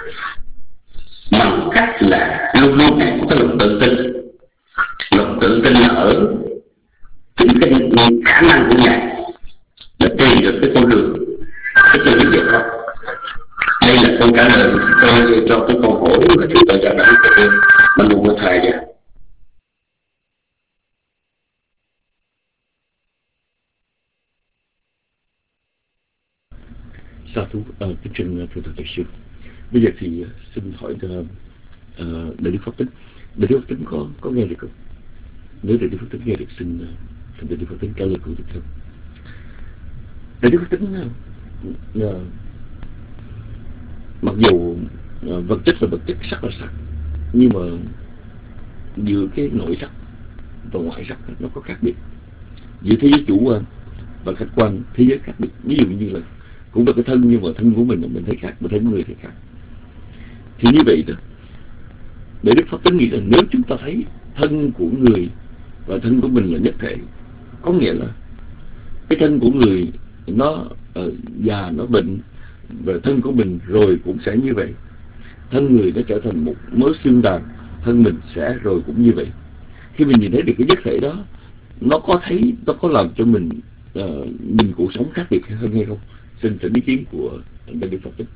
bằng cách là luôn luôn Ngài có cái lòng tự tin. Lòng tự tin là ở chính cái khả năng của Ngài là tìm được cái con đường. Cái tôi biết vậy không? Đây là câu trả lời tôi cho cái câu hỏi mà chúng tôi trả lời của mình một thời gian. Sa thú, uh, kính trình thưa thầy sư. Bây giờ thì uh, xin hỏi uh, Đại Đức Pháp Tính. Đại Đức Pháp Tính có có nghe được không? Nếu Đại Đức Pháp Tính nghe được, xin uh, xin Đại Đức Pháp Tính trả lời cụ tiếp theo. Đại Đức Pháp Tính uh, uh, mặc dù uh, vật chất là vật chất, sắc là sắc, nhưng mà giữa cái nội sắc và ngoại sắc nó có khác biệt. Giữa thế giới chủ quan và khách quan thế giới khác biệt. Ví dụ như là cũng là cái thân, nhưng mà thân của mình mình thấy khác, mà thân của người thấy khác. Thì như vậy đó, để Đức Pháp Tính nghĩ là nếu chúng ta thấy thân của người và thân của mình là nhất thể, có nghĩa là cái thân của người nó uh, già, nó bệnh, và thân của mình rồi cũng sẽ như vậy. Thân người nó trở thành một mớ xương đàn, thân mình sẽ rồi cũng như vậy. Khi mình nhìn thấy được cái nhất thể đó, nó có thấy, nó có làm cho mình uh, nhìn cuộc sống khác biệt hơn hay không? Xin xin ý kiến của Đại Đức Pháp Tính.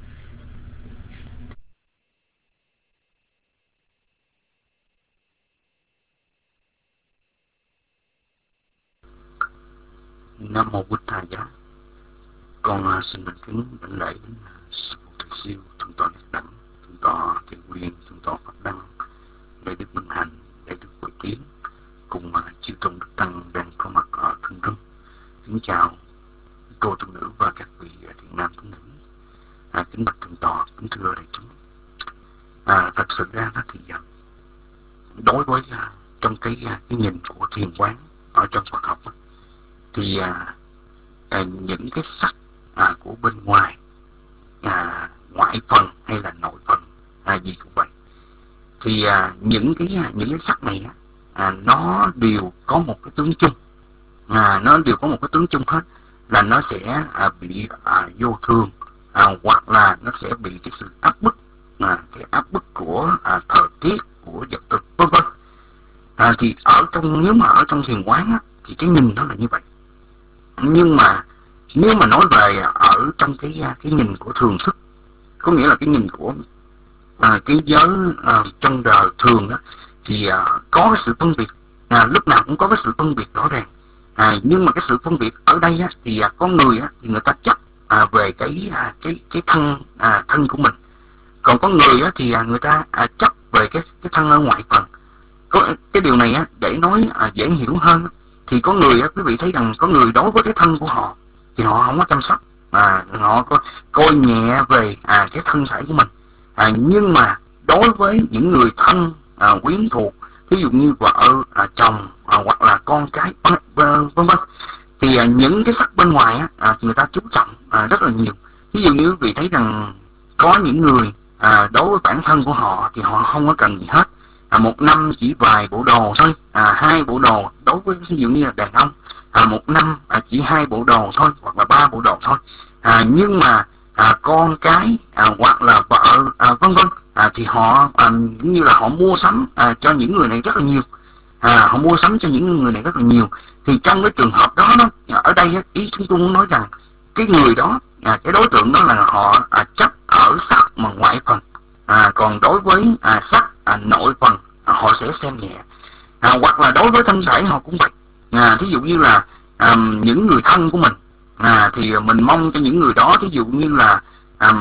Nam mô Bụt Thầy Giá. Con uh, xin thành kính đảnh lễ đến sư phụ thầy siêu, thượng tọa Nhất Đẳng, thượng tọa Thiện Nguyên, thượng tọa Pháp Đăng, Đại Đức Minh Hạnh, Đại Đức Bội Tiến, cùng uh, chư tôn đức tăng đang có mặt ở thân rừng. Kính chào cô tu nữ và các vị thiện nam tín nữ. À, kính bạch thượng tọa, kính thưa đại chúng. À, thật sự ra đó thì uh, đối với uh, trong cái uh, cái nhìn của thiền quán ở trong Phật học uh, thì à, à, những cái sắc à, của bên ngoài, à, ngoại phần hay là nội phần à, gì cũng vậy, thì à, những cái những cái sắc này à, nó đều có một cái tướng chung, à, nó đều có một cái tướng chung hết, là nó sẽ à, bị à, vô thường, à, hoặc là nó sẽ bị cái sự áp bức, à, cái áp bức của à, thời tiết, của vật thực, vân vân. À, thì ở trong nếu mà ở trong thiền quán á, thì cái nhìn nó là như vậy. Nhưng mà nếu mà nói về ở trong cái cái nhìn của thường thức, có nghĩa là cái nhìn của à, cái giới à, trong đời thường đó, thì à, có cái sự phân biệt, à, lúc nào cũng có cái sự phân biệt rõ ràng. À, nhưng mà cái sự phân biệt ở đây á, thì à, có người á, thì người ta chấp à, về cái à, cái cái thân à, thân của mình, còn có người á, thì à, người ta à, chấp về cái cái thân ở ngoại phần. Có cái điều này á, để nói à, dễ hiểu hơn, thì có người á, quý vị thấy rằng có người đối với cái thân của họ thì họ không có chăm sóc, mà họ có coi nhẹ về à, cái thân thể của mình. À, nhưng mà đối với những người thân à, quyến thuộc, ví dụ như vợ, à, chồng, à, hoặc là con cái, vân vân, thì à, những cái sắc bên ngoài á, à, thì người ta chú trọng à, rất là nhiều. Ví dụ như quý vị thấy rằng có những người à, đối với bản thân của họ thì họ không có cần gì hết, à, một năm chỉ vài bộ đồ thôi, à, hai bộ đồ đối với ví dụ như là đàn ông, à, một năm à, chỉ hai bộ đồ thôi hoặc là ba bộ đồ thôi, à, nhưng mà à, con cái à, hoặc là vợ à, vân vân à, thì họ à, như là họ mua sắm à, cho những người này rất là nhiều, à, họ mua sắm cho những người này rất là nhiều. Thì trong cái trường hợp đó, đó ở đây ý chúng tôi muốn nói rằng cái người đó à, cái đối tượng đó là họ à, chấp ở sắc mà ngoại phần, à, còn đối với à, sắc à, nội phần à, họ sẽ xem nhẹ, à, hoặc là đối với thân thể họ cũng vậy. À, thí dụ như là à, những người thân của mình à, thì mình mong cho những người đó thí dụ như là à,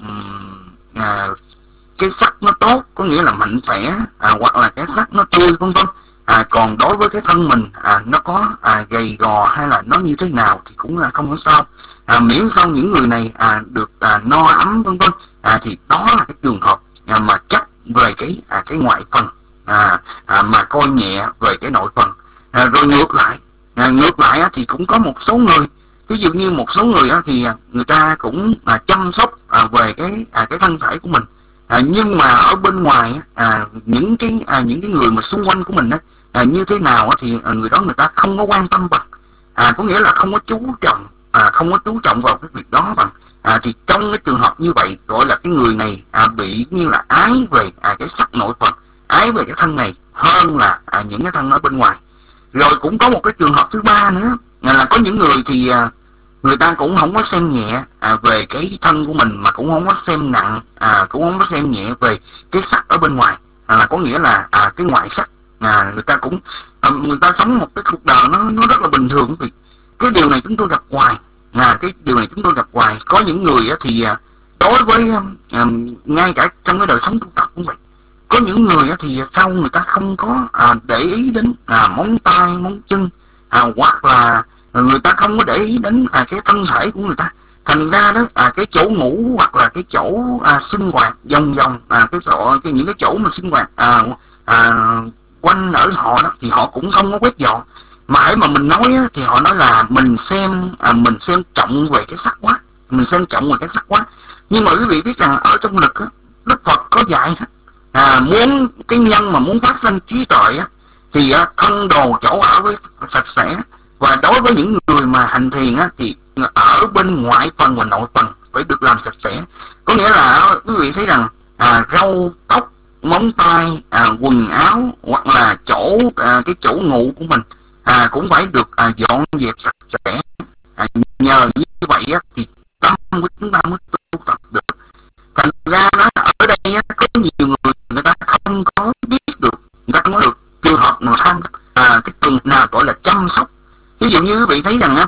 à, cái sắc nó tốt, có nghĩa là mạnh khỏe, à, hoặc là cái sắc nó tươi vân vân. À, còn đối với cái thân mình à, nó có à, gầy gò hay là nó như thế nào thì cũng là không có sao, à, miễn sao những người này à, được à, no ấm vân vân, à, thì đó là cái trường hợp à, mà chấp về cái à, cái ngoại phần, à, à, mà coi nhẹ về cái nội phần. À, rồi ngược lại à, ngược lại á, thì cũng có một số người, ví dụ như một số người á, thì người ta cũng à, chăm sóc à, về cái à, cái thân thể của mình, à, nhưng mà ở bên ngoài à, những cái à, những cái người mà xung quanh của mình á, à, như thế nào á, thì người đó người ta không có quan tâm bằng, à, có nghĩa là không có chú trọng à, không có chú trọng vào cái việc đó bằng, à, thì trong cái trường hợp như vậy gọi là cái người này à, bị như là ái về à, cái sắc nội phần, ái về cái thân này hơn là à, những cái thân ở bên ngoài. Rồi cũng có một cái trường hợp thứ ba nữa là có những người thì à, người ta cũng không có xem nhẹ à, về cái thân của mình, mà cũng không có xem nặng, à, cũng không có xem nhẹ về cái sắc ở bên ngoài, à, có nghĩa là à, cái ngoại sắc, à, người ta cũng à, người ta sống một cái cuộc đời nó nó rất là bình thường. Vì cái điều này chúng tôi gặp hoài, à, cái điều này chúng tôi gặp hoài. Có những người á, thì à, đối với à, ngay cả trong cái đời sống tu tập cũng vậy, có những người á, thì sau người ta không có à, để ý đến à, móng tay móng chân, à, hoặc là người ta không có để ý đến à, cái thân thể của người ta, thành ra đó à, cái chỗ ngủ hoặc là cái chỗ à, sinh hoạt vòng vòng à, cái chỗ cái những cái chỗ mà sinh hoạt à, à, quanh ở họ đó thì họ cũng không có quét dọn. Mãi mà mình nói á, thì họ nói là mình xem à, mình xem trọng về cái sắc quá, mình xem trọng về cái sắc quá. Nhưng mà quý vị biết rằng ở trong lực á, Đức Phật có dạy à, muốn cái nhân mà muốn phát sinh trí tuệ á, thì á, thân đồ chỗ ở với sạch sẽ. Và đối với những người mà hành thiền á, thì ở bên ngoại phần và nội phần phải được làm sạch sẽ. Có nghĩa là quý vị thấy rằng à, râu tóc móng tay à, quần áo hoặc là chỗ à, cái chỗ ngủ của mình à, cũng phải được à, dọn dẹp sạch sẽ. À, nhờ như vậy á, thì tâm của chúng ta mới tu tập được. Thành ra đó, ở đây á, có nhiều người người ta không có biết được, người ta không có được trường hợp nào tham à, cái trường nào gọi là chăm sóc. Ví dụ như quý vị thấy rằng á,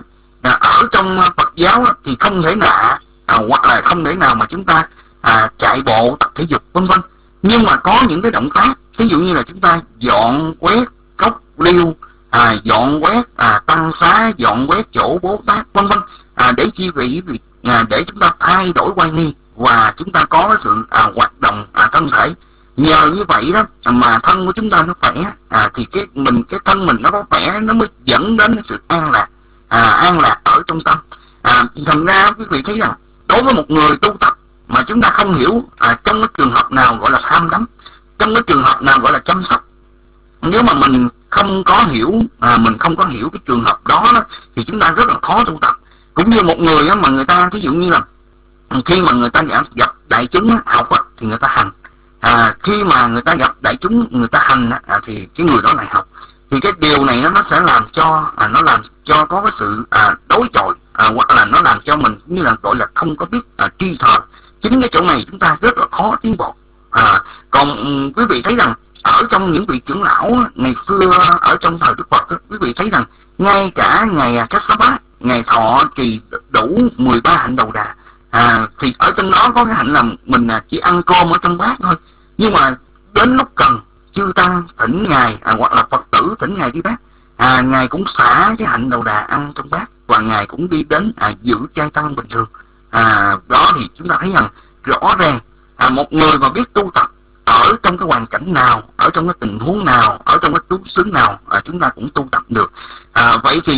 ở trong Phật giáo á, thì không thể nào à, hoặc là không thể nào mà chúng ta à, chạy bộ tập thể dục vân vân. Nhưng mà có những cái động tác, ví dụ như là chúng ta dọn quét cốc liêu, à, dọn quét à, tăng xá, dọn quét chỗ bố tát vân vân, à, để chi vị à, để chúng ta thay đổi quay nghi và chúng ta có sự à, hoạt động à, thân thể. Nhờ như vậy đó mà thân của chúng ta nó khỏe, à, thì cái mình cái thân mình nó có khỏe, nó mới dẫn đến sự an lạc, à, an lạc ở trong tâm. À, thành ra quý vị thấy rằng đối với một người tu tập mà chúng ta không hiểu à, trong cái trường hợp nào gọi là tham đắm, trong cái trường hợp nào gọi là chăm sóc, nếu mà mình không có hiểu à, mình không có hiểu cái trường hợp đó, đó thì chúng ta rất là khó tu tập. Cũng như một người á, mà người ta ví dụ như là khi mà người ta gặp đại chúng á, học á, thì người ta hành, à, khi mà người ta gặp đại chúng người ta hành á, à, thì cái người đó lại học. Thì cái điều này nó sẽ làm cho à, nó làm cho có cái sự à, đối chọi, à, hoặc là nó làm cho mình như là gọi là không có biết à, tri thờ. Chính cái chỗ này chúng ta rất là khó tiến bộ. À, còn um, quý vị thấy rằng ở trong những vị trưởng lão ngày xưa ở trong thời Đức Phật, quý vị thấy rằng ngay cả ngày Cách Sa Bát, ngày thọ trì đủ mười ba hạnh đầu đà, à, thì ở trong đó có cái hạnh là mình chỉ ăn cơm ở trong bát thôi. Nhưng mà đến lúc cần chư tăng thỉnh ngài à, hoặc là Phật tử thỉnh ngài đi bát, à, ngài cũng xả cái hạnh đầu đà ăn trong bát và ngài cũng đi đến à, giữ chay tăng bình thường. À, đó thì chúng ta thấy rằng rõ ràng à, một người mà biết tu tập ở trong cái hoàn cảnh nào, ở trong cái tình huống nào, ở trong cái trú xứ nào, à, chúng ta cũng tu tập được. À, vậy thì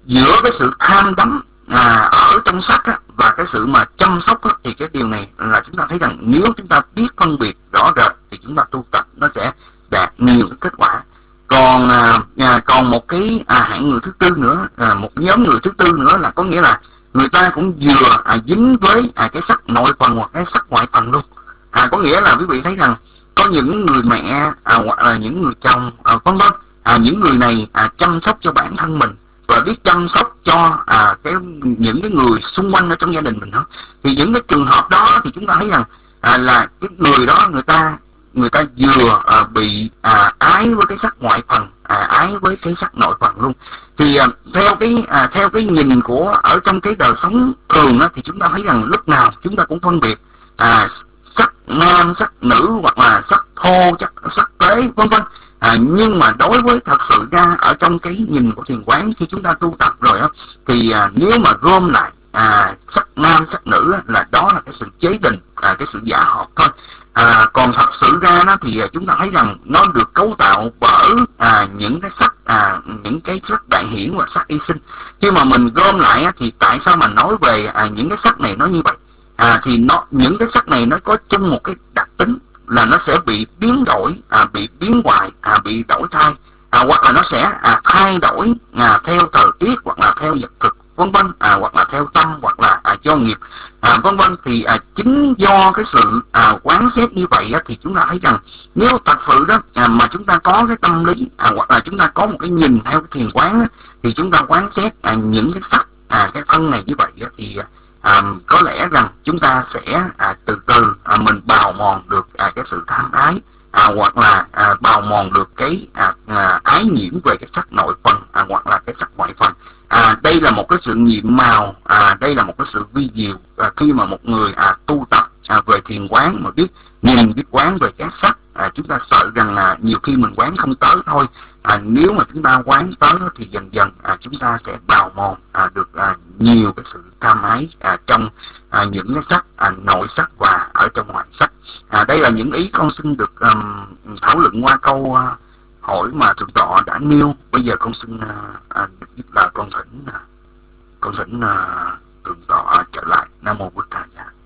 giữa cái sự tham đắm à, ở trong sắc á, và cái sự mà chăm sóc á, thì cái điều này là chúng ta thấy rằng nếu chúng ta biết phân biệt rõ rệt thì chúng ta tu tập nó sẽ đạt nhiều cái kết quả. Còn à, à, còn một cái à, hạng người thứ tư nữa, à, một nhóm người thứ tư nữa là có nghĩa là người ta cũng vừa à, dính với à, cái sắc nội phần hoặc cái sắc ngoại phần luôn. À, có nghĩa là quý vị thấy rằng có những người mẹ à, hoặc là những người chồng à, vân vân, à, những người này à, chăm sóc cho bản thân mình và biết chăm sóc cho à, cái những cái người xung quanh ở trong gia đình mình đó. Thì những cái trường hợp đó thì chúng ta thấy rằng à, là cái người đó người ta người ta vừa à, bị à, ái với cái sắc ngoại phần, à, ái với cái sắc nội phần luôn. Thì à, theo cái à, theo cái nhìn của ở trong cái đời sống thường á, thì chúng ta thấy rằng lúc nào chúng ta cũng phân biệt à, sắc nam, sắc nữ hoặc là sắc thô, sắc sắc tế vân vân. À, nhưng mà đối với thật sự ra ở trong cái nhìn của thiền quán khi chúng ta tu tập rồi á, thì à, nếu mà gom lại à, sắc nam sắc nữ á, là đó là cái sự chế định, à, cái sự giả hợp thôi. À, còn thật sự ra đó thì chúng ta thấy rằng nó được cấu tạo bởi à, những cái sắc à, những cái sắc đại hiển và sắc y sinh. Khi mà mình gom lại á, thì tại sao mà nói về à, những cái sắc này nó như vậy? À, thì nó những cái sắc này nó có chung một cái đặc tính là nó sẽ bị biến đổi, à, bị biến hoại, à, bị đổi thay, à, hoặc là nó sẽ à, thay đổi à, theo thời tiết hoặc là theo vật thực vân vân, à, hoặc là theo tâm hoặc là à, do nghiệp à, vân vân. Thì à, chính do cái sự à, quán xét như vậy á, thì chúng ta thấy rằng nếu thật sự đó à, mà chúng ta có cái tâm lý à, hoặc là chúng ta có một cái nhìn theo cái thiền quán á, thì chúng ta quán xét à, những cái sắc à, cái thân này như vậy á, thì À, có lẽ rằng chúng ta sẽ à, từ từ à, mình bào mòn được à, cái sự tham ái, à, hoặc là à, bào mòn được cái à, à, ái nhiễm về cái sắc nội phần à, hoặc là cái sắc ngoại phần. À, đây là một cái sự nhiệm màu, à, đây là một cái sự vi diệu à, khi mà một người à, tu tập à, về thiền quán mà biết nhìn biết quán về các sắc. À, chúng ta sợ rằng là nhiều khi mình quán không tới thôi. À, nếu mà chúng ta quán tới thì dần dần à, chúng ta sẽ bào mòn à, được à, nhiều cái sự tham ái à, trong à, những cái sắc à, nội sắc và ở trong ngoại sắc. À, đây là những ý con xin được um, thảo luận qua câu uh, hỏi mà thượng tọa đã nêu. Bây giờ con xin uh, uh, là con thỉnh uh, con thỉnh uh, thượng tọa trở lại. Nam mô Bụt Thầy.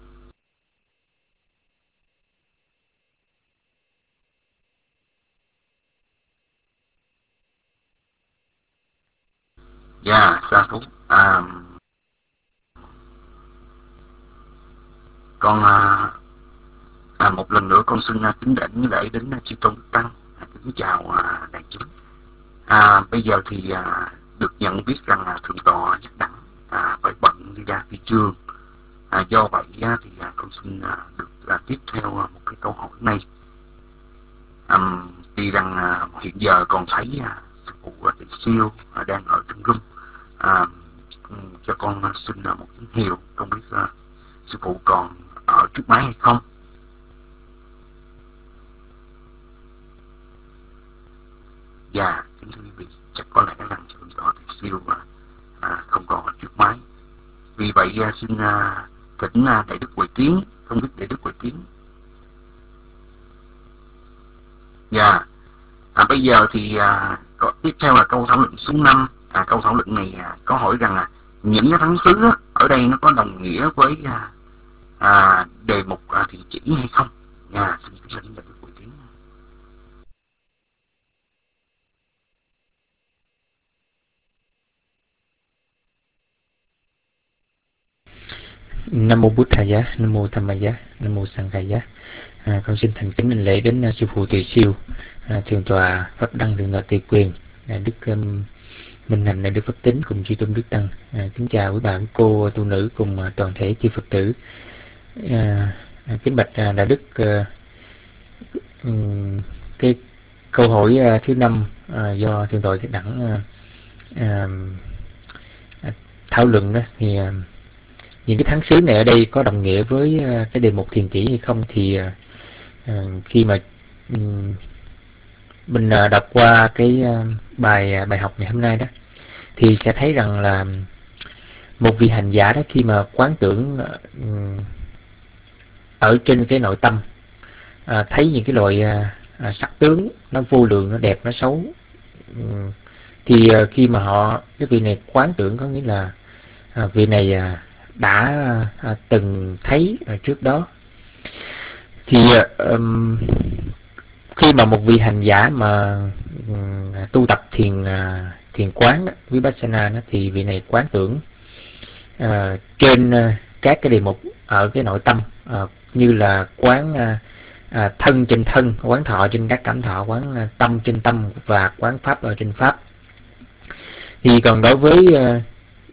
Dạ, sa thú. À, con à, à, một lần nữa con xin à, kính đảnh lễ đến à, chư tôn đức tăng, à, kính chào à, đại chúng. À, bây giờ thì à, được nhận biết rằng là thượng tọa Nhất Đẳng à, phải bận đi ra phi trường. À, do vậy à, thì à, con xin à, được à, tiếp theo à, một cái câu hỏi này. À, tuy rằng à, hiện giờ còn thấy à, sư phụ à, Tỳ Siêu à, đang ở trong room. À, cho con uh, xin uh, một tín hiệu, không biết uh, sư phụ còn ở trước máy hay không. Dạ, kính thưa quý vị, chắc có lẽ rằng thượng tọa Tỳ Siêu uh, à, không còn ở trước máy. Vì vậy uh, xin uh, thỉnh uh, đại đức Huệ Tiến, không biết đại đức Huệ Tiến. Dạ, à, bây giờ thì uh, có, tiếp theo là câu thảo luận số năm. À, câu thảo luận này à, có hỏi rằng là những cái thắng xứ á, ở đây nó có đồng nghĩa với à, à, đề mục à, thiện chỉ hay không? À, xin kính thỉnh đại đức Huệ Tiến. Nam mô Bụt Thầy Giá, Nam mô Tham Ma Giá, Nam mô Sang Khai Giá. À, con xin thành kính đảnh lễ đến uh, sư phụ Tỳ Siêu, à, thượng tọa Pháp Đăng, thượng tọa Tỳ Quyền, à, đức um, Minh Hạnh, đại đức Pháp Tính cùng chư tôn đức tăng. À, kính chào quý bà quý cô tu nữ cùng uh, toàn thể chư Phật tử. À, à, kính bạch uh, đại đức, uh, um, cái câu hỏi uh, thứ năm uh, do thượng tọa Nhất Đẳng uh, uh, thảo luận đó, thì uh, những cái thắng xứ này ở đây có đồng nghĩa với uh, cái đề mục thiền chỉ hay không? Thì uh, uh, khi mà um, mình uh, đọc qua cái uh, bài uh, bài học ngày hôm nay đó, thì sẽ thấy rằng là một vị hành giả đó khi mà quán tưởng uh, ở trên cái nội tâm, uh, thấy những cái loại uh, uh, sắc tướng nó vô lượng, nó đẹp, nó xấu, um, Thì uh, khi mà họ cái vị này quán tưởng có nghĩa là uh, vị này uh, đã uh, từng thấy uh, trước đó. Thì uh, um, khi mà một vị hành giả mà um, tu tập thiền uh, thiền quán đó, Vipassana đó, thì vị này quán tưởng uh, trên uh, các cái đề mục ở cái nội tâm, uh, như là quán uh, uh, thân trên thân, quán thọ trên các cảm thọ, quán uh, tâm trên tâm và quán pháp ở trên pháp. Thì còn đối với uh,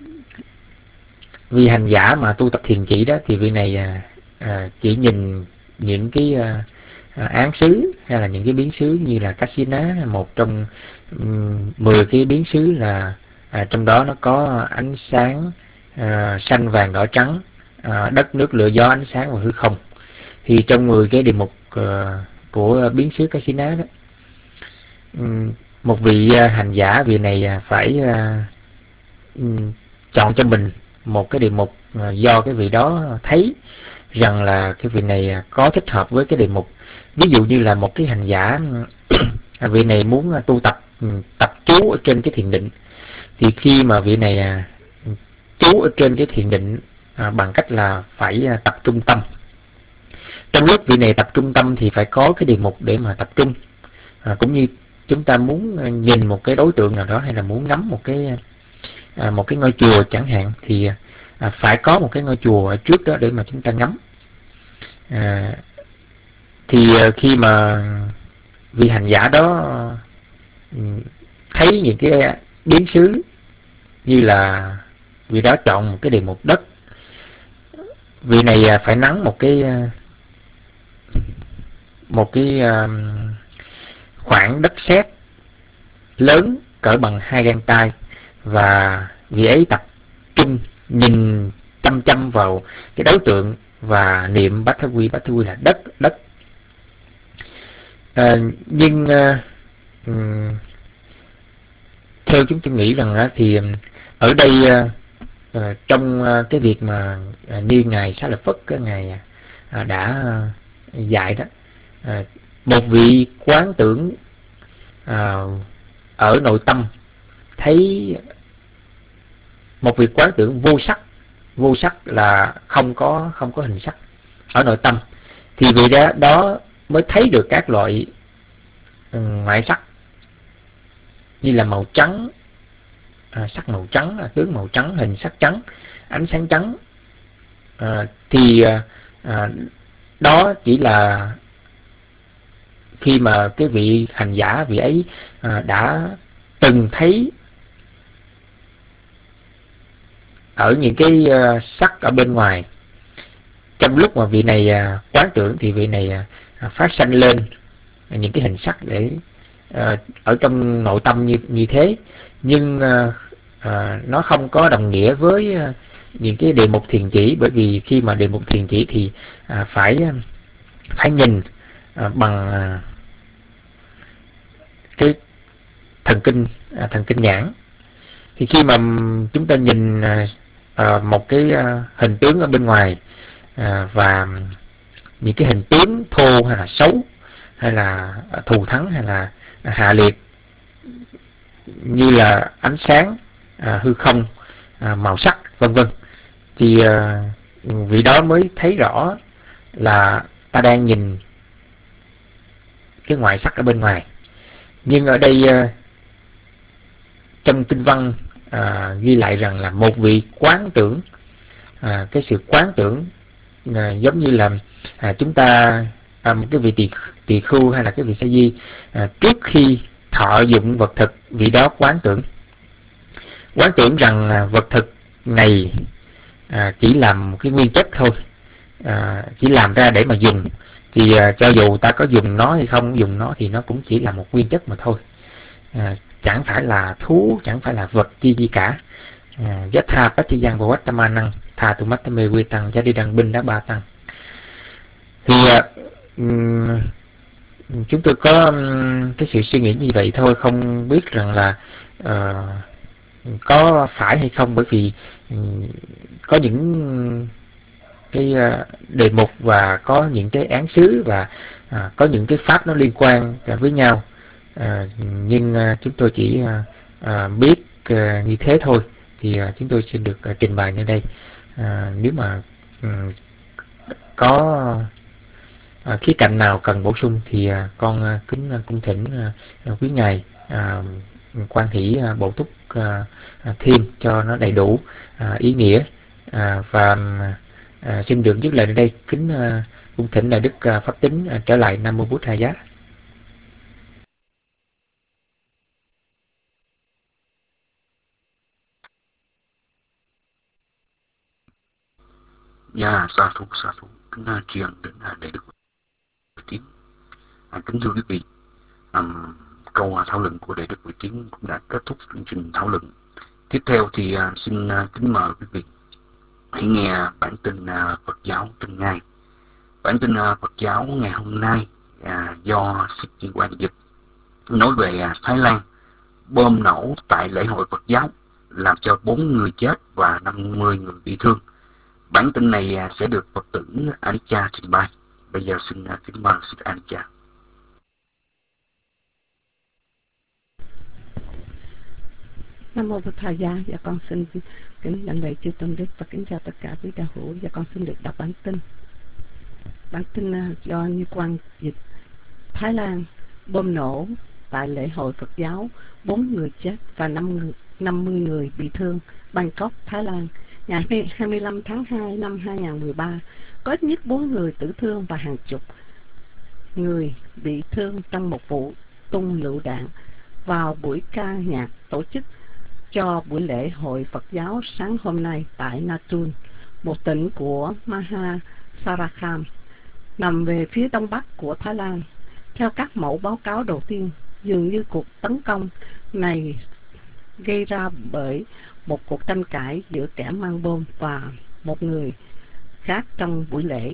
vị hành giả mà tu tập thiền chỉ đó, thì vị này uh, uh, chỉ nhìn những cái uh, uh, án xứ hay là những cái biến xứ như là Kasina, một trong um, mười cái biến xứ là uh, trong đó nó có ánh sáng uh, xanh vàng đỏ trắng, uh, đất nước lửa gió ánh sáng và hư không. Thì trong mười cái đề mục uh, của biến xứ Kasina đó, um, một vị uh, hành giả, vị này uh, phải uh, um, chọn cho mình một cái đề mục uh, do cái vị đó thấy rằng là cái vị này uh, có thích hợp với cái đề mục. Ví dụ như là một cái hành giả vị này muốn uh, tu tập um, tập trú ở trên cái thiền định, thì khi mà vị này uh, trú ở trên cái thiền định uh, bằng cách là phải uh, tập trung tâm. Trong lúc vị này tập trung tâm thì phải có cái đề mục để mà tập trung, à, cũng như chúng ta muốn nhìn một cái đối tượng nào đó hay là muốn ngắm một cái à, một cái ngôi chùa chẳng hạn, thì à, phải có một cái ngôi chùa ở trước đó để mà chúng ta ngắm. À, thì à, khi mà vị hành giả đó à, thấy những cái biến xứ như là vị đó chọn một cái đề mục đất, vị này à, phải nắn một cái một cái uh, khoảng đất sét lớn cỡ bằng hai gang tay, và vị ấy tập trung nhìn chăm chăm vào cái đối tượng và niệm Bát Thá Quy. Bát Thá Quy là đất đất. Uh, nhưng uh, um, theo chúng tôi nghĩ rằng uh, thì ở đây uh, uh, trong uh, cái việc mà uh, như ngài Xá Lợi Phất, cái ngài uh, đã uh, dạy đó, À, một vị quán tưởng à, ở nội tâm thấy, một vị quán tưởng vô sắc, vô sắc là không có không có hình sắc ở nội tâm, thì vị đó, đó mới thấy được các loại um, ngoại sắc như là màu trắng, à, sắc màu trắng, à, tướng màu trắng, hình sắc trắng, ánh sáng trắng. À, thì à, đó chỉ là khi mà cái vị hành giả, vị ấy à, đã từng thấy ở những cái uh, sắc ở bên ngoài. Trong lúc mà vị này uh, quán tưởng thì vị này uh, phát sanh lên những cái hình sắc để uh, ở trong nội tâm như như thế, nhưng uh, uh, nó không có đồng nghĩa với uh, những cái đề mục thiền chỉ, bởi vì khi mà đề mục thiền chỉ thì uh, phải uh, phải nhìn uh, bằng uh, cái thần kinh uh, thần kinh nhãn. Thì khi mà chúng ta nhìn uh, một cái uh, hình tướng ở bên ngoài uh, và những cái hình tướng thô hay là xấu, hay là thù thắng hay là hạ liệt, như là ánh sáng, uh, hư không, uh, màu sắc vân vân, thì uh, vị đó mới thấy rõ là ta đang nhìn cái ngoại sắc ở bên ngoài. Nhưng ở đây uh, trong kinh văn à, ghi lại rằng là một vị quán tưởng, à, cái sự quán tưởng à, giống như là à, chúng ta à, một cái vị tỳ tỳ khưu hay là cái vị sa di à, trước khi thọ dụng vật thực, vị đó quán tưởng quán tưởng rằng à, vật thực này à, chỉ là một cái nguyên chất thôi, à, chỉ làm ra để mà dùng, thì à, cho dù ta có dùng nó hay không dùng nó thì nó cũng chỉ là một nguyên chất mà thôi, à, chẳng phải là thú, chẳng phải là vật chi gì cả. Yatha Pattiyan Vavattamana Tha Tu Mattame Quy Tăng Giá Đi Đăng Binh Đá Ba Tăng. Thì um, chúng tôi có um, cái sự suy nghĩ như vậy thôi, không biết rằng là uh, có phải hay không, bởi vì um, có những cái uh, đề mục và có những cái án xứ và uh, có những cái pháp nó liên quan với nhau. À, nhưng à, chúng tôi chỉ à, à, biết à, như thế thôi thì à, chúng tôi xin được à, trình bày nơi đây. À, nếu mà um, có à, khía cạnh nào cần bổ sung thì à, con à, kính à, cung thỉnh à, quý ngài à, quan hỷ à, bổ túc à, à, thêm cho nó đầy đủ à, ý nghĩa. À, và à, xin được dứt lời ở đây, kính à, cung thỉnh là đức à, pháp tín à, trở lại. Nam mô Bụt Thầy Giá. Dạ, sa thú sa thú kính uh, tri ân đến uh, đại đức Huệ Tiến. À, kính thưa quý vị, um, câu uh, thảo luận của đại đức Huệ Tiến cũng đã kết thúc chương trình thảo luận. Tiếp theo thì uh, xin uh, kính mời quý vị hãy nghe bản tin uh, Phật giáo trong ngày. Bản tin uh, Phật giáo ngày hôm nay uh, do Sĩ Quan dịch nói về uh, Thái Lan bom nổ tại lễ hội Phật giáo làm cho bốn người chết và năm mươi người bị thương. Bản tin này sẽ được Phật tử Anika trình bày. Bây giờ xin kính mời Sư Anika. Nam mô Bụt Thầy Giá. Dạ con xin kính lãnh lễ chư tôn đức và kính chào tất cả quý đạo hữu. Dạ con xin được đọc bản tin. Bản tin do Như Quang dịch. Thái Lan bom nổ tại lễ hội Phật giáo, bốn người chết và năm mươi người bị thương. Bangkok, Thái Lan, ngày hai mươi lăm tháng hai năm hai nghìn không trăm mười ba, có ít nhất bốn người tử thương và hàng chục người bị thương trong một vụ tung lựu đạn vào buổi ca nhạc tổ chức cho buổi lễ hội Phật giáo sáng hôm nay tại Natun, một tỉnh của Mahasarakam, nằm về phía đông bắc của Thái Lan. Theo các mẫu báo cáo đầu tiên, dường như cuộc tấn công này gây ra bởi một cuộc tranh cãi giữa kẻ mang bom và một người khác trong buổi lễ.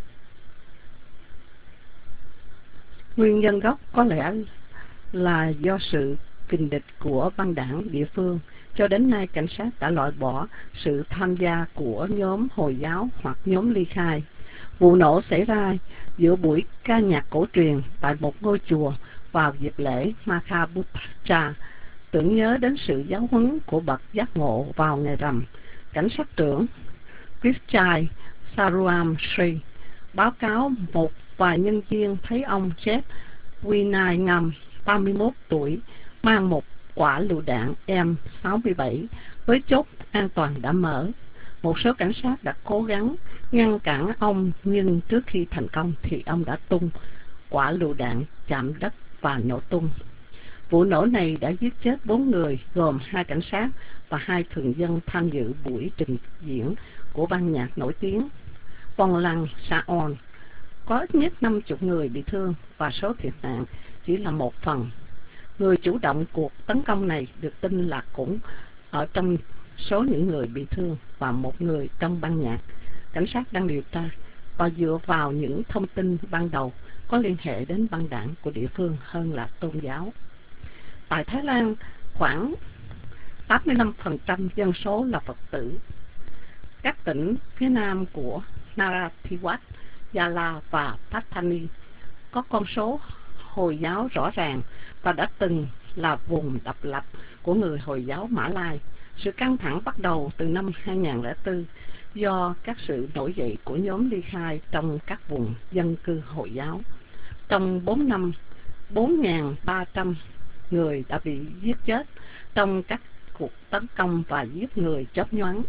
Nguyên nhân gốc có lẽ là do sự kình địch của băng đảng địa phương. Cho đến nay, cảnh sát đã loại bỏ sự tham gia của nhóm Hồi giáo hoặc nhóm ly khai. Vụ nổ xảy ra giữa buổi ca nhạc cổ truyền tại một ngôi chùa vào dịp lễ Makhabuddha, tưởng nhớ đến sự giáo huấn của bậc giác ngộ vào ngày rằm. Cảnh sát trưởng Christai Saruam Sri báo cáo một vài nhân viên thấy ông Jeff Winai Ngam, ba mươi mốt tuổi, mang một quả lựu đạn M sáu mươi bảy với chốt an toàn đã mở. Một số cảnh sát đã cố gắng ngăn cản ông, nhưng trước khi thành công thì ông đã tung quả lựu đạn chạm đất và nổ tung. Vụ nổ này đã giết chết bốn người, gồm hai cảnh sát và hai thường dân tham dự buổi trình diễn của ban nhạc nổi tiếng Phong Lăng Saon. Có ít nhất năm mươi người bị thương và số thiệt mạng chỉ là một phần. Người chủ động cuộc tấn công này được tin là cũng ở trong số những người bị thương và một người trong ban nhạc. Cảnh sát đang điều tra và dựa vào những thông tin ban đầu có liên hệ đến băng đảng của địa phương hơn là tôn giáo. Tại Thái Lan, khoảng tám mươi lăm phần trăm dân số là Phật tử. Các tỉnh phía nam của Narathiwat, Yala và Pattani có con số Hồi giáo rõ ràng và đã từng là vùng độc lập của người Hồi giáo Mã Lai. Sự căng thẳng bắt đầu từ năm hai nghìn không trăm lẻ bốn do các sự nổi dậy của nhóm ly khai trong các vùng dân cư Hồi giáo. Trong bốn năm, bốn nghìn ba trăm người đã bị giết chết trong các cuộc tấn công và giết người chớp nhoáng.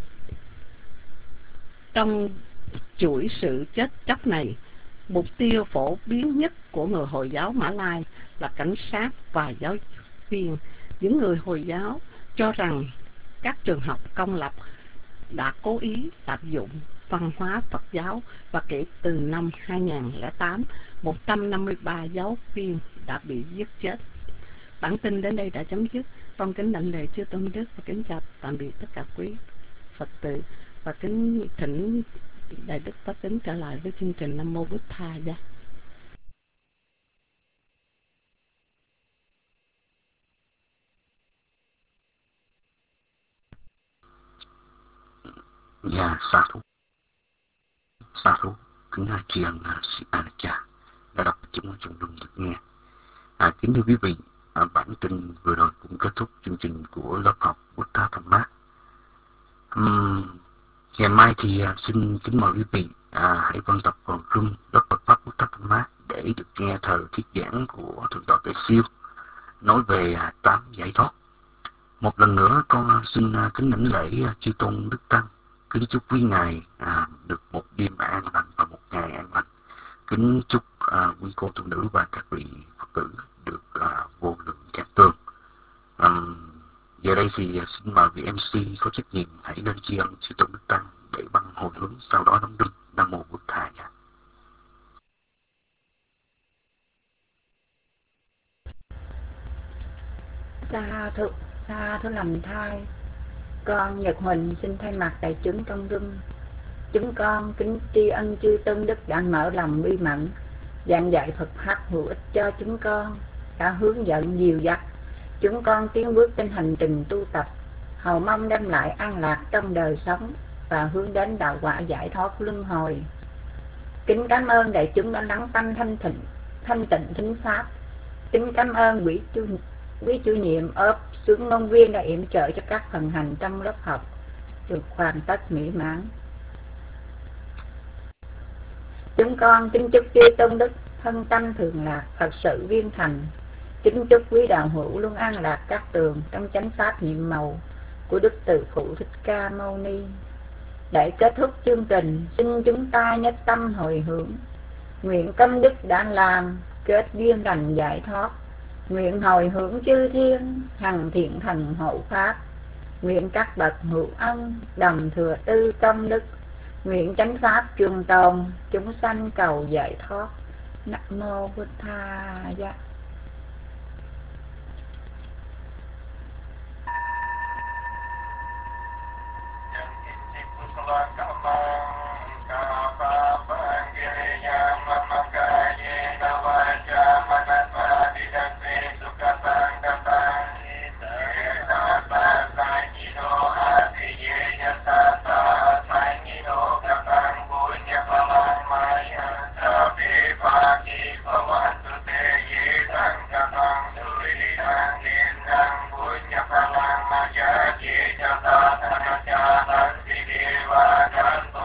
Trong chuỗi sự chết chóc này, mục tiêu phổ biến nhất của người Hồi giáo Mã Lai là cảnh sát và giáo viên. Những người Hồi giáo cho rằng các trường học công lập đã cố ý lạm dụng văn hóa Phật giáo, và kể từ năm hai nghìn không trăm lẻ tám, một trăm năm mươi ba giáo viên đã bị giết chết. Bản tin đến đây đã chấm dứt. Con kính đảnh lễ chư tôn đức và kính chào tạm biệt tất cả quý Phật tử, và kính thỉnh Đại Đức Pháp Tín trở lại với chương trình Nam Mô Bụt Thầy Giá. Dạ, sa thú sa thú kính tri ân Sư Anika đã đọc chúng trong dung được nghe. À, kính thưa quý vị, à, bản tin vừa rồi cũng kết thúc chương trình của lớp học Buddha Dhamma. Uhm, ngày mai thì à, xin kính mời quý vị à, hãy quan tập vào room lớp Phật pháp Buddha Dhamma để được nghe thời thuyết giảng của Thượng tọa Tuệ Siêu nói về à, tám giải thoát. Một lần nữa con xin à, kính lãnh lễ à, chư tôn đức tăng, kính chúc quý ngài à, được một đêm an lành và một ngày an lành. Kính chúc à, quý cô tu nữ và các vị Phật tử được à, vô lượng giác tương. À, giờ đây thì xin mời vị em xê có trách nhiệm hãy lên tri ân chư tôn đức tăng để băng hồi hướng, sau đó đóng đinh. Nam mô Bụt Thầy. Sa thụ sa thụ lành thai, con Nhật Huỳnh xin thay mặt đại chúng trong rung chúng con kính tri ân chư tôn đức đã mở lòng uy mẫn giảng dạy Phật pháp hữu ích cho chúng con, đã hướng dẫn dìu dắt chúng con tiến bước trên hành trình tu tập, hầu mong đem lại an lạc trong đời sống và hướng đến đạo quả giải thoát luân hồi. Kính cảm ơn đại chúng đã lắng tâm thanh tịnh thanh tịnh thính pháp. Kính cảm ơn quý chủ quý chủ nhiệm ốp xuống ngôn viên đã yểm trợ cho các phần hành trong lớp học được hoàn tất mỹ mãn. Chúng con kính chúc chư tôn đức thân tâm thường lạc, Phật sự viên thành. Kính chúc quý đạo hữu luôn an lạc các tường trong chánh pháp nhiệm màu của Đức Từ Phụ Thích Ca Mâu Ni. Để kết thúc chương trình, xin chúng ta nhất tâm hồi hướng, nguyện công đức đã làm kết duyên lành giải thoát, nguyện hồi hướng chư thiên hằng thiện thần hộ pháp, nguyện các bậc hữu ân đồng thừa tư công đức, nguyện chánh pháp trường tồn, chúng sanh cầu giải thoát. Nam mô Bụt Thầy. Hãy subscribe cho kênh Ghiền Mì Gõ để không bỏ lỡ những video hấp dẫn.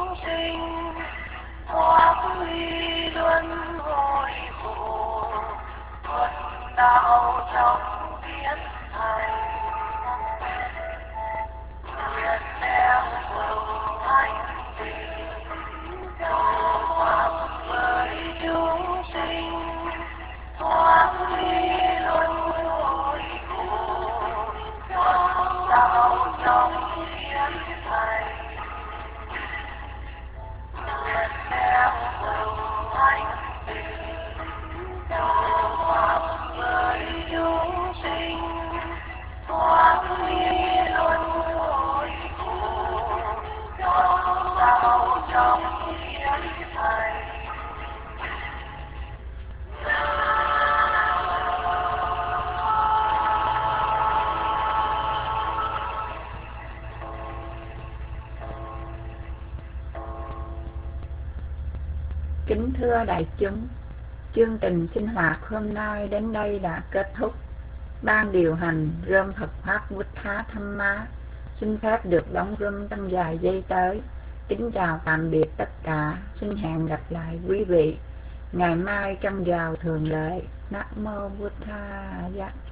sinh thoát ly luân hồi khổ, thuận đạo trong thiên thành. Nguyện đem dầu thánh tình cầu pháp với chúng sinh thoát ly luân hồi khổ, thuận đạo trong thiên thành. Nguyện đem dầu thánh tình cầu pháp với chúng sinh thoát ly luân hồi khổ, thuận đạo trong thiên thành. Kính thưa đại chúng, chương trình sinh hoạt hôm nay đến đây đã kết thúc. Ban điều hành Rơm Phật Pháp Buddha Thamma xin phép được đóng room trong vài giây tới. Kính chào tạm biệt tất cả, xin hẹn gặp lại quý vị ngày mai trong giờ thường lệ. Nam mô Buddha.